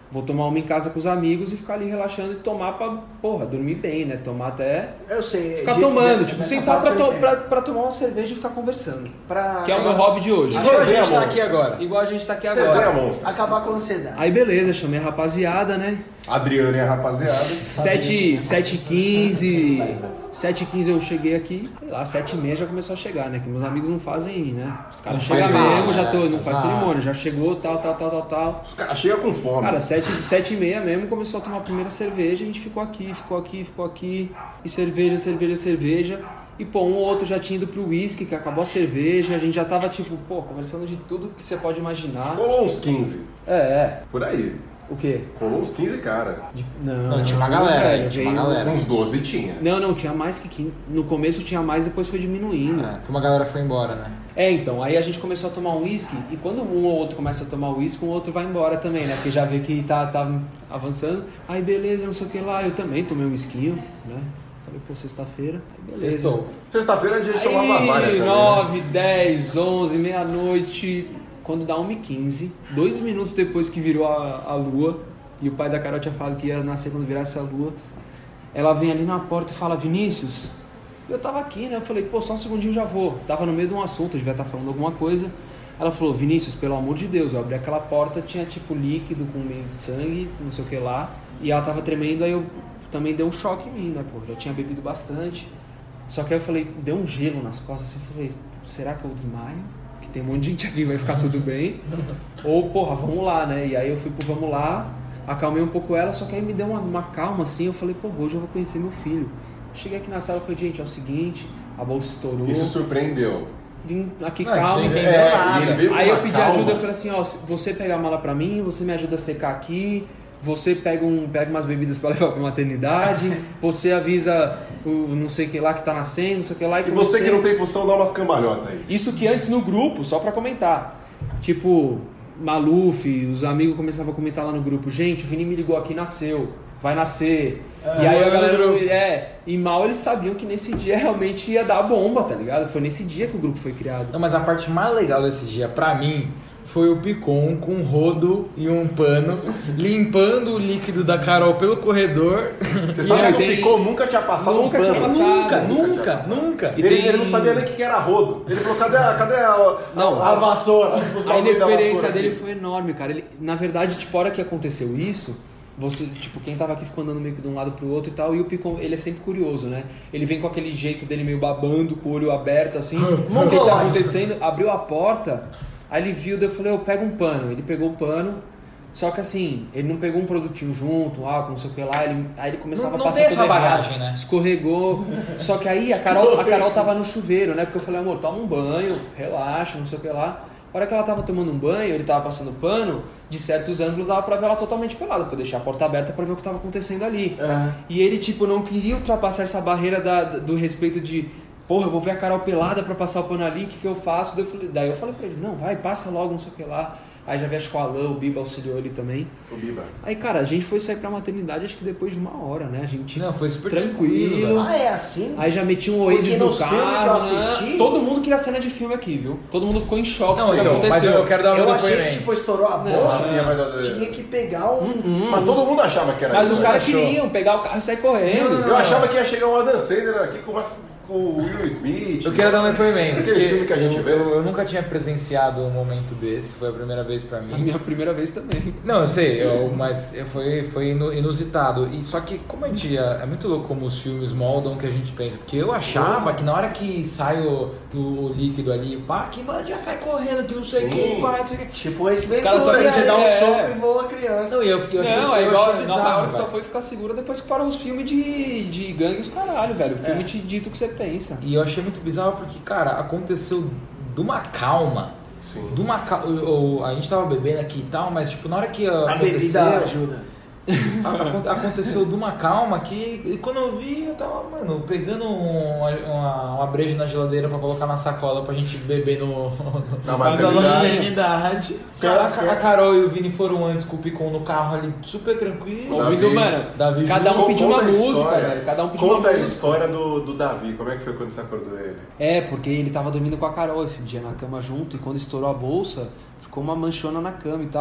[SPEAKER 3] vou tomar uma em casa com os amigos e ficar ali relaxando e tomar pra, porra, dormir bem, né? Tomar até...
[SPEAKER 1] Eu sei.
[SPEAKER 3] Ficar
[SPEAKER 1] de-
[SPEAKER 3] tomando,
[SPEAKER 1] dessa-
[SPEAKER 3] tipo,
[SPEAKER 1] dessa
[SPEAKER 3] sentar pra,
[SPEAKER 1] parte eu
[SPEAKER 3] to-
[SPEAKER 1] entendo.
[SPEAKER 3] pra, pra tomar uma cerveja e ficar conversando.
[SPEAKER 1] Pra
[SPEAKER 3] Que é o meu
[SPEAKER 1] acabar-
[SPEAKER 3] hobby de hoje.
[SPEAKER 4] Igual a
[SPEAKER 2] Resenha
[SPEAKER 4] gente tá
[SPEAKER 2] monstro.
[SPEAKER 4] aqui agora.
[SPEAKER 3] Igual a gente tá aqui
[SPEAKER 2] Resenha
[SPEAKER 3] agora.
[SPEAKER 2] monstro.
[SPEAKER 1] Acabar com a ansiedade.
[SPEAKER 3] Aí beleza, chamei a rapaziada, né?
[SPEAKER 2] Adriano e a rapaziada.
[SPEAKER 3] sete e quinze, sete e quinze eu cheguei aqui, sei lá, sete e meia já começou a chegar, né? Que meus amigos não fazem, né? Os caras
[SPEAKER 4] Não
[SPEAKER 3] chegam
[SPEAKER 4] faz
[SPEAKER 3] mesmo,
[SPEAKER 4] nada,
[SPEAKER 3] já tô, não
[SPEAKER 4] é,
[SPEAKER 3] faz
[SPEAKER 4] exato.
[SPEAKER 3] cerimônia, já chegou, tal, tal, tal, tal, tal.
[SPEAKER 2] Os caras chegam com fome.
[SPEAKER 3] Cara, sete, sete e meia mesmo começou a tomar a primeira cerveja, a gente ficou aqui, ficou aqui, ficou aqui, e cerveja, cerveja, cerveja. E pô, um ou outro já tinha ido pro uísque, que acabou a cerveja, a gente já tava tipo, pô, conversando de tudo que você pode imaginar.
[SPEAKER 2] Colou uns quinze.
[SPEAKER 3] É, é.
[SPEAKER 2] Por aí.
[SPEAKER 3] O quê?
[SPEAKER 2] Colou uns quinze, cara.
[SPEAKER 3] De- Não,
[SPEAKER 4] Não, tinha uma galera aí,
[SPEAKER 3] velho,
[SPEAKER 4] tinha uma
[SPEAKER 3] veio-
[SPEAKER 4] galera.
[SPEAKER 2] Uns doze tinha.
[SPEAKER 3] Não, não, tinha mais que quinze. No começo tinha mais, depois foi diminuindo.
[SPEAKER 4] É, que uma galera foi embora, né?
[SPEAKER 3] É, então, aí a gente começou a tomar um uísque, e quando um ou outro começa a tomar uísque, o outro vai embora também, né? Porque já vê que tá, tá avançando. Aí beleza, não sei o que lá, eu também tomei um whiskinho, né? Falei, pô, sexta-feira, aí beleza.
[SPEAKER 4] Sextou.
[SPEAKER 2] Sexta-feira é dia de tomar Bavária
[SPEAKER 3] Aí,
[SPEAKER 2] também. né?
[SPEAKER 3] nove, dez, onze, meia-noite, quando dá uma e quinze, dois minutos depois que virou a, a lua, e o pai da Carol tinha falado que ia nascer quando virasse a lua, ela vem ali na porta e fala, Vinícius, eu tava aqui, né? Eu falei, pô, só um segundinho já vou. Tava no meio de um assunto, eu devia estar falando alguma coisa. Ela falou, Vinícius, pelo amor de Deus, eu abri aquela porta, tinha tipo líquido com meio de sangue, não sei o que lá, e ela tava tremendo, aí eu também deu um choque em mim, né, pô, já tinha bebido bastante. Só que aí eu falei, deu um gelo nas costas, assim, eu falei, será que eu desmaio? Que tem um monte de gente aqui, vai ficar tudo bem? Ou, porra, vamos lá, né? E aí eu fui pro vamos lá, acalmei um pouco ela, só que aí me deu uma, uma calma, assim, eu falei, pô, hoje eu vou conhecer meu filho. Cheguei aqui na sala e falei, gente, é o seguinte, a bolsa estourou.
[SPEAKER 2] Isso surpreendeu.
[SPEAKER 3] Vim aqui,
[SPEAKER 4] Não, a gente
[SPEAKER 3] calma,
[SPEAKER 4] não
[SPEAKER 3] entendeu?
[SPEAKER 4] entendeu
[SPEAKER 2] É,
[SPEAKER 4] nada.
[SPEAKER 2] e ele veio com
[SPEAKER 3] Aí eu
[SPEAKER 2] uma
[SPEAKER 3] pedi
[SPEAKER 2] calma.
[SPEAKER 3] ajuda, eu falei assim, ó, se você pega a mala pra mim, você me ajuda a secar aqui, você pega, um, pega umas bebidas pra levar pra maternidade, você avisa o não sei o que lá que tá nascendo, não sei o que lá.
[SPEAKER 2] E você que não tem função, dá umas cambalhotas aí.
[SPEAKER 3] Isso que antes no grupo, só pra comentar, tipo, Maluf, os amigos começavam a comentar lá no grupo, gente, o Vini me ligou aqui, nasceu, vai nascer. E aí a galera, é, e mal eles sabiam que nesse dia realmente ia dar a bomba, tá ligado? Foi nesse dia que o grupo foi criado.
[SPEAKER 4] Não, mas a parte mais legal desse dia, pra mim, foi o Picon com um rodo e um pano, limpando o líquido da Carol pelo corredor.
[SPEAKER 2] Você
[SPEAKER 3] E
[SPEAKER 2] sabe
[SPEAKER 3] aí
[SPEAKER 2] que
[SPEAKER 3] tem-
[SPEAKER 2] o Picô nunca tinha passado
[SPEAKER 3] Nunca
[SPEAKER 2] um
[SPEAKER 3] tinha
[SPEAKER 2] pano.
[SPEAKER 3] passado.
[SPEAKER 4] Nunca,
[SPEAKER 2] tinha
[SPEAKER 4] nunca,
[SPEAKER 2] passado.
[SPEAKER 4] nunca.
[SPEAKER 3] E
[SPEAKER 2] Ele,
[SPEAKER 3] tem-
[SPEAKER 2] ele não sabia nem o que que era rodo. Ele falou, cadê a, cadê a,
[SPEAKER 3] Não,
[SPEAKER 2] a,
[SPEAKER 1] A vassoura. os
[SPEAKER 3] A
[SPEAKER 1] bagulhos da
[SPEAKER 3] inexperiência
[SPEAKER 1] vassoura
[SPEAKER 3] dele
[SPEAKER 1] aqui.
[SPEAKER 3] foi enorme, cara. Ele, na verdade, tipo, a hora que aconteceu isso, você, tipo, quem tava aqui ficou andando meio que de um lado pro outro e tal, e o Picon, ele é sempre curioso, né? Ele vem com aquele jeito dele meio babando, com o olho aberto, assim, o que tá
[SPEAKER 1] Mongoloide.
[SPEAKER 3] acontecendo, abriu a porta, aí ele viu, daí eu falei, eu pego um pano. Ele pegou o pano, só que assim, ele não pegou um produtinho junto, ah, não sei o que lá, ele, aí ele começava
[SPEAKER 4] Não- não
[SPEAKER 3] a passar
[SPEAKER 4] tem
[SPEAKER 3] tudo
[SPEAKER 4] essa
[SPEAKER 3] errado,
[SPEAKER 4] bagagem, né?
[SPEAKER 3] escorregou, só que aí a Carol, a Carol tava no chuveiro, né? Porque eu falei, amor, toma um banho, relaxa, não sei o que lá. A hora que ela tava tomando um banho, ele tava passando pano, de certos ângulos dava pra ver ela totalmente pelada, porque eu deixei a porta aberta pra ver o que tava acontecendo ali.
[SPEAKER 1] Aham.
[SPEAKER 3] E ele, tipo, não queria ultrapassar essa barreira da, do respeito de, porra, eu vou ver a Carol pelada pra passar o pano ali, o que, que eu faço? Daí eu, falei, daí eu falei pra ele, não, vai, passa logo, não sei o que lá. Aí já vi acho que o Alan, o Biba auxiliou ele também.
[SPEAKER 2] O Biba.
[SPEAKER 3] Aí, cara, a gente foi sair pra maternidade acho que depois de uma hora, né? A gente
[SPEAKER 4] Não, foi super
[SPEAKER 3] tranquilo.
[SPEAKER 4] tranquilo,
[SPEAKER 1] Ah, é assim?
[SPEAKER 3] Aí já meti um Oasis
[SPEAKER 1] Porque
[SPEAKER 3] no
[SPEAKER 1] nos
[SPEAKER 3] carro.
[SPEAKER 1] filmes que eu
[SPEAKER 3] né?
[SPEAKER 1] assisti-
[SPEAKER 3] Todo mundo queria cena de filme aqui, viu? Todo mundo ficou em choque
[SPEAKER 4] Não,
[SPEAKER 3] com o que
[SPEAKER 4] então, mas
[SPEAKER 3] aconteceu.
[SPEAKER 4] eu quero dar um
[SPEAKER 1] Eu achei que
[SPEAKER 4] depoimento.
[SPEAKER 1] tipo, estourou a
[SPEAKER 3] Não,
[SPEAKER 1] bolsa,
[SPEAKER 2] a Sofia vai dar-
[SPEAKER 1] tinha que pegar um...
[SPEAKER 2] Mas todo mundo achava que era
[SPEAKER 3] Mas
[SPEAKER 2] isso.
[SPEAKER 3] os
[SPEAKER 2] né?
[SPEAKER 3] caras
[SPEAKER 4] achou?
[SPEAKER 3] queriam pegar o carro e sair correndo.
[SPEAKER 4] Não, não,
[SPEAKER 2] Eu achava que ia chegar um Adam Sandler aqui com, uma- com o Will Smith.
[SPEAKER 4] Eu quero dar um depoimento.
[SPEAKER 2] Aquele
[SPEAKER 4] porque
[SPEAKER 2] filme que a gente
[SPEAKER 4] eu,
[SPEAKER 2] vê.
[SPEAKER 4] Eu, eu nunca tinha presenciado um momento desse, foi a primeira vez pra
[SPEAKER 3] A
[SPEAKER 4] mim.
[SPEAKER 3] minha primeira vez também.
[SPEAKER 4] Não, eu sei, eu- mas foi, foi inu- inusitado. E só que como a gente ia, é muito louco como os filmes moldam o que a gente pensa. Porque eu achava que na hora que sai o, o líquido ali, pá, que mano, já sai correndo, que não sei o que, vai, não sei o que.
[SPEAKER 1] Tipo esse
[SPEAKER 3] Os caras só
[SPEAKER 1] Ventura, aí você dá um
[SPEAKER 3] querem-
[SPEAKER 1] soco
[SPEAKER 3] é.
[SPEAKER 1] e voa a criança.
[SPEAKER 4] Não, e eu, eu achei,
[SPEAKER 3] Não, é
[SPEAKER 4] eu
[SPEAKER 3] igual.
[SPEAKER 4] achei
[SPEAKER 3] Nova
[SPEAKER 4] bizarro,
[SPEAKER 3] York só
[SPEAKER 4] velho.
[SPEAKER 3] foi ficar segura depois que parou os filmes de, de gangue e os caralho, velho. O filme te dita o que você pensa.
[SPEAKER 4] E eu achei muito bizarro porque, cara, aconteceu de uma calma.
[SPEAKER 2] Sim.
[SPEAKER 4] De uma calma. A gente tava bebendo aqui e tal, mas tipo, na hora que
[SPEAKER 1] A
[SPEAKER 4] aconteceu,
[SPEAKER 1] bebida ajuda.
[SPEAKER 4] Aconte- aconteceu de uma calma que e quando eu vi, eu tava, mano, pegando uma, uma, uma breja na geladeira pra colocar na sacola pra gente beber no.
[SPEAKER 2] Na
[SPEAKER 4] na
[SPEAKER 2] maternidade.
[SPEAKER 4] maternidade.
[SPEAKER 1] Certo,
[SPEAKER 4] A,
[SPEAKER 1] certo.
[SPEAKER 4] a Carol e o Vini foram antes com o Picon no carro ali, super tranquilo.
[SPEAKER 2] Davi-
[SPEAKER 3] Ouvindo, mano,
[SPEAKER 4] Davi
[SPEAKER 3] cada um
[SPEAKER 2] Conta
[SPEAKER 3] pediu uma
[SPEAKER 2] a
[SPEAKER 3] música,
[SPEAKER 2] história.
[SPEAKER 3] velho. Cada um pediu
[SPEAKER 2] Conta
[SPEAKER 3] uma
[SPEAKER 2] a
[SPEAKER 3] música.
[SPEAKER 2] história do, do Davi. Como é que foi quando você acordou ele?
[SPEAKER 3] É, porque ele tava dormindo com a Carol esse dia na cama junto e quando estourou a bolsa, ficou uma manchona na cama e tal.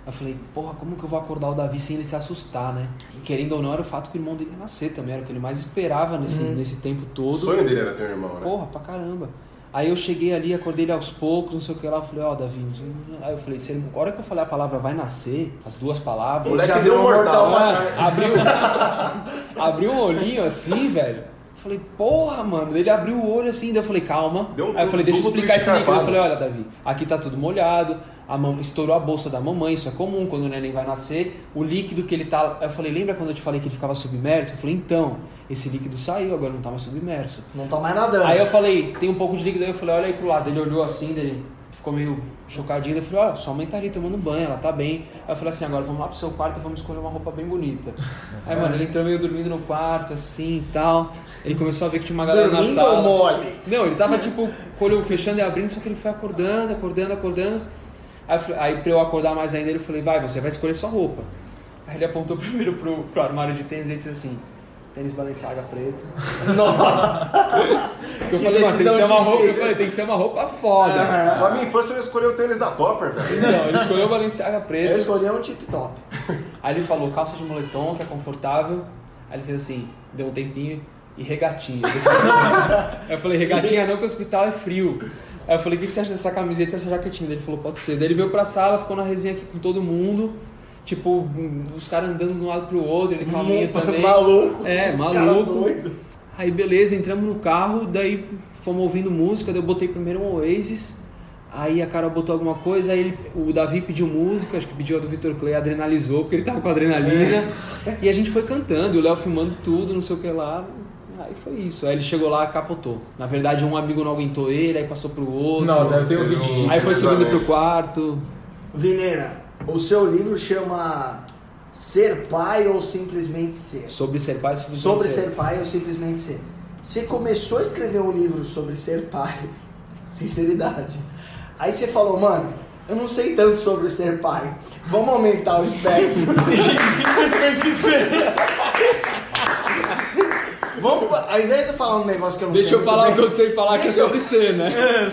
[SPEAKER 3] Eu falei, porra, como que eu vou acordar o Davi sem ele se assustar, né? E querendo ou não, era o fato que o irmão dele ia nascer também, era o que ele mais esperava nesse,
[SPEAKER 1] Uhum.
[SPEAKER 3] nesse tempo todo.
[SPEAKER 2] O sonho dele era ter um irmão, né?
[SPEAKER 3] Porra, pra caramba. Aí eu cheguei ali, acordei ele aos poucos, não sei o que lá, eu falei, ó, oh, Davi, aí eu falei, se ele, agora que eu falei a palavra vai nascer, as duas palavras...
[SPEAKER 2] O moleque
[SPEAKER 1] já
[SPEAKER 2] virou
[SPEAKER 1] virou
[SPEAKER 2] mortal.
[SPEAKER 1] mortal.
[SPEAKER 3] Ah, abriu, abriu um olhinho assim, velho. Falei, porra, mano. Ele abriu o olho assim, daí eu falei, calma.
[SPEAKER 2] Deu um
[SPEAKER 3] Aí eu falei, deixa eu
[SPEAKER 2] duplo
[SPEAKER 3] explicar
[SPEAKER 2] twist
[SPEAKER 3] esse líquido. Eu
[SPEAKER 2] carpado.
[SPEAKER 3] falei, olha, Davi, aqui tá tudo molhado, a mam... estourou a bolsa da mamãe, isso é comum quando o neném vai nascer. O líquido que ele tá. Eu falei, lembra quando eu te falei que ele ficava submerso? Eu falei, então, esse líquido saiu, agora não tá mais submerso.
[SPEAKER 1] Não tá mais nadando.
[SPEAKER 3] Aí eu falei, tem um pouco de líquido, aí eu falei, olha aí pro lado. Ele olhou assim, dele ficou meio chocadinho. Eu falei, ó, sua mãe tá ali tomando banho, ela tá bem. Aí eu falei assim, agora vamos lá pro seu quarto e vamos escolher uma roupa bem bonita. Aí, mano, ele entrou meio dormindo no quarto, assim e tal. Ele começou a ver que tinha uma galera na
[SPEAKER 1] Dormindo
[SPEAKER 3] sala.
[SPEAKER 1] ou mole?
[SPEAKER 3] Não, ele tava tipo, com o olho fechando e abrindo, só que ele foi acordando, acordando, acordando. Aí, eu falei- aí pra eu acordar mais ainda, ele falei, vai, você vai escolher sua roupa. Aí ele apontou primeiro pro, pro armário de tênis e ele fez assim, tênis Balenciaga preto.
[SPEAKER 1] Nossa.
[SPEAKER 3] Porque eu
[SPEAKER 1] Que
[SPEAKER 3] falei, mano, tem que ser
[SPEAKER 1] decisão
[SPEAKER 3] uma roupa, eu
[SPEAKER 1] difícil.
[SPEAKER 3] falei, tem que ser uma roupa foda.
[SPEAKER 2] Na minha infância eu escolhi o tênis da Topper, velho.
[SPEAKER 3] Não, ele escolheu o Balenciaga
[SPEAKER 1] Eu
[SPEAKER 3] preto.
[SPEAKER 1] escolhi um tip top.
[SPEAKER 3] Aí ele falou calça de moletom, que é confortável. Aí ele fez assim, deu um tempinho e regatinha. Eu falei, assim, aí eu falei, regatinha não, que o hospital é frio. Aí eu falei, o que que você acha dessa camiseta e essa jaquetinha? Daí ele falou, pode ser. Daí ele veio pra sala, ficou na resenha aqui com todo mundo. Tipo, os caras andando de um lado pro outro, ele calminho também.
[SPEAKER 1] Maluco.
[SPEAKER 3] É,
[SPEAKER 1] Esse
[SPEAKER 3] maluco.
[SPEAKER 1] cara doido.
[SPEAKER 3] Aí beleza, entramos no carro, daí fomos ouvindo música, daí eu botei primeiro um Oasis, aí a Carol botou alguma coisa, aí ele, o Davi pediu música, acho que pediu a do Vitor Clay, adrenalizou, porque ele tava com adrenalina, e a gente foi cantando, o Léo filmando tudo, não sei o que lá, aí foi isso, aí ele chegou lá e capotou. Na verdade um amigo não aguentou ele, aí passou pro outro,
[SPEAKER 4] Nossa, eu tenho um vídeo disso.
[SPEAKER 3] aí foi subindo pro quarto.
[SPEAKER 1] Vineira, o seu livro chama Ser Pai ou Simplesmente Ser?
[SPEAKER 3] Sobre ser pai, sobre,
[SPEAKER 1] Sobre ser pai ou simplesmente ser. Você começou a escrever um livro sobre ser pai, sinceridade. Aí você falou, mano, eu não sei tanto sobre ser pai. Vamos aumentar o espectro.
[SPEAKER 4] Simplesmente ser.
[SPEAKER 1] Vamos, ao invés de eu falar um negócio que eu não
[SPEAKER 3] Deixa
[SPEAKER 1] sei
[SPEAKER 3] eu
[SPEAKER 1] muito
[SPEAKER 3] falar o
[SPEAKER 1] bem,
[SPEAKER 3] que eu sei falar, que é sobre ser, né?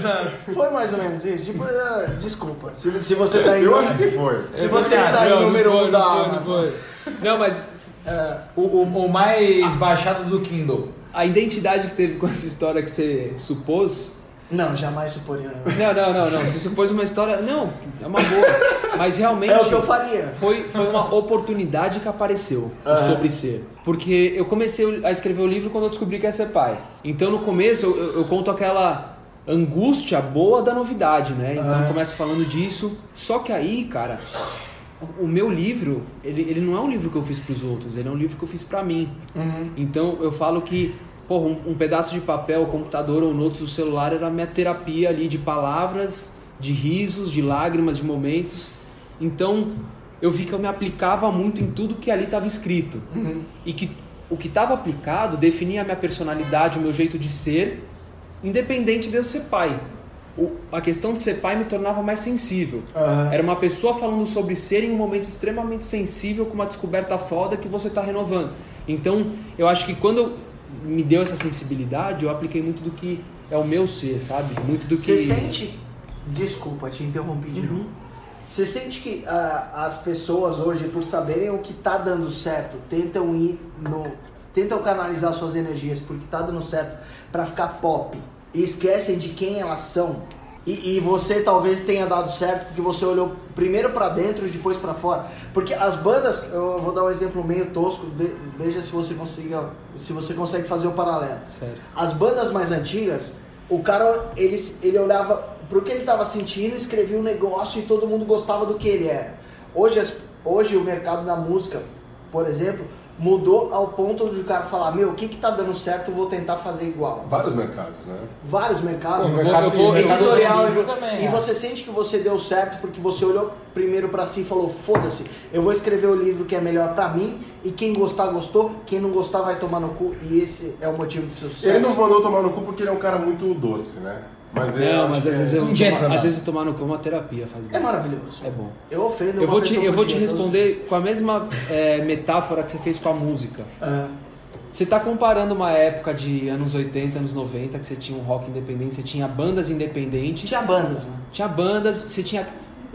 [SPEAKER 1] foi mais ou menos isso. Tipo, ah, desculpa. Se, se você tá aí.
[SPEAKER 2] Eu acho que foi.
[SPEAKER 1] Se você tá aí no número um da
[SPEAKER 3] não foi, não
[SPEAKER 1] Amazon.
[SPEAKER 3] foi. Não, mas
[SPEAKER 1] É,
[SPEAKER 4] O, o, o mais baixado do Kindle.
[SPEAKER 3] a identidade que teve com essa história que você supôs.
[SPEAKER 1] não, jamais suporia. Né?
[SPEAKER 3] Não, não, não, não. Você supôs uma história. Não, é uma boa. Mas realmente.
[SPEAKER 1] É o que eu faria.
[SPEAKER 3] Foi, foi uma oportunidade que apareceu
[SPEAKER 1] Aham.
[SPEAKER 3] sobre ser. Porque eu comecei a escrever o livro quando eu descobri que ia ser pai. Então no começo eu, eu- eu conto aquela angústia boa da novidade, né? Então
[SPEAKER 1] Aham.
[SPEAKER 3] eu começo falando disso. Só que aí, cara, o, o meu livro, ele, ele não é um livro que eu fiz pros outros, ele é um livro que eu fiz pra mim.
[SPEAKER 1] Uhum.
[SPEAKER 3] Então eu falo que, porra, um, um pedaço de papel, computador ou notes do celular era a minha terapia ali de palavras, de risos, de lágrimas, de momentos. Então eu vi que eu me aplicava muito em tudo que ali estava escrito.
[SPEAKER 1] Uhum.
[SPEAKER 3] E que o que estava aplicado definia a minha personalidade, o meu jeito de ser, independente de eu ser pai. O, a questão de ser pai me tornava mais sensível.
[SPEAKER 1] Aham.
[SPEAKER 3] Era uma pessoa falando sobre ser em um momento extremamente sensível, com uma descoberta foda que você está renovando. Então, eu acho que quando me deu essa sensibilidade, eu apliquei muito do que é o meu ser, sabe? Muito do que...
[SPEAKER 1] Você sente. Desculpa, te interrompi de novo. Você sente que ah, as pessoas hoje, por saberem o que tá dando certo, tentam ir no. tentam canalizar suas energias porque tá dando certo pra ficar pop e esquecem de quem elas são? E, e você talvez tenha dado certo porque você olhou primeiro pra dentro e depois pra fora. Porque as bandas, eu vou dar um exemplo meio tosco, ve- veja se você consiga, se você consegue fazer o paralelo.
[SPEAKER 3] Certo.
[SPEAKER 1] As bandas mais antigas, o cara, ele, ele olhava pro que ele estava sentindo, escrevia um negócio e todo mundo gostava do que ele era. Hoje, as, hoje o mercado da música, por exemplo, mudou ao ponto de o cara falar, meu, o que que tá dando certo, eu vou tentar fazer igual.
[SPEAKER 2] Vários mercados, né?
[SPEAKER 1] Vários mercados,
[SPEAKER 4] O
[SPEAKER 3] vou-
[SPEAKER 4] mercado,
[SPEAKER 3] eu vou-
[SPEAKER 4] o mercado
[SPEAKER 1] editorial,
[SPEAKER 4] do livro
[SPEAKER 1] e,
[SPEAKER 4] também,
[SPEAKER 1] e
[SPEAKER 4] é.
[SPEAKER 1] você sente que você deu certo porque você olhou primeiro pra si e falou, foda-se, eu vou escrever o livro que é melhor pra mim e quem gostar, gostou, quem não gostar vai tomar no cu e esse é o motivo do seu sucesso.
[SPEAKER 2] Ele não mandou tomar no cu porque ele é um cara muito doce, né? Mas eu
[SPEAKER 3] Não,
[SPEAKER 2] acho
[SPEAKER 3] mas
[SPEAKER 2] que
[SPEAKER 3] às vezes,
[SPEAKER 2] é...
[SPEAKER 3] eu,
[SPEAKER 4] Um gentleman.
[SPEAKER 3] toma, às vezes eu tomar no cu é uma terapia, faz bem.
[SPEAKER 1] É maravilhoso.
[SPEAKER 3] É bom.
[SPEAKER 1] Eu ofendo
[SPEAKER 3] Eu
[SPEAKER 1] uma
[SPEAKER 3] vou te,
[SPEAKER 1] pessoa
[SPEAKER 3] eu vou
[SPEAKER 1] por
[SPEAKER 3] te
[SPEAKER 1] dia, todos os
[SPEAKER 3] responder com a mesma é, metáfora que você fez com a música.
[SPEAKER 1] Ah,
[SPEAKER 3] Você está comparando uma época de anos oitenta, anos noventa, que você tinha um rock independente, você tinha bandas independentes.
[SPEAKER 1] tinha bandas, né?
[SPEAKER 3] Tinha bandas, você tinha...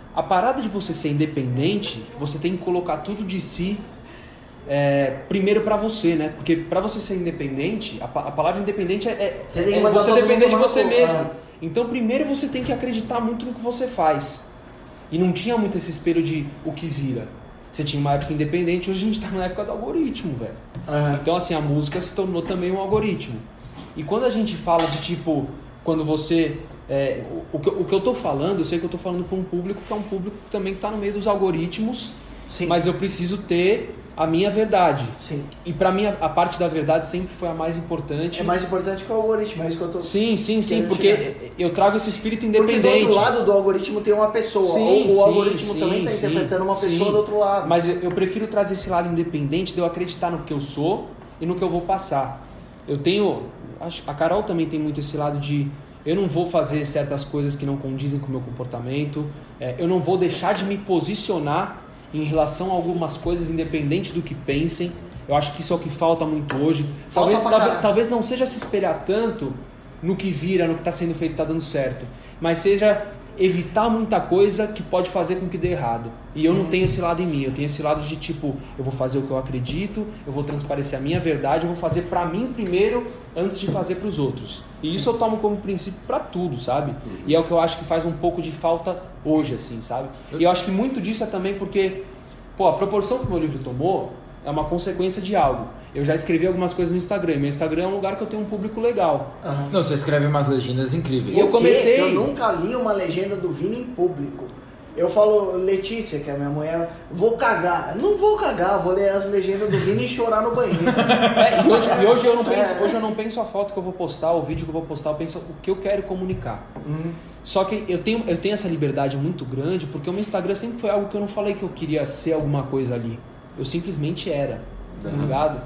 [SPEAKER 3] a parada de você ser independente, você tem que colocar tudo de si é, primeiro pra você, né? Porque pra você ser independente, a, a palavra independente é, é
[SPEAKER 1] Você, tem que
[SPEAKER 3] é
[SPEAKER 1] mandar
[SPEAKER 3] você
[SPEAKER 1] todo
[SPEAKER 3] depender
[SPEAKER 1] mundo
[SPEAKER 3] de você
[SPEAKER 1] tomar
[SPEAKER 3] mesmo.
[SPEAKER 1] conta.
[SPEAKER 3] Então primeiro você tem que acreditar muito no que você faz. E não tinha muito esse espelho de o que vira. Você tinha uma época independente, hoje a gente tá na época do algoritmo, velho.
[SPEAKER 1] Uhum.
[SPEAKER 3] Então assim, a música se tornou também um algoritmo. E quando a gente fala de tipo, quando você... É, o, o, que, o que eu tô falando, eu sei que eu tô falando para um público que é um público que também tá no meio dos algoritmos,
[SPEAKER 1] Sim.
[SPEAKER 3] mas eu preciso ter a minha verdade.
[SPEAKER 1] Sim.
[SPEAKER 3] E pra mim a, a parte da verdade sempre foi a mais importante.
[SPEAKER 1] É mais importante que o algoritmo, é isso que eu tô...
[SPEAKER 3] Sim, sim, sim,
[SPEAKER 1] querendo
[SPEAKER 3] porque
[SPEAKER 1] chegar.
[SPEAKER 3] eu trago esse espírito
[SPEAKER 1] Porque
[SPEAKER 3] independente.
[SPEAKER 1] do outro lado do algoritmo tem uma pessoa,
[SPEAKER 3] Sim,
[SPEAKER 1] ou o
[SPEAKER 3] sim,
[SPEAKER 1] algoritmo
[SPEAKER 3] sim,
[SPEAKER 1] também está
[SPEAKER 3] sim,
[SPEAKER 1] interpretando uma pessoa
[SPEAKER 3] sim.
[SPEAKER 1] do outro lado.
[SPEAKER 3] Mas eu, eu prefiro trazer esse lado independente de eu acreditar no que eu sou e no que eu vou passar. Eu tenho... acho- A Carol também tem muito esse lado de... Eu não vou fazer certas coisas que não condizem com o meu comportamento. É, eu não vou deixar de me posicionar em relação a algumas coisas, independente do que pensem. Eu acho que isso é o que falta muito hoje.
[SPEAKER 1] Falta
[SPEAKER 3] Talvez,
[SPEAKER 1] pra
[SPEAKER 3] talvez,
[SPEAKER 1] caralho.
[SPEAKER 3] talvez não seja se espelhar tanto no que vira, no que está sendo feito, está dando certo. Mas seja evitar muita coisa que pode fazer com que dê errado. E eu não tenho esse lado em mim. Eu tenho esse lado de tipo, eu vou fazer o que eu acredito, eu vou transparecer a minha verdade, eu vou fazer pra mim primeiro, antes de fazer pros outros. E isso eu tomo como princípio pra tudo, sabe? E é o que eu acho que faz um pouco de falta hoje, assim, sabe? E eu acho que muito disso é também porque, pô, a proporção que o meu livro tomou é uma consequência de algo. Eu já escrevi algumas coisas no Instagram. Meu Instagram é um lugar que eu tenho um público legal.
[SPEAKER 1] Aham.
[SPEAKER 4] Não, você escreve umas legendas incríveis.
[SPEAKER 3] Eu
[SPEAKER 1] O quê?
[SPEAKER 3] comecei-
[SPEAKER 1] Eu nunca li uma legenda do Vini em público. Eu falo, Letícia, que é minha mulher, vou cagar. Não vou cagar, vou ler as legendas do Vini e chorar no banheiro.
[SPEAKER 3] É, e, hoje, e hoje eu não
[SPEAKER 1] É.
[SPEAKER 3] penso, hoje eu não penso a foto que eu vou postar, o vídeo que eu vou postar, eu penso o que eu quero comunicar.
[SPEAKER 1] Uhum.
[SPEAKER 3] Só que eu tenho, eu tenho essa liberdade muito grande porque o meu Instagram sempre foi algo que eu não falei que eu queria ser alguma coisa ali. Eu simplesmente era, tá ligado?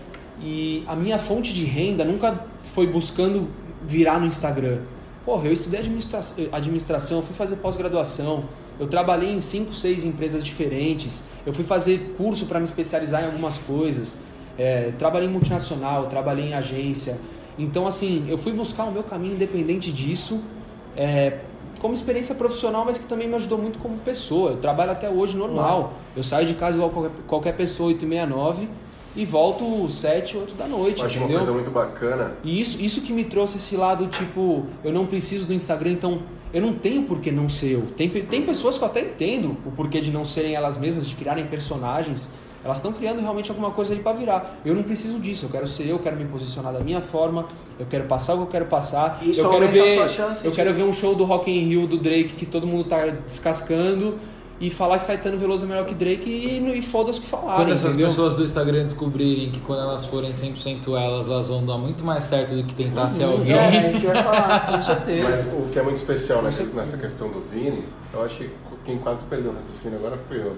[SPEAKER 3] E a minha fonte de renda nunca foi buscando virar no Instagram. Porra, eu estudei administra- administração, eu fui fazer pós-graduação, eu trabalhei em cinco, seis empresas diferentes, eu fui fazer curso para me especializar em algumas coisas, é, trabalhei em multinacional, trabalhei em agência. Então, assim, eu fui buscar o meu caminho independente disso, é, como experiência profissional, mas que também me ajudou muito como pessoa. Eu trabalho até hoje normal, eu saio de casa igual qualquer, qualquer pessoa, oito e meia, nove, e volto sete, oito da noite,
[SPEAKER 2] Eu acho uma
[SPEAKER 3] entendeu?
[SPEAKER 2] coisa muito bacana.
[SPEAKER 3] E isso, isso que me trouxe esse lado, tipo, eu não preciso do Instagram, então eu não tenho por que não ser eu. Tem, tem pessoas que eu até entendo o porquê de não serem elas mesmas, de criarem personagens. Elas estão criando realmente alguma coisa ali pra virar. Eu não preciso disso, eu quero ser eu, quero me posicionar da minha forma, eu quero passar o que eu quero passar.
[SPEAKER 1] Isso
[SPEAKER 3] eu quero
[SPEAKER 1] aumenta a
[SPEAKER 3] ver,
[SPEAKER 1] sua chance
[SPEAKER 3] eu
[SPEAKER 1] de-
[SPEAKER 3] quero ver um show do Rock in Rio do Drake que todo mundo tá descascando e falar que Caetano Veloso é melhor que Drake e, e foda-se o que falarem,
[SPEAKER 4] Quando essas
[SPEAKER 3] entendeu?
[SPEAKER 4] pessoas do Instagram descobrirem que quando elas forem cem por cento elas, elas vão dar muito mais certo do que tentar ser alguém.
[SPEAKER 1] É, é isso que eu ia falar.
[SPEAKER 3] Com certeza.
[SPEAKER 2] Mas o que é muito especial nessa, nessa questão do Vini, eu acho que quem quase perdeu o raciocínio agora foi eu.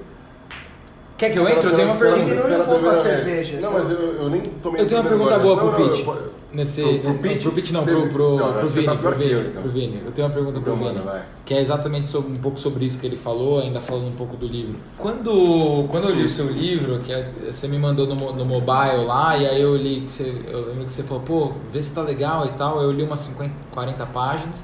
[SPEAKER 4] Quer que eu entre? Eu tenho uma
[SPEAKER 2] Pela-
[SPEAKER 4] pergunta.
[SPEAKER 2] pela
[SPEAKER 1] Diminui um pouco
[SPEAKER 2] primeira
[SPEAKER 1] a
[SPEAKER 2] vez.
[SPEAKER 1] cerveja,
[SPEAKER 2] Não,
[SPEAKER 1] sabe?
[SPEAKER 2] mas eu, eu nem tomei
[SPEAKER 4] Eu tenho uma
[SPEAKER 2] primeiro
[SPEAKER 4] pergunta
[SPEAKER 2] gole,
[SPEAKER 4] boa
[SPEAKER 2] mas-
[SPEAKER 4] pro
[SPEAKER 2] não,
[SPEAKER 4] Pete.
[SPEAKER 2] não, eu-
[SPEAKER 4] Nesse,
[SPEAKER 2] Pro- pro Pete?
[SPEAKER 4] Pro Pete não,
[SPEAKER 2] Você-
[SPEAKER 4] pro, pro,
[SPEAKER 2] Não,
[SPEAKER 4] pro
[SPEAKER 2] acho que
[SPEAKER 4] Vini.
[SPEAKER 2] tá pior
[SPEAKER 4] pro
[SPEAKER 2] que eu,
[SPEAKER 4] Vini,
[SPEAKER 2] então.
[SPEAKER 4] pro Vini. Eu tenho uma pergunta
[SPEAKER 2] Então,
[SPEAKER 4] pro Vini.
[SPEAKER 2] manda, vai.
[SPEAKER 4] Que é exatamente sobre, um pouco sobre isso que ele falou, ainda falando um pouco do livro. Quando, quando eu li o seu livro, que é- você me mandou no, mo- no mobile lá, e aí eu li, que você, eu lembro que você falou, pô, vê se tá legal e tal. Eu li umas cinquenta, quarenta páginas.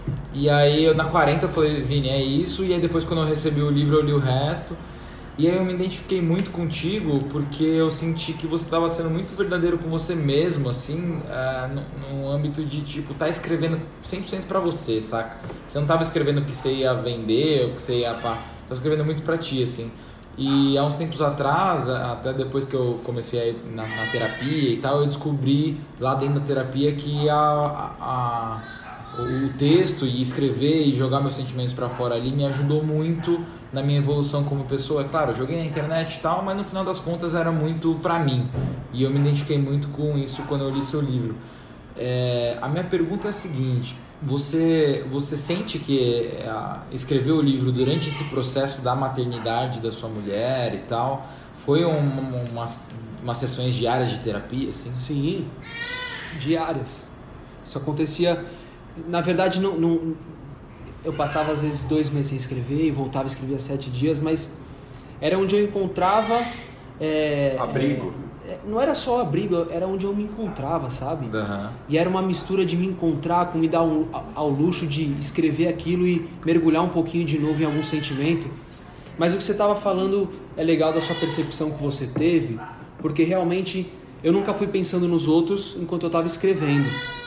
[SPEAKER 4] E aí eu, na quarenta eu falei, Vini, é isso. E aí depois quando eu recebi o livro eu li o resto. E aí eu me identifiquei muito contigo porque eu senti que você estava sendo muito verdadeiro com você mesmo, assim, uh, no, no âmbito de, tipo, tá escrevendo cem por cento pra você, saca? Você não tava escrevendo o que você ia vender, o que você ia... Pá, tava escrevendo muito pra ti, assim. E há uns tempos atrás, até depois que eu comecei a ir na, na terapia e tal, eu descobri lá dentro da terapia que a... a, a o texto e escrever e jogar meus sentimentos pra fora ali me ajudou muito na minha evolução como pessoa. É claro, eu joguei na internet e tal, mas no final das contas era muito pra mim. E eu me identifiquei muito com isso quando eu li seu livro. É, a minha pergunta é a seguinte: você, você sente que é, escrever o livro durante esse processo da maternidade da sua mulher e tal, foi um, umas, umas sessões diárias de terapia, assim?
[SPEAKER 3] Sim, diárias. Isso acontecia... Na verdade, não, não, eu passava às vezes dois meses sem escrever e voltava a escrever sete dias, mas era onde eu encontrava... É,
[SPEAKER 2] Abrigo.
[SPEAKER 3] É, não era só abrigo, era onde eu me encontrava, sabe?
[SPEAKER 4] Uhum.
[SPEAKER 3] E era uma mistura de me encontrar com me dar um, ao luxo de escrever aquilo e mergulhar um pouquinho de novo em algum sentimento. Mas o que você estava falando é legal da sua percepção que você teve, porque realmente eu nunca fui pensando nos outros enquanto eu estava escrevendo.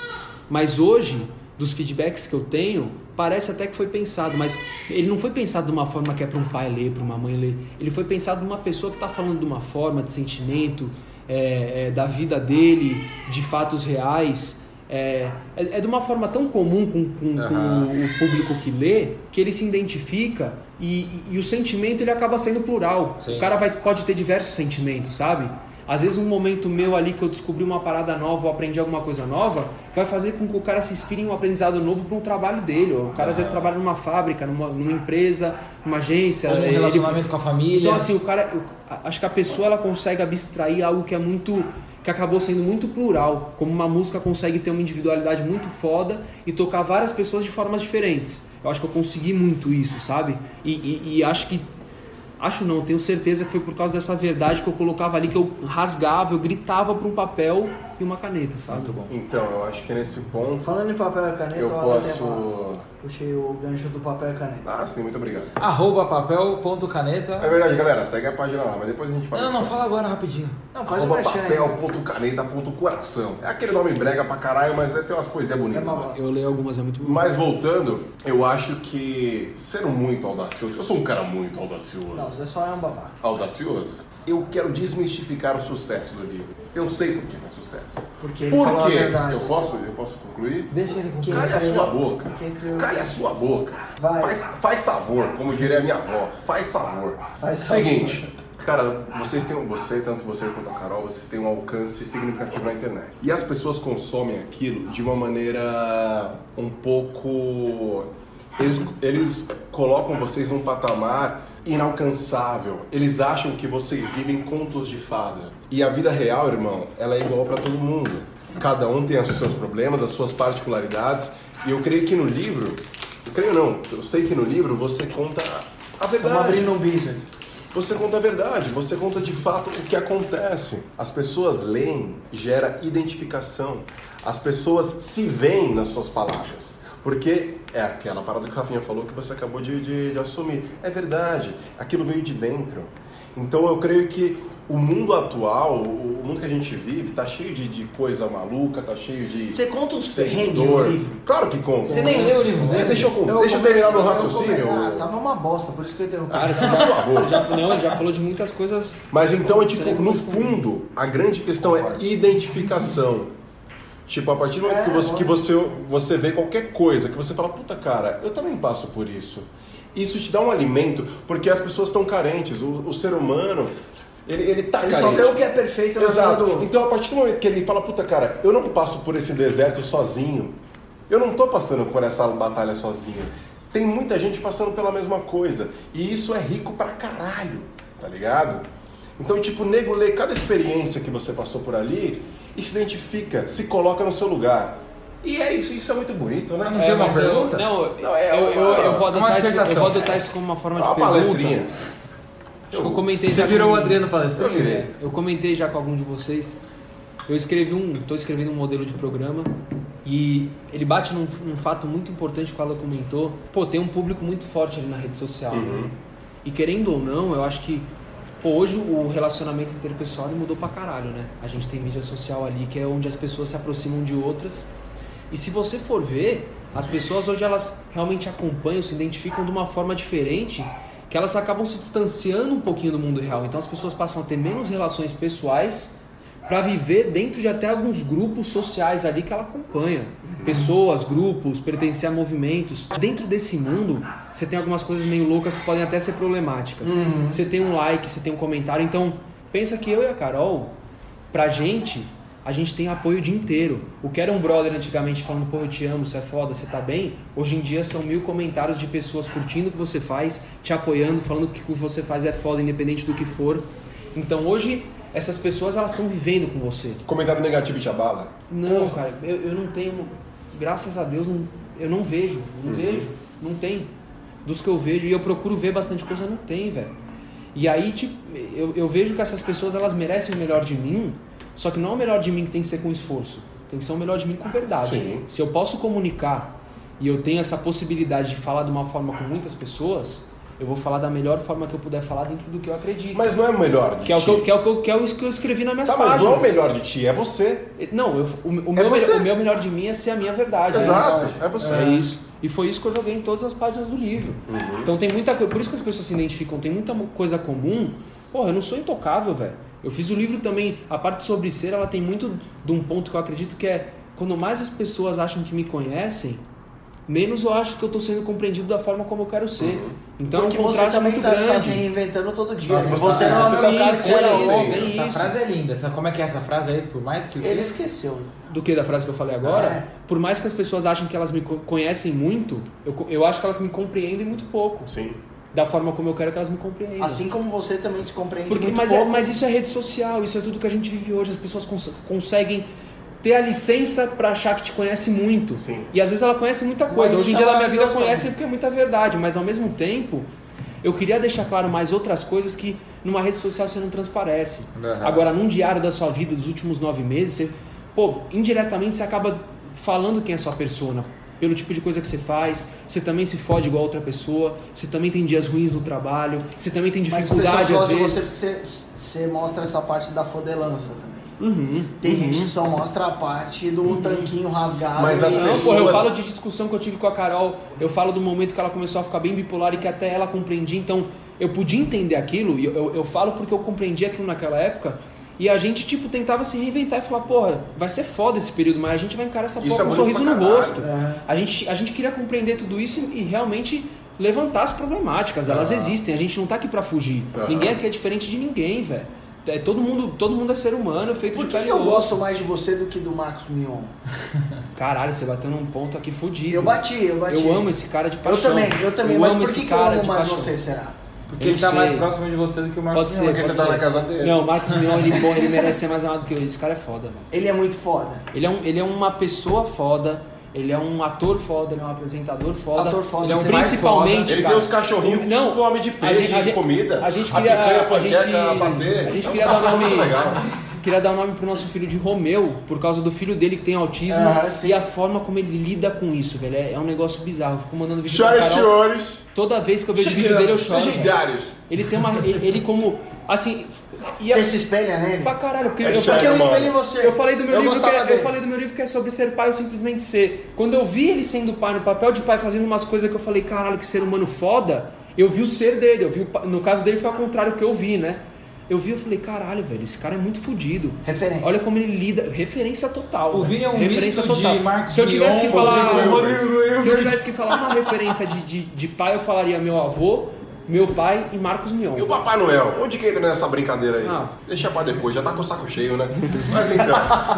[SPEAKER 3] Mas hoje, dos feedbacks que eu tenho, parece até que foi pensado, mas ele não foi pensado de uma forma que é para um pai ler, para uma mãe ler. Ele foi pensado de uma pessoa que está falando de uma forma, de sentimento, é, é, da vida dele, de fatos reais. É, é, é de uma forma tão comum com, com, uhum. com o público que lê, que ele se identifica e, e, e o sentimento ele acaba sendo plural. Sim. O cara vai, pode ter diversos sentimentos, sabe? Às vezes um momento meu ali que eu descobri uma parada nova ou aprendi alguma coisa nova vai fazer com que o cara se inspire em um aprendizado novo para um trabalho dele. O cara ah. às vezes trabalha numa fábrica, numa, numa empresa, numa agência.
[SPEAKER 4] Ou um relacionamento ele... com a família.
[SPEAKER 3] Então assim, o cara, eu acho que a pessoa ela consegue abstrair algo que é muito, que acabou sendo muito plural. Como uma música consegue ter uma individualidade muito foda e tocar várias pessoas de formas diferentes. Eu acho que eu consegui muito isso, sabe? E, e, e acho que Acho não, tenho certeza que foi por causa dessa verdade que eu colocava ali, que eu rasgava, eu gritava para um papel e uma caneta, sabe?
[SPEAKER 2] Muito bom. Então, eu acho que nesse ponto...
[SPEAKER 1] Falando em papel e caneta,
[SPEAKER 2] eu posso...
[SPEAKER 1] Puxei o gancho do papel e caneta.
[SPEAKER 2] Ah, sim, muito obrigado.
[SPEAKER 4] Arroba papel.caneta.
[SPEAKER 2] É verdade, galera, segue a página lá, mas depois a gente fala.
[SPEAKER 4] Não, não, fala agora rapidinho.
[SPEAKER 1] Não, faz
[SPEAKER 2] Arroba
[SPEAKER 1] o
[SPEAKER 2] papel.caneta.coração. É aquele nome brega pra caralho, mas é, tem umas poesias bonitas.
[SPEAKER 3] É eu leio algumas, é muito bonito.
[SPEAKER 2] Mas voltando, eu acho que sendo muito audacioso, eu sou um cara muito audacioso.
[SPEAKER 1] Não, você só é um babaca.
[SPEAKER 2] Audacioso? Eu quero desmistificar o sucesso do livro. Eu sei por que é sucesso.
[SPEAKER 1] Porque ele
[SPEAKER 2] por
[SPEAKER 1] falou
[SPEAKER 2] quê?
[SPEAKER 1] a verdade.
[SPEAKER 2] Eu posso, eu posso concluir?
[SPEAKER 4] Deixa ele concluir.
[SPEAKER 2] Cale a sua boca. Cale a sua boca.
[SPEAKER 1] Vai.
[SPEAKER 2] Faz, faz favor, como diria a minha avó. Faz favor.
[SPEAKER 1] Faz favor.
[SPEAKER 2] Seguinte, cara, vocês têm, você, tanto você quanto a Carol, vocês têm um alcance significativo na internet. E as pessoas consomem aquilo de uma maneira um pouco... Eles, eles colocam vocês num patamar inalcançável. Eles acham que vocês vivem contos de fada. E a vida real, irmão, ela é igual para todo mundo. Cada um tem os seus problemas, as suas particularidades. E eu creio que no livro... Eu creio não, eu sei que no livro você conta a verdade.
[SPEAKER 1] Estamos abrindo um business.
[SPEAKER 2] Você conta a verdade, você conta de fato o que acontece. As pessoas leem, gera identificação. As pessoas se veem nas suas palavras. Porque é aquela parada que o Rafinha falou que você acabou de, de, de assumir. É verdade, aquilo veio de dentro. Então eu creio que o mundo atual, o mundo que a gente vive, tá cheio de, de coisa maluca, tá cheio de...
[SPEAKER 1] Você conta os perrengues no livro?
[SPEAKER 2] Claro que conta.
[SPEAKER 4] Você nem leu o livro dele?
[SPEAKER 2] É, deixa eu, eu deixa eu terminar meu raciocínio.
[SPEAKER 1] Ah, tava uma bosta, por isso que eu interrompi.
[SPEAKER 3] Cara, você, já, você já, não, ele já falou de muitas coisas...
[SPEAKER 2] Mas então, é tipo, no fundo, a grande questão é identificação. Tipo, a partir do momento é, que, você, que você, você vê qualquer coisa, que você fala, puta cara, eu também passo por isso. Isso te dá um alimento, porque as pessoas estão carentes. O, o ser humano, ele, ele tá
[SPEAKER 1] ele
[SPEAKER 2] carente.
[SPEAKER 1] Ele só vê o que é perfeito na
[SPEAKER 2] Exato.
[SPEAKER 1] vida do...
[SPEAKER 2] Então, a partir do momento que ele fala, puta cara, eu não passo por esse deserto sozinho. Eu não tô passando por essa batalha sozinho. Tem muita gente passando pela mesma coisa. E isso é rico pra caralho, tá ligado? Então, tipo, nego lê cada experiência que você passou por ali e se identifica, se coloca no seu lugar. E é isso, isso é muito bonito, né?
[SPEAKER 4] Não é, tem uma
[SPEAKER 3] pergunta? Eu, não, não é, eu, eu, eu, vou adotar isso, eu vou adotar isso como uma forma de
[SPEAKER 2] uma
[SPEAKER 3] pergunta.
[SPEAKER 2] Palestrinha.
[SPEAKER 3] Acho que eu comentei
[SPEAKER 4] Você
[SPEAKER 3] já
[SPEAKER 4] virou
[SPEAKER 3] com...
[SPEAKER 4] o Adriano Palestrinha?
[SPEAKER 2] Eu virei.
[SPEAKER 3] Eu comentei já com algum de vocês. Eu escrevi um, tô escrevendo um modelo de programa e ele bate num, num fato muito importante que ela comentou. Pô, tem um público muito forte ali na rede social.
[SPEAKER 2] Uhum.
[SPEAKER 3] Né? E querendo ou não, eu acho que pô, hoje o relacionamento interpessoal mudou pra caralho, né? A gente tem mídia social ali que é onde as pessoas se aproximam de outras. E se você for ver, as pessoas hoje elas realmente acompanham, se identificam de uma forma diferente, que elas acabam se distanciando um pouquinho do mundo real. Então as pessoas passam a ter menos relações pessoais para viver dentro de até alguns grupos sociais ali que ela acompanha. Pessoas, grupos, pertencer a movimentos. Dentro desse mundo, você tem algumas coisas meio loucas que podem até ser problemáticas. Uhum. Você tem um like, você tem um comentário. Então, pensa que eu e a Carol, pra gente, a gente tem apoio o dia inteiro. O que era um brother antigamente falando, pô, eu te amo, você é foda, você tá bem? Hoje em dia são mil comentários de pessoas curtindo o que você faz, te apoiando, falando que o que você faz é foda, independente do que for. Então, hoje... essas pessoas, elas estão vivendo com você.
[SPEAKER 2] Comentário negativo te abala?
[SPEAKER 3] Não, Porra. cara, eu, eu não tenho... Graças a Deus, não, eu não vejo. Não uhum. vejo. Não tem. Dos que eu vejo, e eu procuro ver bastante coisa, não tem, velho. E aí, tipo, eu, eu vejo que essas pessoas, elas merecem o melhor de mim, só que não é o melhor de mim que tem que ser com esforço. Tem que ser o melhor de mim com verdade.
[SPEAKER 2] Sim.
[SPEAKER 3] Se eu posso comunicar e eu tenho essa possibilidade de falar de uma forma com muitas pessoas, eu vou falar da melhor forma que eu puder falar dentro do que eu acredito.
[SPEAKER 2] Mas não é o melhor de
[SPEAKER 3] que é o
[SPEAKER 2] ti.
[SPEAKER 3] que, eu, que, é o que, eu, que é o que eu escrevi nas minhas
[SPEAKER 2] tá,
[SPEAKER 3] páginas.
[SPEAKER 2] mas não é o melhor de ti, é você.
[SPEAKER 3] Não, eu, o, o,
[SPEAKER 2] É
[SPEAKER 3] meu
[SPEAKER 2] você.
[SPEAKER 3] melhor, o meu melhor de mim é ser a minha verdade.
[SPEAKER 2] Exato,
[SPEAKER 3] é isso.
[SPEAKER 2] é você.
[SPEAKER 3] É isso. E foi isso que eu joguei em todas as páginas do livro.
[SPEAKER 2] Uhum.
[SPEAKER 3] Então tem muita coisa, por isso que as pessoas se identificam, tem muita coisa comum. Porra, eu não sou intocável, velho. Eu fiz o livro também, a parte sobre ser, ela tem muito de um ponto que eu acredito que é, quando mais as pessoas acham que me conhecem, menos eu acho que eu estou sendo compreendido da forma como eu quero ser.
[SPEAKER 2] Uhum.
[SPEAKER 3] Então
[SPEAKER 1] Porque
[SPEAKER 3] é um
[SPEAKER 1] você
[SPEAKER 3] contraste
[SPEAKER 1] também
[SPEAKER 3] muito
[SPEAKER 1] está
[SPEAKER 3] grande.
[SPEAKER 1] tá se reinventando todo dia.
[SPEAKER 4] Nossa,
[SPEAKER 1] você
[SPEAKER 4] essa-
[SPEAKER 1] não é o
[SPEAKER 4] essa-
[SPEAKER 1] mesmo cara que você era
[SPEAKER 3] essa-
[SPEAKER 1] ontem.
[SPEAKER 3] Isso.
[SPEAKER 4] Essa frase é linda. Essa- Como é que é essa frase aí? Por mais que... o quê?
[SPEAKER 1] Ele esqueceu.
[SPEAKER 3] Do que da frase que eu falei agora,
[SPEAKER 1] É.
[SPEAKER 3] por mais que as pessoas achem que elas me co- conhecem muito, eu, co- eu acho que elas me compreendem muito pouco.
[SPEAKER 2] Sim.
[SPEAKER 3] Da forma como eu quero que elas me compreendam.
[SPEAKER 1] Assim como você também se compreende
[SPEAKER 3] Porque,
[SPEAKER 1] muito
[SPEAKER 3] mas, é-
[SPEAKER 1] pouco.
[SPEAKER 3] mas isso é rede social, isso é tudo que a gente vive hoje. As pessoas cons- conseguem ter a licença pra achar que te conhece muito.
[SPEAKER 2] Sim.
[SPEAKER 3] E às vezes ela conhece muita
[SPEAKER 1] Mas
[SPEAKER 3] coisa. Hoje em
[SPEAKER 1] isso
[SPEAKER 3] dia
[SPEAKER 1] é
[SPEAKER 3] da minha vida
[SPEAKER 1] maravilhoso
[SPEAKER 3] conhece
[SPEAKER 1] também.
[SPEAKER 3] porque é muita verdade, mas ao mesmo tempo eu queria deixar claro mais outras coisas que numa rede social você não transparece.
[SPEAKER 4] Uhum.
[SPEAKER 3] Agora, num diário da sua vida dos últimos nove meses, você, pô, indiretamente você acaba falando quem é a sua persona. Pelo tipo de coisa que você faz, você também se fode igual a outra pessoa, você também tem dias ruins no trabalho, você também tem
[SPEAKER 1] Mas as
[SPEAKER 3] dificuldade
[SPEAKER 1] pessoas
[SPEAKER 3] às
[SPEAKER 1] gostam de
[SPEAKER 3] vezes.
[SPEAKER 1] você porque você, você mostra essa parte da fodelança também.
[SPEAKER 3] Uhum,
[SPEAKER 1] Tem
[SPEAKER 3] uhum.
[SPEAKER 1] gente que só mostra a parte do tanquinho rasgado.
[SPEAKER 2] Mas as
[SPEAKER 1] e-
[SPEAKER 3] Não,
[SPEAKER 2] pessoas-
[SPEAKER 3] porra, eu falo de discussão que eu tive com a Carol, eu falo do momento que ela começou a ficar bem bipolar e que até ela compreendia, então eu podia entender aquilo, e eu, eu, eu falo porque eu compreendi aquilo naquela época, e a gente, tipo, tentava se reinventar e falar, porra, vai ser foda esse período, mas a gente vai encarar essa
[SPEAKER 2] Isso
[SPEAKER 3] porra
[SPEAKER 2] é
[SPEAKER 3] com um
[SPEAKER 2] bonito
[SPEAKER 3] sorriso
[SPEAKER 2] pra
[SPEAKER 3] no
[SPEAKER 2] caralho.
[SPEAKER 3] rosto.
[SPEAKER 1] É.
[SPEAKER 3] A gente, a gente queria compreender tudo isso e, e realmente levantar as problemáticas, elas
[SPEAKER 2] Ah.
[SPEAKER 3] existem, a gente não tá aqui pra fugir.
[SPEAKER 2] Ah.
[SPEAKER 3] Ninguém aqui é diferente de ninguém, velho. É, todo, mundo, todo mundo é ser humano, feito
[SPEAKER 1] Por
[SPEAKER 3] de
[SPEAKER 1] que,
[SPEAKER 3] pele
[SPEAKER 1] que eu
[SPEAKER 3] e osso.
[SPEAKER 1] gosto mais de você do que do Marcos Mion?
[SPEAKER 3] Caralho, você bateu num ponto aqui fudido.
[SPEAKER 1] Eu bati, eu bati.
[SPEAKER 3] Eu amo esse cara de
[SPEAKER 1] Eu
[SPEAKER 3] paixão.
[SPEAKER 1] também, eu também.
[SPEAKER 3] Eu
[SPEAKER 1] mas
[SPEAKER 3] amo
[SPEAKER 1] por
[SPEAKER 3] esse
[SPEAKER 1] que, que eu
[SPEAKER 3] cara
[SPEAKER 1] amo
[SPEAKER 3] de
[SPEAKER 1] mais
[SPEAKER 3] paixão.
[SPEAKER 1] você, será?
[SPEAKER 4] Porque
[SPEAKER 3] Eu
[SPEAKER 4] ele tá
[SPEAKER 3] sei.
[SPEAKER 4] mais próximo de você do que o Marcos
[SPEAKER 3] Pode ser,
[SPEAKER 4] Mion.
[SPEAKER 2] porque
[SPEAKER 3] pode
[SPEAKER 2] você tá
[SPEAKER 3] ser.
[SPEAKER 2] na casa dele.
[SPEAKER 3] Não, o Marcos Mion, ele, bom, ele merece ser mais amado que eu. Esse cara é foda, mano.
[SPEAKER 1] Ele é muito foda.
[SPEAKER 3] Ele é, um, ele é uma pessoa foda, ele é um ator foda, ele é um apresentador foda.
[SPEAKER 1] Ator foda,
[SPEAKER 3] ele é um
[SPEAKER 1] você é mais
[SPEAKER 3] principalmente,
[SPEAKER 2] Ele
[SPEAKER 3] cara,
[SPEAKER 2] tem os cachorrinhos com
[SPEAKER 3] não,
[SPEAKER 2] tudo nome de
[SPEAKER 3] a
[SPEAKER 2] peixe,
[SPEAKER 3] gente- a
[SPEAKER 2] de
[SPEAKER 3] gente-
[SPEAKER 2] comida.
[SPEAKER 3] A gente
[SPEAKER 2] a
[SPEAKER 3] queria,
[SPEAKER 2] picanha, a
[SPEAKER 3] a
[SPEAKER 2] panqueca,
[SPEAKER 3] gente,
[SPEAKER 2] a patê.
[SPEAKER 3] a gente
[SPEAKER 2] É um
[SPEAKER 3] queria dar
[SPEAKER 2] cachorro
[SPEAKER 3] nome,
[SPEAKER 2] muito legal.
[SPEAKER 3] queria dar nome pro nosso filho de Romeu, por causa do filho dele que tem autismo
[SPEAKER 1] Ah, sim.
[SPEAKER 3] e a forma como ele lida com isso, velho. É, é um negócio bizarro. Eu fico mandando vídeo
[SPEAKER 2] Chore,
[SPEAKER 3] pra Carol.
[SPEAKER 2] senhores.
[SPEAKER 3] Toda vez que eu vejo vídeo dele eu choro. velho.
[SPEAKER 2] Legendários.
[SPEAKER 3] Ele tem uma, ele, ele como, assim, e
[SPEAKER 1] Você
[SPEAKER 3] a-
[SPEAKER 1] se espelha nele?
[SPEAKER 3] pra caralho, porque
[SPEAKER 2] É
[SPEAKER 3] eu
[SPEAKER 1] Porque
[SPEAKER 2] sério,
[SPEAKER 1] eu
[SPEAKER 2] mano.
[SPEAKER 1] espelho em você.
[SPEAKER 3] Eu falei do meu
[SPEAKER 1] eu
[SPEAKER 3] livro que
[SPEAKER 1] gostava
[SPEAKER 3] é, eu
[SPEAKER 1] dele.
[SPEAKER 3] falei do meu livro que é sobre ser pai ou simplesmente ser. Quando eu vi ele sendo pai, no papel de pai, fazendo umas coisas que eu falei, caralho, que ser humano foda, eu vi o ser dele, eu vi o pa- no caso dele foi ao contrário que eu vi, né? Eu vi, eu falei, caralho, velho, esse cara é muito fodido.
[SPEAKER 1] Referência.
[SPEAKER 3] Olha como ele lida, referência total.
[SPEAKER 4] O
[SPEAKER 3] velho.
[SPEAKER 4] Vini é um
[SPEAKER 3] referência
[SPEAKER 4] misto de Marcos
[SPEAKER 3] Se eu tivesse que
[SPEAKER 4] Mion,
[SPEAKER 3] falar,
[SPEAKER 2] Rodrigo Hilbert.
[SPEAKER 3] se eu tivesse que falar uma referência de, de, de pai, eu falaria meu avô, meu pai e Marcos Mion.
[SPEAKER 2] E o Papai Noel? Onde que entra nessa brincadeira aí?
[SPEAKER 3] Ah.
[SPEAKER 2] Deixa pra depois, já tá com o saco cheio, né? Mas então,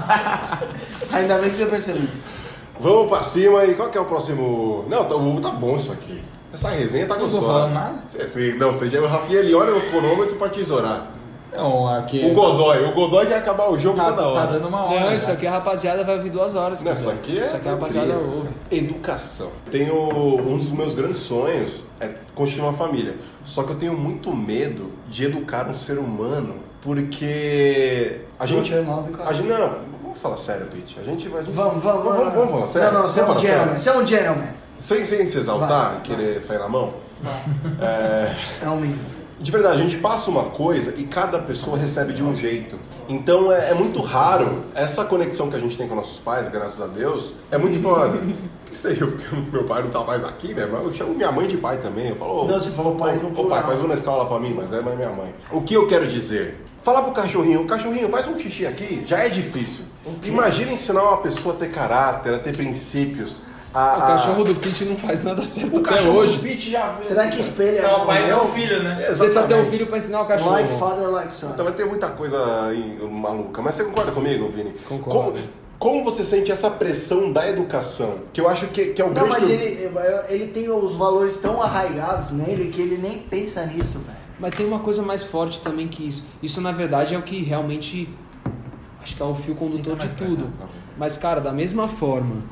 [SPEAKER 1] Ainda bem que você percebeu.
[SPEAKER 2] vamos pra cima aí. Qual que é o próximo? Não, tá, o- tá bom isso aqui. Essa resenha tá
[SPEAKER 4] Não tô
[SPEAKER 2] gostosa.
[SPEAKER 4] falando nada.
[SPEAKER 2] Cê- cê- não, você já o Rafinha, ele olha o cronômetro pra tesourar.
[SPEAKER 4] Não, aqui...
[SPEAKER 2] O Godoy, o Godoy quer acabar o jogo
[SPEAKER 4] tá,
[SPEAKER 2] toda
[SPEAKER 4] tá
[SPEAKER 2] hora.
[SPEAKER 4] dando uma hora.
[SPEAKER 3] Não,
[SPEAKER 4] já.
[SPEAKER 3] isso aqui a rapaziada vai ouvir duas horas. se
[SPEAKER 2] Não,
[SPEAKER 3] quiser.
[SPEAKER 2] isso aqui é.
[SPEAKER 3] Isso aqui a rapaziada
[SPEAKER 2] incrível.
[SPEAKER 3] ouve.
[SPEAKER 2] Educação. Tenho um dos meus grandes sonhos é constituir uma família. Só que eu tenho muito medo de educar um ser humano, porque a gente.
[SPEAKER 1] Você é mal educado.
[SPEAKER 2] A gente não, vamos falar sério, Pete. A gente vai.
[SPEAKER 1] Vamos, vamos,
[SPEAKER 2] vamos,
[SPEAKER 1] vamos.
[SPEAKER 2] vamos falar sério.
[SPEAKER 1] Não, não, você é
[SPEAKER 2] Vamos
[SPEAKER 1] um
[SPEAKER 2] falar
[SPEAKER 1] gentleman.
[SPEAKER 2] sério.
[SPEAKER 1] Você é um gentleman.
[SPEAKER 2] Sem, sem se exaltar
[SPEAKER 1] Vai,
[SPEAKER 2] e querer sair na mão.
[SPEAKER 1] Vai.
[SPEAKER 2] É,
[SPEAKER 1] É um mínimo.
[SPEAKER 2] de verdade, a gente passa uma coisa e cada pessoa recebe de um jeito. Então é, é muito raro. Essa conexão que a gente tem com nossos pais, graças a Deus, é muito foda. Isso aí, eu- meu pai não tá mais aqui, né? Mas eu chamo minha mãe de pai também. Eu falo, ô,
[SPEAKER 1] Não, você falou pais no
[SPEAKER 2] ô, pai,
[SPEAKER 1] plural.
[SPEAKER 2] faz uma escala pra mim, mas é minha mãe. O que eu quero dizer? Falar pro cachorrinho, cachorrinho, faz um xixi aqui, já é difícil. Imagina ensinar uma pessoa a ter caráter, a ter princípios. A,
[SPEAKER 3] O cachorro do Pete não faz nada certo
[SPEAKER 2] o
[SPEAKER 3] até
[SPEAKER 2] cachorro
[SPEAKER 3] hoje.
[SPEAKER 2] do Pete já.
[SPEAKER 1] Será que espelha?
[SPEAKER 4] Não, o pai é o filho, né?
[SPEAKER 3] Você precisa ter um
[SPEAKER 2] Exatamente.
[SPEAKER 3] filho pra ensinar o cachorro.
[SPEAKER 1] Like father, like son.
[SPEAKER 2] Então vai ter muita coisa aí maluca. Mas você concorda comigo, Vini?
[SPEAKER 3] Concordo.
[SPEAKER 2] Como, como você sente essa pressão da educação? Que eu acho que, que é o
[SPEAKER 1] Não,
[SPEAKER 2] grande...
[SPEAKER 1] mas ele, ele tem os valores tão arraigados nele que ele nem pensa nisso, velho.
[SPEAKER 3] Mas tem uma coisa mais forte também que isso. Isso, na verdade, é o que realmente... Acho que é o fio condutor
[SPEAKER 4] Sim,
[SPEAKER 3] de
[SPEAKER 4] mas pra
[SPEAKER 3] tudo.
[SPEAKER 4] cá.
[SPEAKER 3] Mas, cara, da mesma forma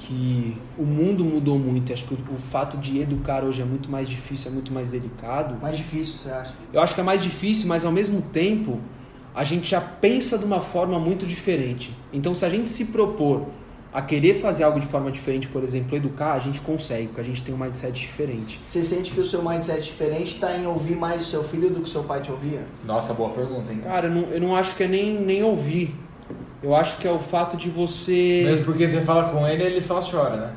[SPEAKER 3] que o mundo mudou muito. Acho que o, o fato de educar hoje é muito mais difícil, é muito mais delicado.
[SPEAKER 1] Mais difícil, você acha?
[SPEAKER 3] Eu acho que é mais difícil, mas ao mesmo tempo a gente já pensa de uma forma muito diferente. Então, se a gente se propor a querer fazer algo de forma diferente, por exemplo, educar, a gente consegue, porque a gente tem um mindset diferente.
[SPEAKER 1] Você sente que o seu mindset diferente está em ouvir mais o seu filho do que o seu pai te ouvia?
[SPEAKER 4] Nossa, boa pergunta, hein?
[SPEAKER 3] Cara, eu não, eu não acho que é nem, nem ouvir. Eu acho que é o fato de você...
[SPEAKER 4] Mesmo porque você fala com ele, ele só chora, né?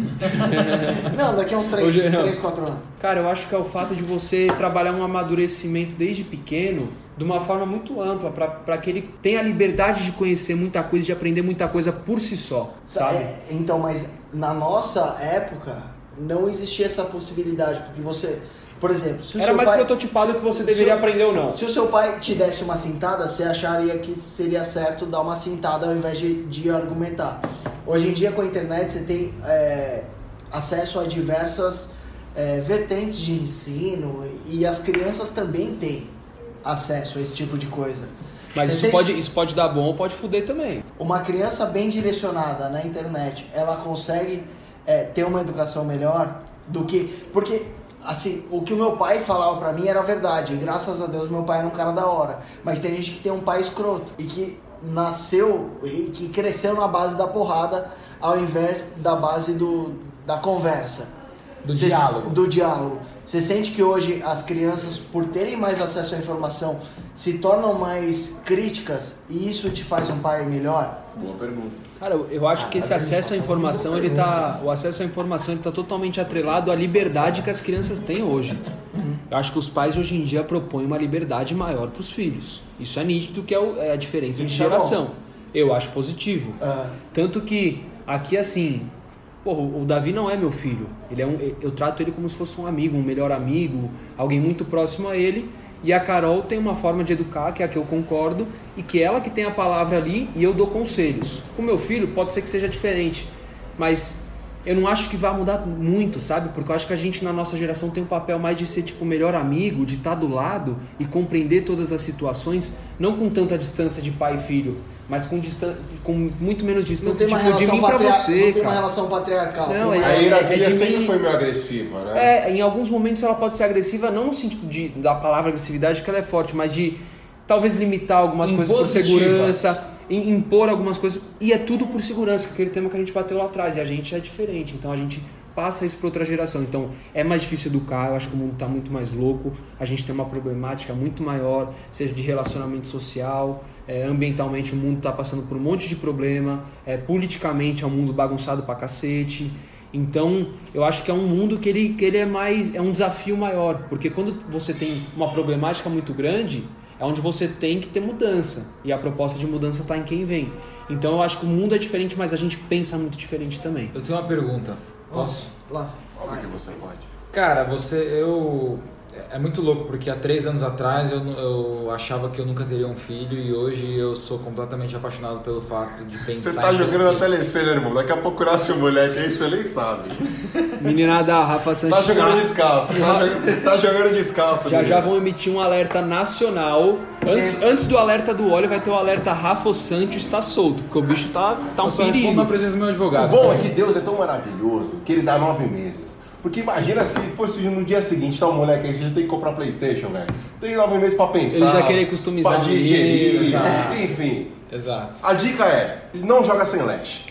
[SPEAKER 1] Não, daqui a uns três, quatro anos.
[SPEAKER 3] Cara, eu acho que é o fato de você trabalhar um amadurecimento desde pequeno de uma forma muito ampla, para que ele tenha a liberdade de conhecer muita coisa, de aprender muita coisa por si só, sabe?
[SPEAKER 1] É, então, mas na nossa época não existia essa possibilidade, porque você... Por exemplo, se o
[SPEAKER 3] Era
[SPEAKER 1] seu
[SPEAKER 3] mais
[SPEAKER 1] pai,
[SPEAKER 3] prototipado
[SPEAKER 1] se,
[SPEAKER 3] que você deveria
[SPEAKER 1] se,
[SPEAKER 3] aprender ou não.
[SPEAKER 1] Se o seu pai te desse uma cintada, você acharia que seria certo dar uma cintada ao invés de, de argumentar. Hoje em dia, com a internet, você tem é, acesso a diversas é, vertentes de ensino e as crianças também têm acesso a esse tipo de coisa.
[SPEAKER 3] Mas
[SPEAKER 1] Você
[SPEAKER 3] isso
[SPEAKER 1] sente-
[SPEAKER 3] pode, isso pode dar bom ou pode fuder também.
[SPEAKER 1] Uma criança bem direcionada na internet, ela consegue é, ter uma educação melhor do que... Porque, assim, o que o meu pai falava pra mim era verdade. E graças a Deus, meu pai era um cara da hora. Mas tem gente que tem um pai escroto. E que nasceu, e que cresceu na base da porrada, ao invés da base do, da conversa.
[SPEAKER 4] Do
[SPEAKER 1] Cê-
[SPEAKER 4] diálogo.
[SPEAKER 1] Do diálogo. Você sente que hoje as crianças, por terem mais acesso à informação, se tornam mais críticas e isso te faz um pai melhor?
[SPEAKER 2] Boa pergunta.
[SPEAKER 3] Cara, eu- eu acho que esse acesso à informação, ele tá, o acesso à informação ele tá totalmente atrelado à liberdade que as crianças têm hoje. Eu acho que os pais hoje em dia propõem uma liberdade maior para os filhos. Isso é nítido que é o- é a diferença de
[SPEAKER 1] Isso é
[SPEAKER 3] geração. Eu acho positivo.
[SPEAKER 1] Ah,
[SPEAKER 3] Tanto que aqui assim, porra, o Davi não é meu filho. Ele é um, eu trato ele como se fosse um amigo, um melhor amigo, alguém muito próximo a ele. E a Carol tem uma forma de educar, que é a que eu concordo, e que ela que tem a palavra ali e eu dou conselhos. Com meu filho pode ser que seja diferente, mas eu não acho que vai mudar muito, sabe? Porque eu acho que a gente na nossa geração tem um papel mais de ser tipo o melhor amigo, de estar do lado e compreender todas as situações, não com tanta distância de pai e filho, mas com, distan- com muito menos
[SPEAKER 1] não
[SPEAKER 3] distância
[SPEAKER 1] tem uma
[SPEAKER 3] tipo, de
[SPEAKER 1] relação,
[SPEAKER 3] mim pra
[SPEAKER 1] patria-
[SPEAKER 3] você,
[SPEAKER 1] não tem
[SPEAKER 3] cara.
[SPEAKER 1] uma relação patriarcal.
[SPEAKER 3] Não,
[SPEAKER 1] tem uma
[SPEAKER 3] é-
[SPEAKER 2] A
[SPEAKER 1] relação-
[SPEAKER 2] hierarquia
[SPEAKER 3] é de
[SPEAKER 2] sempre
[SPEAKER 3] mim-
[SPEAKER 2] foi meio agressiva, né?
[SPEAKER 3] É, em alguns momentos ela pode ser agressiva, não no sentido de, da palavra agressividade, que ela é forte, mas de talvez limitar algumas coisas por
[SPEAKER 4] Impositiva.
[SPEAKER 3] segurança, im- impor algumas coisas, e é tudo por segurança, que é aquele tema que a gente bateu lá atrás, e a gente é diferente, então a gente passa isso para outra geração, então é mais difícil educar, eu acho que o mundo está muito mais louco, a gente tem uma problemática muito maior, seja de relacionamento social, é, ambientalmente o mundo está passando por um monte de problema, é, politicamente é um mundo bagunçado pra cacete. Então, eu acho que é um mundo que ele, que ele é mais, é um desafio maior, porque quando você tem uma problemática muito grande, é onde você tem que ter mudança, e a proposta de mudança está em quem vem. Então, eu acho que o mundo é diferente, mas a gente pensa muito diferente também.
[SPEAKER 4] Eu tenho uma pergunta. Posso?
[SPEAKER 1] Lá.
[SPEAKER 2] Óbvio que você pode.
[SPEAKER 4] Cara, você, eu... É muito louco, porque há três anos atrás eu, nu- eu achava que eu nunca teria um filho e hoje eu sou completamente apaixonado pelo fato de pensar
[SPEAKER 2] Você tá
[SPEAKER 4] em ter um
[SPEAKER 2] jogando na
[SPEAKER 4] filho.
[SPEAKER 2] telecena, irmão. Daqui a pouco nasce um moleque aí, você nem sabe.
[SPEAKER 3] Meninada, Rafa Santos
[SPEAKER 2] Tá jogando descalço. Tá, jogando- tá jogando descalço.
[SPEAKER 3] já
[SPEAKER 2] menino.
[SPEAKER 3] já vão emitir um alerta nacional. Antes, antes do alerta do óleo, vai ter o alerta Rafa Santos está solto, porque o bicho tá, tá um
[SPEAKER 4] Eu só respondo
[SPEAKER 3] perigo.
[SPEAKER 4] na presença do meu
[SPEAKER 2] O
[SPEAKER 4] advogado.
[SPEAKER 2] bom é que Deus é tão maravilhoso que ele dá nove meses. Porque imagina se fosse no dia seguinte, tá um moleque aí, você já tem que comprar Playstation, velho. Tem nove meses pra pensar.
[SPEAKER 3] Ele já querer customizar
[SPEAKER 2] pra digerir,
[SPEAKER 4] exato.
[SPEAKER 2] enfim.
[SPEAKER 4] Exato.
[SPEAKER 2] A dica é, não joga sem lash.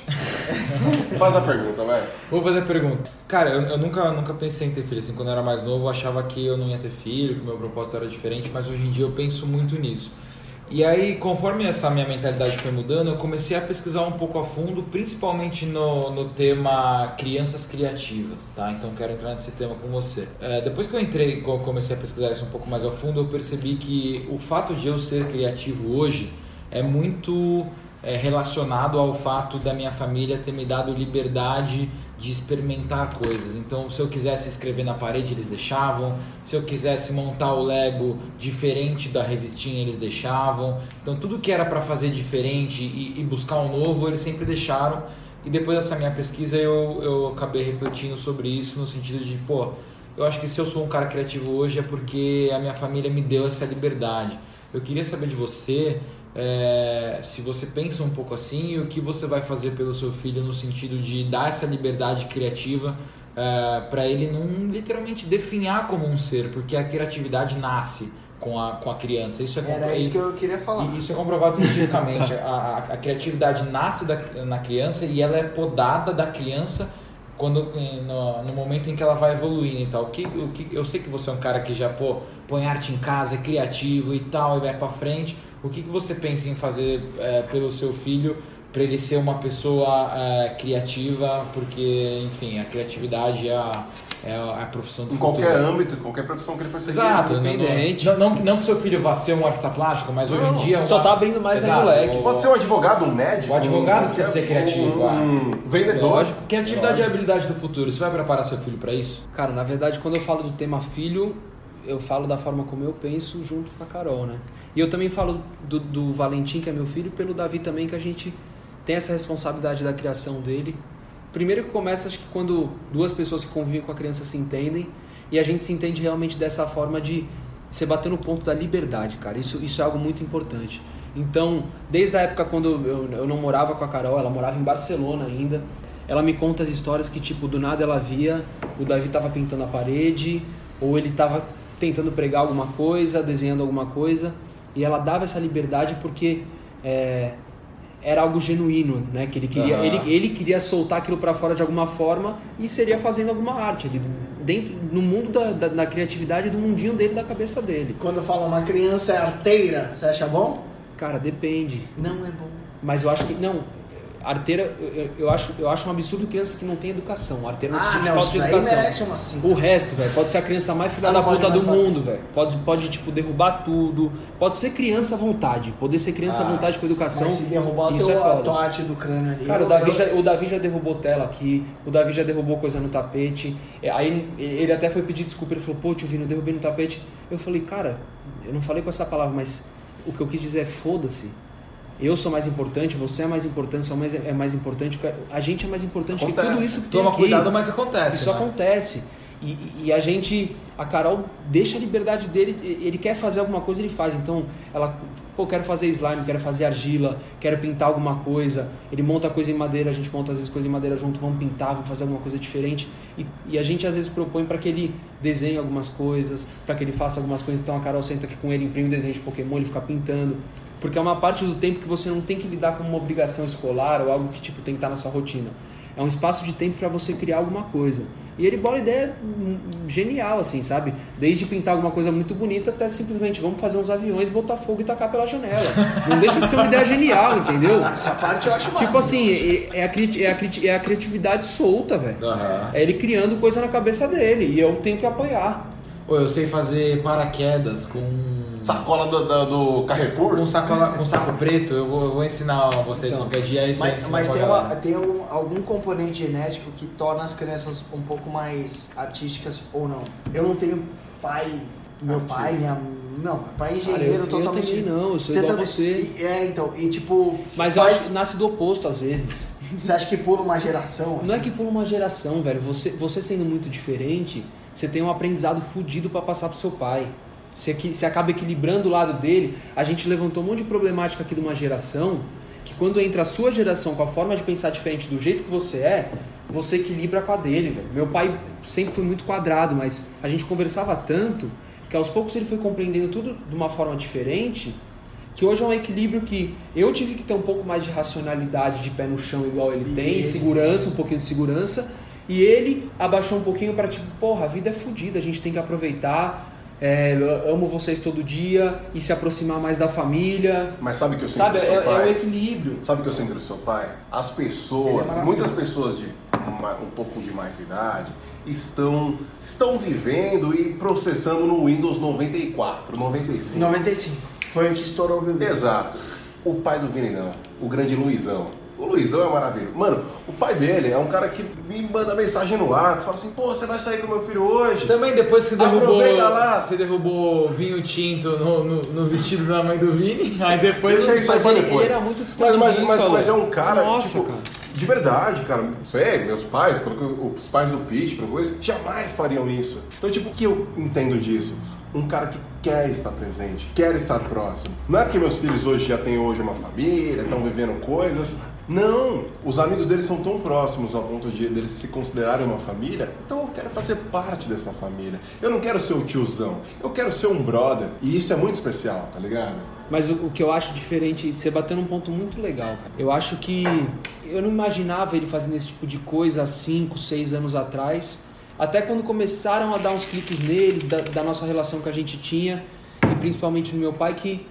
[SPEAKER 2] Faz a pergunta, velho.
[SPEAKER 4] Vou fazer a pergunta. Cara, eu, eu nunca, nunca pensei em ter filho. Assim, quando eu era mais novo, eu achava que eu não ia ter filho, que o meu propósito era diferente, mas hoje em dia eu penso muito nisso. E aí, conforme essa minha mentalidade foi mudando, eu comecei a pesquisar um pouco a fundo, principalmente no, no tema crianças criativas, tá? Então quero entrar nesse tema com você. É, depois que eu entrei, co- comecei a pesquisar isso um pouco mais a fundo, eu percebi que o fato de eu ser criativo hoje é muito é, relacionado ao fato da minha família ter me dado liberdade de experimentar coisas. Então, se eu quisesse escrever na parede, eles deixavam. Se eu quisesse montar o Lego diferente da revistinha, eles deixavam. Então, tudo que era para fazer diferente e, e buscar um novo, eles sempre deixaram. E depois dessa minha pesquisa, eu, eu acabei refletindo sobre isso no sentido de, pô, eu acho que se eu sou um cara criativo hoje é porque a minha família me deu essa liberdade. Eu queria saber de você, É, se você pensa um pouco assim, o que você vai fazer pelo seu filho no sentido de dar essa liberdade criativa é, para ele não literalmente definhar como um ser, porque a criatividade nasce com a, com a criança. Isso é
[SPEAKER 1] Era
[SPEAKER 4] compro...
[SPEAKER 1] isso que eu queria falar.
[SPEAKER 4] E isso é comprovado cientificamente. a, a, a criatividade nasce da, na criança e ela é podada da criança quando, no, no momento em que ela vai evoluindo e tal. O que, o que, eu sei que você é um cara que já pô, põe arte em casa, é criativo e tal, e vai pra frente. O que, que você pensa em fazer é, pelo seu filho para ele ser uma pessoa é, criativa? Porque, enfim, a criatividade é a, é a profissão do
[SPEAKER 2] Em
[SPEAKER 4] futuro.
[SPEAKER 2] qualquer âmbito, em qualquer profissão que ele for seguir.
[SPEAKER 4] Exato,
[SPEAKER 3] Independente.
[SPEAKER 4] Não, não, não que seu filho vá ser um artista plástico, mas hoje
[SPEAKER 3] Não,
[SPEAKER 4] em dia...
[SPEAKER 3] você
[SPEAKER 4] uma...
[SPEAKER 3] só tá abrindo mais
[SPEAKER 4] Exato,
[SPEAKER 3] a moleque.
[SPEAKER 4] o-
[SPEAKER 2] Pode ser um advogado, um médico.
[SPEAKER 4] O advogado
[SPEAKER 2] um,
[SPEAKER 4] precisa ser criativo,
[SPEAKER 2] Um, um vendedor.
[SPEAKER 3] Lógico.
[SPEAKER 4] Criatividade é a habilidade do futuro. Você vai preparar seu filho para isso?
[SPEAKER 3] Cara, na verdade, quando eu falo do tema filho, eu falo da forma como eu penso junto com a Carol, né? E eu também falo do, do Valentim, que é meu filho, e pelo Davi também, que a gente tem essa responsabilidade da criação dele. Primeiro que começa, acho que quando duas pessoas que convivem com a criança se entendem, e a gente se entende realmente dessa forma de você bater no ponto da liberdade, cara. Isso, isso é algo muito importante. Então, desde a época quando eu, eu não morava com a Carol, ela morava em Barcelona ainda, ela me conta as histórias que, tipo, do nada ela via o Davi tava pintando a parede, ou ele tava tentando pregar alguma coisa, desenhando alguma coisa, e ela dava essa liberdade porque é, era algo genuíno, né? Que ele queria,
[SPEAKER 4] Uhum.
[SPEAKER 3] ele, ele queria soltar aquilo para fora de alguma forma e seria fazendo alguma arte ali, dentro, no mundo da, da, da criatividade, do mundinho dele, da cabeça dele.
[SPEAKER 1] Quando fala uma criança é arteira, você acha bom?
[SPEAKER 3] Cara, depende.
[SPEAKER 1] Não é bom.
[SPEAKER 3] Mas eu acho que, não, arteira, eu, eu, acho, eu acho um absurdo criança que não tem educação. Arteira no
[SPEAKER 1] Ah,
[SPEAKER 3] sentido de
[SPEAKER 1] não,
[SPEAKER 3] falta
[SPEAKER 1] isso
[SPEAKER 3] de
[SPEAKER 1] daí
[SPEAKER 3] educação.
[SPEAKER 1] merece uma cinta.
[SPEAKER 3] O resto, velho, pode ser a criança mais filha
[SPEAKER 1] Ah,
[SPEAKER 3] da
[SPEAKER 1] não pode
[SPEAKER 3] puta do
[SPEAKER 1] mais bater.
[SPEAKER 3] mundo, velho. Pode, pode, tipo, derrubar tudo. Pode ser criança à vontade. Poder ser criança à
[SPEAKER 4] Ah,
[SPEAKER 3] vontade com educação.
[SPEAKER 1] Mas se derrubar
[SPEAKER 3] isso
[SPEAKER 1] teu,
[SPEAKER 3] é
[SPEAKER 1] a
[SPEAKER 3] foda.
[SPEAKER 1] tua arte do crânio ali...
[SPEAKER 3] Cara, o
[SPEAKER 1] eu-
[SPEAKER 3] Davi,
[SPEAKER 1] eu-
[SPEAKER 3] já, o Davi já derrubou tela aqui, o Davi já derrubou coisa no tapete. É, Aí ele até foi pedir desculpa, ele falou, pô, tio Vino, eu derrubei no tapete. Eu falei, cara, eu não falei com essa palavra, mas o que eu quis dizer é foda-se. Eu sou mais importante, você é mais importante, sua mãe é mais importante, a gente é mais importante
[SPEAKER 2] Acontece.
[SPEAKER 3] que tudo isso que tem
[SPEAKER 4] Toma
[SPEAKER 3] aqui.
[SPEAKER 4] cuidado, mas acontece.
[SPEAKER 3] Isso
[SPEAKER 4] né?
[SPEAKER 3] acontece. E, e a gente, a Carol deixa a liberdade dele, ele quer fazer alguma coisa, ele faz. Então, ela, pô, quero fazer slime, quero fazer argila, quero pintar alguma coisa. Ele monta coisa em madeira, a gente monta às vezes coisa em madeira junto, vamos pintar, vamos fazer alguma coisa diferente. E, e a gente às vezes propõe para que ele desenhe algumas coisas, para que ele faça algumas coisas. Então a Carol senta aqui com ele, imprime um desenho de Pokémon, ele fica pintando. Porque é uma parte do tempo que você não tem que lidar com uma obrigação escolar ou algo que tipo tem que estar na sua rotina. É um espaço de tempo para você criar alguma coisa. E ele bola ideia hum, genial, assim, sabe? Desde pintar alguma coisa muito bonita até simplesmente vamos fazer uns aviões, botar fogo e tacar pela janela. Não deixa de ser uma ideia genial, entendeu?
[SPEAKER 1] Essa parte eu acho
[SPEAKER 3] Tipo
[SPEAKER 1] maravilhoso.
[SPEAKER 3] assim, é, é, a, cri- é, a, cri- é a criatividade solta, velho.
[SPEAKER 4] Aham.
[SPEAKER 3] É ele criando coisa na cabeça dele e eu tenho que apoiar.
[SPEAKER 4] Pô, eu sei fazer paraquedas com...
[SPEAKER 2] Sacola do, do, do Carrefour.
[SPEAKER 4] Com, sacola, com saco preto, eu vou, eu vou ensinar vocês
[SPEAKER 3] Então,
[SPEAKER 4] qualquer dia. Aí você
[SPEAKER 1] Mas,
[SPEAKER 4] ensina
[SPEAKER 1] mas
[SPEAKER 4] pra
[SPEAKER 1] tem,
[SPEAKER 4] galera.
[SPEAKER 1] uma, tem um- algum componente genético que torna as crianças um pouco mais artísticas ou não? Eu não tenho pai, meu
[SPEAKER 2] Artista.
[SPEAKER 1] pai, minha... Não, meu pai é
[SPEAKER 3] Cara,
[SPEAKER 1] engenheiro
[SPEAKER 3] eu- eu
[SPEAKER 1] totalmente...
[SPEAKER 3] também não, eu sou igual
[SPEAKER 1] também-
[SPEAKER 3] você.
[SPEAKER 1] e- É, então, e tipo...
[SPEAKER 3] Mas eu
[SPEAKER 1] faz-
[SPEAKER 3] acho que nasce do oposto às vezes.
[SPEAKER 1] Você acha que pula uma geração?
[SPEAKER 3] Não é
[SPEAKER 1] assim?
[SPEAKER 3] que por uma geração, velho. Você, você sendo muito diferente, você tem um aprendizado fudido pra passar pro seu pai. Você, aqui- você acaba equilibrando o lado dele. A gente levantou um monte de problemática aqui de uma geração que quando entra a sua geração com a forma de pensar diferente do jeito que você é, você equilibra com a dele, velho. Meu pai sempre foi muito quadrado, mas a gente conversava tanto que aos poucos ele foi compreendendo tudo de uma forma diferente, que hoje é um equilíbrio que eu tive que ter um pouco mais de racionalidade, de pé no chão igual ele
[SPEAKER 1] E
[SPEAKER 3] tem,
[SPEAKER 1] ele-
[SPEAKER 3] segurança, um pouquinho de segurança, e ele abaixou um pouquinho para tipo, porra, a vida é fodida, a gente tem que aproveitar, é, eu amo vocês todo dia, e se aproximar mais da família,
[SPEAKER 2] Mas sabe o que eu sinto
[SPEAKER 3] sabe,
[SPEAKER 2] do
[SPEAKER 3] é,
[SPEAKER 2] seu
[SPEAKER 3] é
[SPEAKER 2] pai?
[SPEAKER 3] o equilíbrio.
[SPEAKER 2] Sabe o que eu sinto do seu pai? As
[SPEAKER 1] Ele é
[SPEAKER 2] pessoas,
[SPEAKER 1] maravilhoso.
[SPEAKER 2] muitas pessoas de uma- um pouco de mais idade, estão, estão vivendo e processando no Windows noventa e quatro, noventa e cinco.
[SPEAKER 1] noventa e cinco. Foi o que estourou o bebê.
[SPEAKER 2] Exato. O pai do Vini não, o grande Luizão. O Luizão é maravilhoso. Mano, o pai dele é um cara que me manda mensagem no WhatsApp, fala assim, pô, você vai sair com meu filho hoje?
[SPEAKER 4] Também depois que você derrubou,
[SPEAKER 2] Aproveita lá.
[SPEAKER 4] você derrubou vinho tinto no, no, no vestido da mãe do Vini, aí depois...
[SPEAKER 2] Deixa isso aí
[SPEAKER 3] Mas
[SPEAKER 2] pra
[SPEAKER 3] ele,
[SPEAKER 2] depois.
[SPEAKER 3] ele era muito
[SPEAKER 2] Mas,
[SPEAKER 3] distante
[SPEAKER 2] mas,
[SPEAKER 3] disso,
[SPEAKER 2] mas,
[SPEAKER 3] Alô.
[SPEAKER 2] mas é um cara,
[SPEAKER 3] Nossa,
[SPEAKER 2] tipo,
[SPEAKER 3] cara.
[SPEAKER 2] de verdade, cara. Sei, meus pais, pelo que eu- os pais do Pete, pelo coisa, jamais fariam isso. Então, tipo, o que eu entendo disso? um cara que quer estar presente, quer estar próximo. Não é porque meus filhos hoje já têm hoje uma família, estão vivendo coisas. Não, os amigos deles são tão próximos ao ponto de eles se considerarem uma família, então eu quero fazer parte dessa família. Eu não quero ser o tiozão, eu quero ser um brother. E isso é muito especial, tá ligado?
[SPEAKER 3] Mas o, o que eu acho diferente, você bateu num ponto muito legal, cara. Eu acho que eu não imaginava ele fazendo esse tipo de coisa há cinco, seis anos atrás. Até quando começaram a dar uns cliques neles, da, da nossa relação que a gente tinha, e principalmente no meu pai, que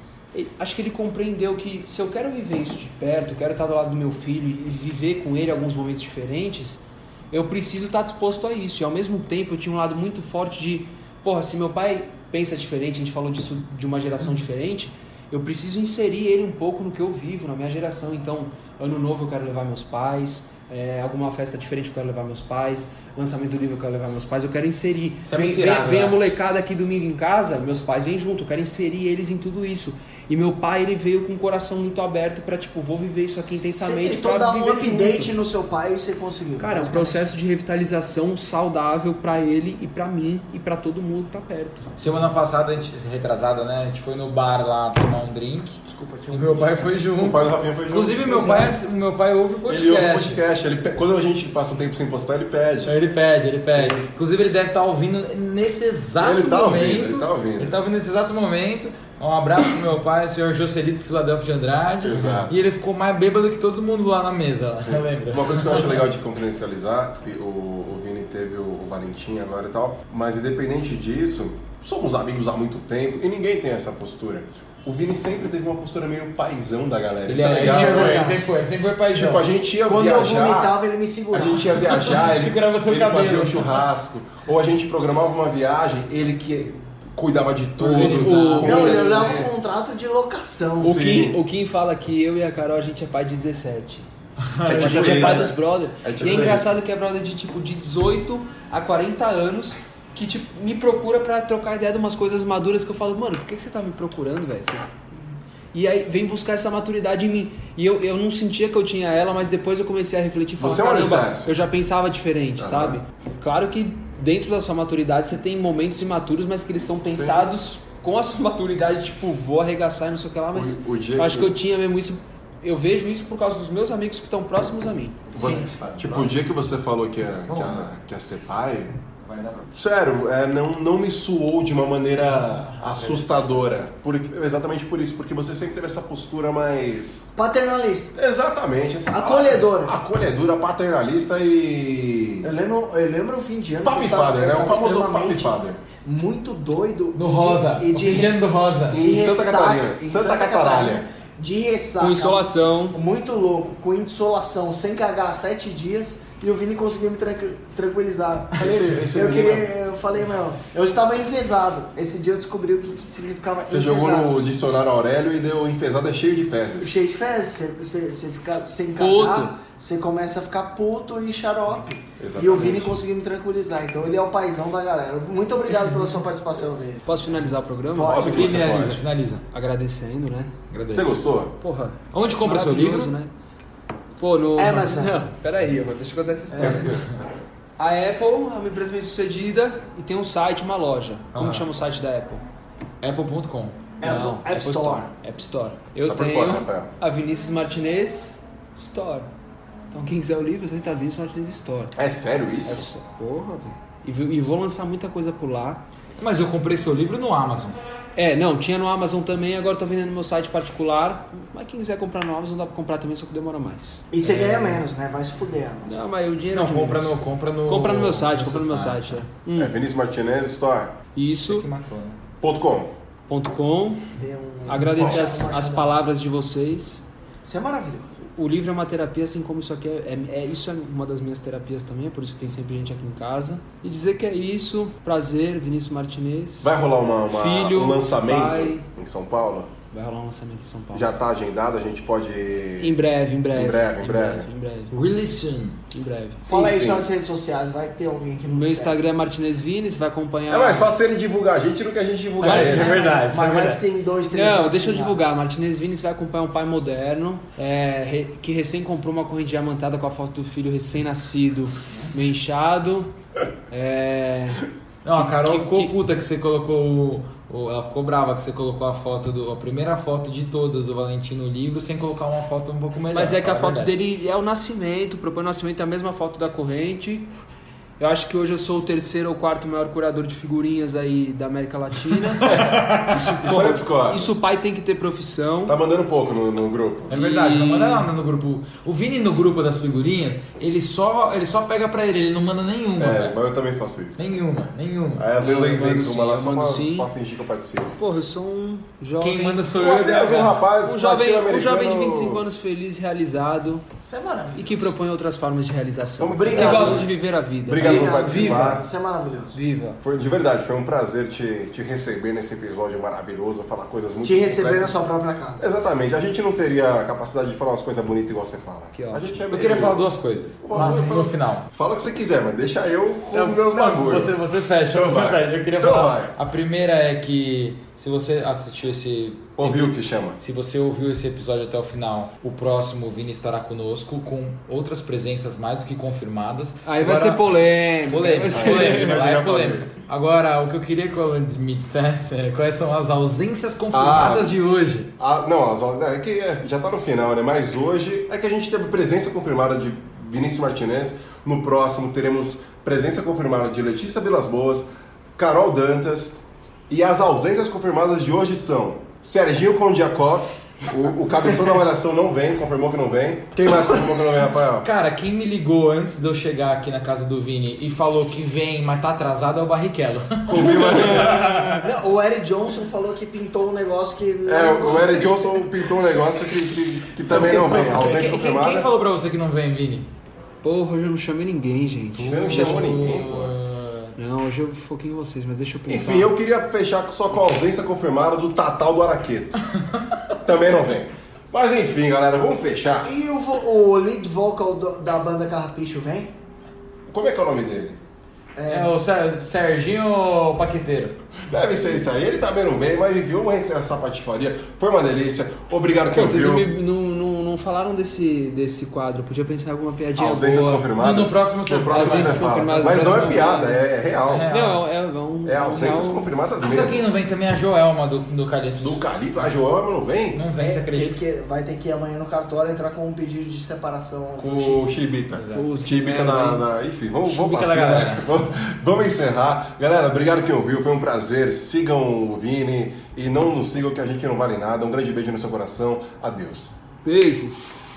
[SPEAKER 3] acho que ele compreendeu que se eu quero viver isso de perto, eu quero estar do lado do meu filho e viver com ele alguns momentos diferentes, eu preciso estar disposto a isso. E ao mesmo tempo eu tinha um lado muito forte de, porra, se meu pai pensa diferente, a gente falou disso de uma geração diferente, eu preciso inserir ele um pouco no que eu vivo, na minha geração. Então, ano novo eu quero levar meus pais, é, alguma festa diferente eu quero levar meus pais, lançamento do livro eu quero levar meus pais, eu quero inserir.
[SPEAKER 4] Isso é
[SPEAKER 3] Vem,
[SPEAKER 4] mentira,
[SPEAKER 3] vem, vem
[SPEAKER 4] né?
[SPEAKER 3] a molecada aqui domingo em casa, meus pais vêm junto, eu quero inserir eles em tudo isso. E meu pai, ele veio com o coração muito aberto pra, tipo, vou viver isso aqui intensamente.
[SPEAKER 1] Você tentou
[SPEAKER 3] pra
[SPEAKER 1] dar um
[SPEAKER 3] viver
[SPEAKER 1] update
[SPEAKER 3] junto.
[SPEAKER 1] no seu pai e você conseguiu.
[SPEAKER 3] Cara, é um processo de revitalização saudável pra ele e pra mim e pra todo mundo que tá perto.
[SPEAKER 4] Semana passada, a gente, retrasada, né? A gente foi no bar lá tomar um drink.
[SPEAKER 1] Desculpa,
[SPEAKER 4] O
[SPEAKER 1] tinha um
[SPEAKER 4] meu pai foi junto.
[SPEAKER 2] O pai do Rafinha foi junto.
[SPEAKER 4] Inclusive, meu pai, o meu pai ouve o podcast.
[SPEAKER 2] Ele ouve o podcast. Ele, pe- quando a gente passa um tempo sem postar, ele pede.
[SPEAKER 4] Ele pede, ele pede. Inclusive, ele deve estar ouvindo nesse exato
[SPEAKER 2] Ele tá
[SPEAKER 4] momento.
[SPEAKER 2] ouvindo, ele tá ouvindo.
[SPEAKER 4] Ele tá ouvindo nesse exato momento. Um abraço pro meu pai, o senhor Joselito Filadélfio de Andrade.
[SPEAKER 2] Exato.
[SPEAKER 4] E ele ficou mais bêbado que todo mundo lá na mesa, lá, lembra?
[SPEAKER 2] Uma coisa que eu acho legal de confidencializar, o, o Vini teve o, o Valentim agora e tal, mas independente disso, somos amigos há muito tempo e ninguém tem essa postura. O Vini sempre teve uma postura meio paizão da galera.
[SPEAKER 4] Ele
[SPEAKER 2] Isso é
[SPEAKER 4] é,
[SPEAKER 2] legal.
[SPEAKER 4] ele sempre foi, ele
[SPEAKER 1] verdade.
[SPEAKER 4] sempre foi, ele sempre foi paizão.
[SPEAKER 2] Tipo, a gente ia
[SPEAKER 1] Quando
[SPEAKER 2] viajar,
[SPEAKER 1] eu vomitava, ele me
[SPEAKER 2] a
[SPEAKER 1] segurava.
[SPEAKER 2] gente ia viajar, ele,
[SPEAKER 4] Segurava seu
[SPEAKER 2] ele
[SPEAKER 4] cabelo.
[SPEAKER 2] fazia um churrasco, ou a gente programava uma viagem, ele que cuidava de tudo.
[SPEAKER 3] Organizava.
[SPEAKER 1] Não, ele
[SPEAKER 2] comida,
[SPEAKER 1] olhava
[SPEAKER 2] assim.
[SPEAKER 1] um contrato de locação.
[SPEAKER 3] O
[SPEAKER 2] Sim.
[SPEAKER 3] Kim, o Kim fala que eu e a Carol, a gente é pai de dezessete.
[SPEAKER 2] É
[SPEAKER 3] a
[SPEAKER 2] tipo
[SPEAKER 3] gente é
[SPEAKER 2] isso,
[SPEAKER 3] pai
[SPEAKER 2] né?
[SPEAKER 3] dos brothers.
[SPEAKER 2] É tipo
[SPEAKER 3] e é engraçado que é brother de tipo de dezoito a quarenta anos que tipo, me procura pra trocar ideia de umas coisas maduras que eu falo, mano, por que que você tá me procurando, velho? Você- E aí vem buscar essa maturidade em mim. E eu, eu não sentia que eu tinha ela, mas depois eu comecei a refletir e falar,
[SPEAKER 2] Você é um
[SPEAKER 3] caramba,
[SPEAKER 2] alicerce.
[SPEAKER 3] eu já pensava diferente,
[SPEAKER 2] Aham.
[SPEAKER 3] sabe? Claro que dentro da sua maturidade você tem momentos imaturos, mas que eles são pensados com a sua maturidade, tipo, vou arregaçar e não sei o que lá, mas
[SPEAKER 2] O- o dia
[SPEAKER 3] eu acho
[SPEAKER 2] que-
[SPEAKER 3] que eu tinha mesmo isso. Eu vejo isso por causa dos meus amigos que estão próximos a mim.
[SPEAKER 2] Você- tipo, o dia que você falou que ia, que ia, que ia ser pai, sério, é, não, não me suou de uma maneira assustadora. Por, exatamente por isso, porque você sempre teve essa postura mais...
[SPEAKER 1] Paternalista.
[SPEAKER 2] Exatamente. Essa,
[SPEAKER 1] Acolhedora.
[SPEAKER 2] Acolhedora, paternalista e...
[SPEAKER 1] Eu lembro, eu lembro um fim de ano
[SPEAKER 2] Papi
[SPEAKER 1] que eu tava,
[SPEAKER 2] father,
[SPEAKER 1] eu
[SPEAKER 2] né? O
[SPEAKER 1] tava
[SPEAKER 2] famoso
[SPEAKER 1] extremamente
[SPEAKER 2] papi father.
[SPEAKER 1] muito doido.
[SPEAKER 4] No
[SPEAKER 1] e de-
[SPEAKER 4] rosa.
[SPEAKER 1] E de,
[SPEAKER 4] Oxigênio do rosa.
[SPEAKER 1] de
[SPEAKER 2] Em Santa
[SPEAKER 1] ressaca,
[SPEAKER 2] Catarina.
[SPEAKER 1] em
[SPEAKER 2] Santa Catarina.
[SPEAKER 1] De ressaca.
[SPEAKER 3] Com insolação.
[SPEAKER 1] Muito louco. Com insolação, sem cagar sete dias. E o Vini conseguiu me tranqui- tranquilizar. Falei,
[SPEAKER 2] Esse- esse
[SPEAKER 1] eu,
[SPEAKER 2] menino-
[SPEAKER 1] queria, eu falei, meu, eu estava enfesado. Esse dia eu descobri o que, que significava
[SPEAKER 2] Você
[SPEAKER 1] enfesado.
[SPEAKER 2] jogou no dicionário Aurélio e deu enfesado é cheio de fezes.
[SPEAKER 1] Cheio de fezes, você, você, você fica sem
[SPEAKER 3] Puto.
[SPEAKER 1] cagar, você começa a ficar puto e xarope.
[SPEAKER 2] Exatamente.
[SPEAKER 1] E o Vini conseguiu me tranquilizar. Então ele é o paizão da galera. Muito obrigado pela sua participação, Vini.
[SPEAKER 3] Posso finalizar o programa?
[SPEAKER 1] Pode.
[SPEAKER 2] Óbvio que você
[SPEAKER 4] Finaliza,
[SPEAKER 2] pode.
[SPEAKER 4] finaliza.
[SPEAKER 3] Agradecendo, né?
[SPEAKER 2] Você gostou?
[SPEAKER 3] Porra.
[SPEAKER 4] Onde compra seu
[SPEAKER 3] maravilhoso,
[SPEAKER 4] livro?
[SPEAKER 3] né? Pô, no...
[SPEAKER 1] Amazon.
[SPEAKER 3] Não, peraí, eu vou- deixa eu contar essa história. A Apple é uma empresa bem sucedida e tem um site, uma loja. Como
[SPEAKER 4] Aham.
[SPEAKER 3] que chama o site da Apple?
[SPEAKER 4] apple ponto com.
[SPEAKER 1] Apple,
[SPEAKER 3] Não,
[SPEAKER 1] App Store.
[SPEAKER 3] App Store. Eu
[SPEAKER 2] Tá por
[SPEAKER 3] tenho
[SPEAKER 2] fora, Rafael.
[SPEAKER 3] a Vinícius Martinez Store. Então quem quiser o livro, você tá Vinícius Martinez Store.
[SPEAKER 2] É sério
[SPEAKER 3] É
[SPEAKER 2] isso?
[SPEAKER 3] só- Porra, velho. E, vi- e vou lançar muita coisa por lá.
[SPEAKER 4] Mas eu comprei seu livro no Amazon.
[SPEAKER 3] É, não, tinha no Amazon também, agora tô vendendo no meu site particular. Mas quem quiser comprar no Amazon dá pra comprar também, só que demora mais.
[SPEAKER 1] E você ganha menos, né? Vai se fuder. Mano.
[SPEAKER 3] Não, mas o dinheiro
[SPEAKER 4] Não,
[SPEAKER 3] é de
[SPEAKER 4] compra
[SPEAKER 3] menos.
[SPEAKER 4] no, compra no...
[SPEAKER 3] Compra no meu site, compra no
[SPEAKER 4] seu
[SPEAKER 3] meu site, é. Hum,
[SPEAKER 2] É Vinícius Martinez Store.
[SPEAKER 3] Isso,
[SPEAKER 4] Que matou, né?
[SPEAKER 2] Ponto com.
[SPEAKER 3] ponto com.
[SPEAKER 1] Dê um...
[SPEAKER 3] Agradecer
[SPEAKER 1] Bom,
[SPEAKER 3] as,
[SPEAKER 1] uma
[SPEAKER 3] as
[SPEAKER 1] chance.
[SPEAKER 3] palavras de vocês.
[SPEAKER 1] Isso é maravilhoso.
[SPEAKER 3] O livro é uma terapia, assim como isso aqui é, é, é- isso é uma das minhas terapias também, é por isso que tem sempre gente aqui em casa. E dizer que é isso, prazer, Vinícius Martinez.
[SPEAKER 2] Vai rolar uma, uma-
[SPEAKER 3] Filho,
[SPEAKER 2] um lançamento
[SPEAKER 3] pai.
[SPEAKER 2] em São Paulo?
[SPEAKER 3] Vai rolar um lançamento em São Paulo.
[SPEAKER 2] Já tá agendado, a gente pode...
[SPEAKER 3] Em breve, em breve.
[SPEAKER 2] Em breve, em breve.
[SPEAKER 3] Em breve,
[SPEAKER 4] Really soon.
[SPEAKER 3] em breve.
[SPEAKER 1] Fala aí
[SPEAKER 2] Enfim.
[SPEAKER 1] suas redes sociais, vai que tem alguém que não
[SPEAKER 3] Meu
[SPEAKER 1] segue.
[SPEAKER 3] Instagram é Martinez Vini, você vai acompanhar.
[SPEAKER 2] É mais fácil ele divulgar a gente do que a gente divulgar
[SPEAKER 1] Mas,
[SPEAKER 2] ele.
[SPEAKER 4] é verdade, isso é
[SPEAKER 1] Mas vai
[SPEAKER 4] verdade.
[SPEAKER 1] que tem dois, três...
[SPEAKER 3] Não,
[SPEAKER 1] gatos
[SPEAKER 3] deixa eu
[SPEAKER 1] pingados.
[SPEAKER 3] divulgar. Martinez Vini vai acompanhar um pai moderno, é, re- que recém comprou uma corrente diamantada com a foto do filho recém-nascido, meio inchado. É,
[SPEAKER 4] Não, a Carol
[SPEAKER 3] que,
[SPEAKER 4] ficou
[SPEAKER 3] que...
[SPEAKER 4] puta que você colocou o, o... Ela ficou brava que você colocou a foto do... A primeira foto de todas do Valentim no livro sem colocar uma foto um pouco melhor.
[SPEAKER 3] Mas é que a foto
[SPEAKER 4] verdade.
[SPEAKER 3] dele é o nascimento, propõe o nascimento, é a mesma foto da corrente. Eu acho que hoje eu sou o terceiro ou quarto maior curador de figurinhas aí da América Latina. Isso,
[SPEAKER 2] Isso eu discordo.
[SPEAKER 3] isso o pai tem que ter profissão.
[SPEAKER 2] Tá mandando pouco no, no grupo.
[SPEAKER 4] É verdade,
[SPEAKER 3] E-
[SPEAKER 4] não manda nada no grupo. O Vini no grupo das figurinhas, ele só, ele só pega pra ele, ele não manda nenhuma,
[SPEAKER 2] É,
[SPEAKER 4] velho.
[SPEAKER 2] mas eu também faço isso.
[SPEAKER 4] Nenhuma, nenhuma.
[SPEAKER 2] Aí às vezes eu
[SPEAKER 3] Eu mando
[SPEAKER 2] invento
[SPEAKER 3] sim,
[SPEAKER 2] uma lá
[SPEAKER 3] eu
[SPEAKER 2] só
[SPEAKER 3] mando
[SPEAKER 2] pra,
[SPEAKER 3] sim.
[SPEAKER 2] pra fingir que eu participo.
[SPEAKER 3] Porra, eu sou um jovem.
[SPEAKER 4] Quem manda sou
[SPEAKER 2] Um,
[SPEAKER 4] eu.
[SPEAKER 2] aliás, um
[SPEAKER 4] né,
[SPEAKER 2] rapaz
[SPEAKER 3] um jovem, um
[SPEAKER 2] latino-americano-
[SPEAKER 3] jovem de vinte e cinco anos feliz, realizado
[SPEAKER 1] Isso é maravilhoso.
[SPEAKER 3] e que propõe outras formas de realização.
[SPEAKER 2] Vamos-
[SPEAKER 3] Que
[SPEAKER 1] Obrigado.
[SPEAKER 3] gosta de viver a vida.
[SPEAKER 2] Obrigado por
[SPEAKER 1] Obrigado,
[SPEAKER 2] participar.
[SPEAKER 1] viva. Isso é maravilhoso.
[SPEAKER 3] Viva.
[SPEAKER 2] Foi, de verdade, foi um prazer te, te receber nesse episódio maravilhoso, falar coisas muito
[SPEAKER 1] Te receber na
[SPEAKER 2] completas.
[SPEAKER 1] sua própria casa.
[SPEAKER 2] Exatamente, a gente não teria a capacidade de falar umas coisas bonitas igual você fala.
[SPEAKER 3] Que
[SPEAKER 2] a
[SPEAKER 3] ótimo.
[SPEAKER 2] gente é
[SPEAKER 4] Eu
[SPEAKER 2] meio-
[SPEAKER 4] queria falar duas coisas.
[SPEAKER 1] Lá vem.
[SPEAKER 4] No final.
[SPEAKER 2] Fala o que você quiser, mas deixa eu com
[SPEAKER 4] Não,
[SPEAKER 2] os meus
[SPEAKER 4] não,
[SPEAKER 2] bagulhos.
[SPEAKER 4] Você, você fecha,
[SPEAKER 2] Então
[SPEAKER 4] você
[SPEAKER 2] vai.
[SPEAKER 4] fecha. Eu queria
[SPEAKER 2] Então
[SPEAKER 4] falar.
[SPEAKER 2] vai.
[SPEAKER 4] A primeira é que se você assistiu esse.
[SPEAKER 2] Ouviu que chama?
[SPEAKER 4] Se você ouviu esse episódio até o final, o próximo o Vini estará conosco com outras presenças mais do que confirmadas.
[SPEAKER 3] Aí vai
[SPEAKER 4] Agora-
[SPEAKER 3] ser polêmica.
[SPEAKER 4] Polêmica,
[SPEAKER 3] vai ser
[SPEAKER 4] polêmica,
[SPEAKER 2] vai
[SPEAKER 4] lá é
[SPEAKER 2] virar
[SPEAKER 4] polêmica.
[SPEAKER 2] polêmica.
[SPEAKER 4] Agora, o que eu queria que ela me dissesse é quais são as ausências confirmadas
[SPEAKER 2] Ah.
[SPEAKER 4] de hoje.
[SPEAKER 2] Ah, não, as- é que é, já tá no final, né? Mas hoje é que a gente teve presença confirmada de Vinícius Martinez. No próximo teremos presença confirmada de Letícia Vilas Boas, Carol Dantas. E as ausências confirmadas de hoje são Serginho Kondiakov, o, o cabeção da Malhação não vem, confirmou que não vem. Quem mais confirmou que não vem, Rafael?
[SPEAKER 4] Cara, quem me ligou antes de eu chegar aqui na casa do Vini e falou que vem, mas tá atrasado é o Barrichello.
[SPEAKER 2] Comigo é...
[SPEAKER 1] Não, o Eric Johnson falou que pintou um negócio que não
[SPEAKER 2] É, o
[SPEAKER 1] consegue.
[SPEAKER 2] Eric Johnson pintou um negócio que, que, que também não vem. A ausência
[SPEAKER 4] Quem, quem,
[SPEAKER 2] confirmada.
[SPEAKER 4] quem falou pra você que não vem, Vini?
[SPEAKER 3] Porra, hoje eu não chamei ninguém, gente.
[SPEAKER 2] Você não chamou ninguém, pô.
[SPEAKER 4] Uh,
[SPEAKER 3] Não, hoje eu foquei em vocês, mas deixa eu pensar.
[SPEAKER 2] Enfim, eu queria fechar só com a ausência confirmada do Tatal do Araqueto. Também não vem. Mas enfim, galera, vamos fechar.
[SPEAKER 1] E o, vo- o lead vocal do- da banda Carrapicho vem?
[SPEAKER 2] Como é que é o nome dele?
[SPEAKER 4] É o Ser- Serginho Paqueteiro.
[SPEAKER 2] Deve ser isso aí. Ele também não vem, mas enfim, vamos encerrar essa patifaria. Foi uma delícia. Obrigado quem
[SPEAKER 3] Pô, vocês
[SPEAKER 2] ouviu.
[SPEAKER 3] me- não, não, não falaram desse, desse quadro. Eu podia pensar em alguma piadinha
[SPEAKER 2] Ausências
[SPEAKER 3] boa.
[SPEAKER 2] confirmadas.
[SPEAKER 4] No- no próximo você-
[SPEAKER 2] No próximo
[SPEAKER 3] Ausências
[SPEAKER 2] você fala.
[SPEAKER 3] confirmadas,
[SPEAKER 2] Mas não é
[SPEAKER 3] próximo-
[SPEAKER 2] piada, é, é real.
[SPEAKER 4] É.
[SPEAKER 3] Não, é, é um...
[SPEAKER 2] É ausências
[SPEAKER 3] um-
[SPEAKER 2] confirmadas
[SPEAKER 4] Ah,
[SPEAKER 2] mesmo.
[SPEAKER 4] sabe quem não vem também? A Joelma do, do Calypso.
[SPEAKER 2] Do Calipo, a Joelma não vem?
[SPEAKER 4] Não vem, você
[SPEAKER 1] É,
[SPEAKER 4] acredita?
[SPEAKER 1] tem que- vai ter que ir amanhã no cartório entrar com um pedido de separação.
[SPEAKER 2] Com o Chibita.
[SPEAKER 3] Pô,
[SPEAKER 2] Chibita
[SPEAKER 3] merda,
[SPEAKER 2] na,
[SPEAKER 3] hein?
[SPEAKER 2] na- Enfim, vamos, vamos
[SPEAKER 4] Chibita
[SPEAKER 2] pra
[SPEAKER 4] da
[SPEAKER 2] cima.
[SPEAKER 4] galera.
[SPEAKER 2] Vamos, vamos encerrar. Galera, obrigado quem ouviu. Foi um prazer. Sigam o Vini e não nos sigam que a gente não vale nada. Um grande beijo no seu coração. Adeus.
[SPEAKER 3] Beijos.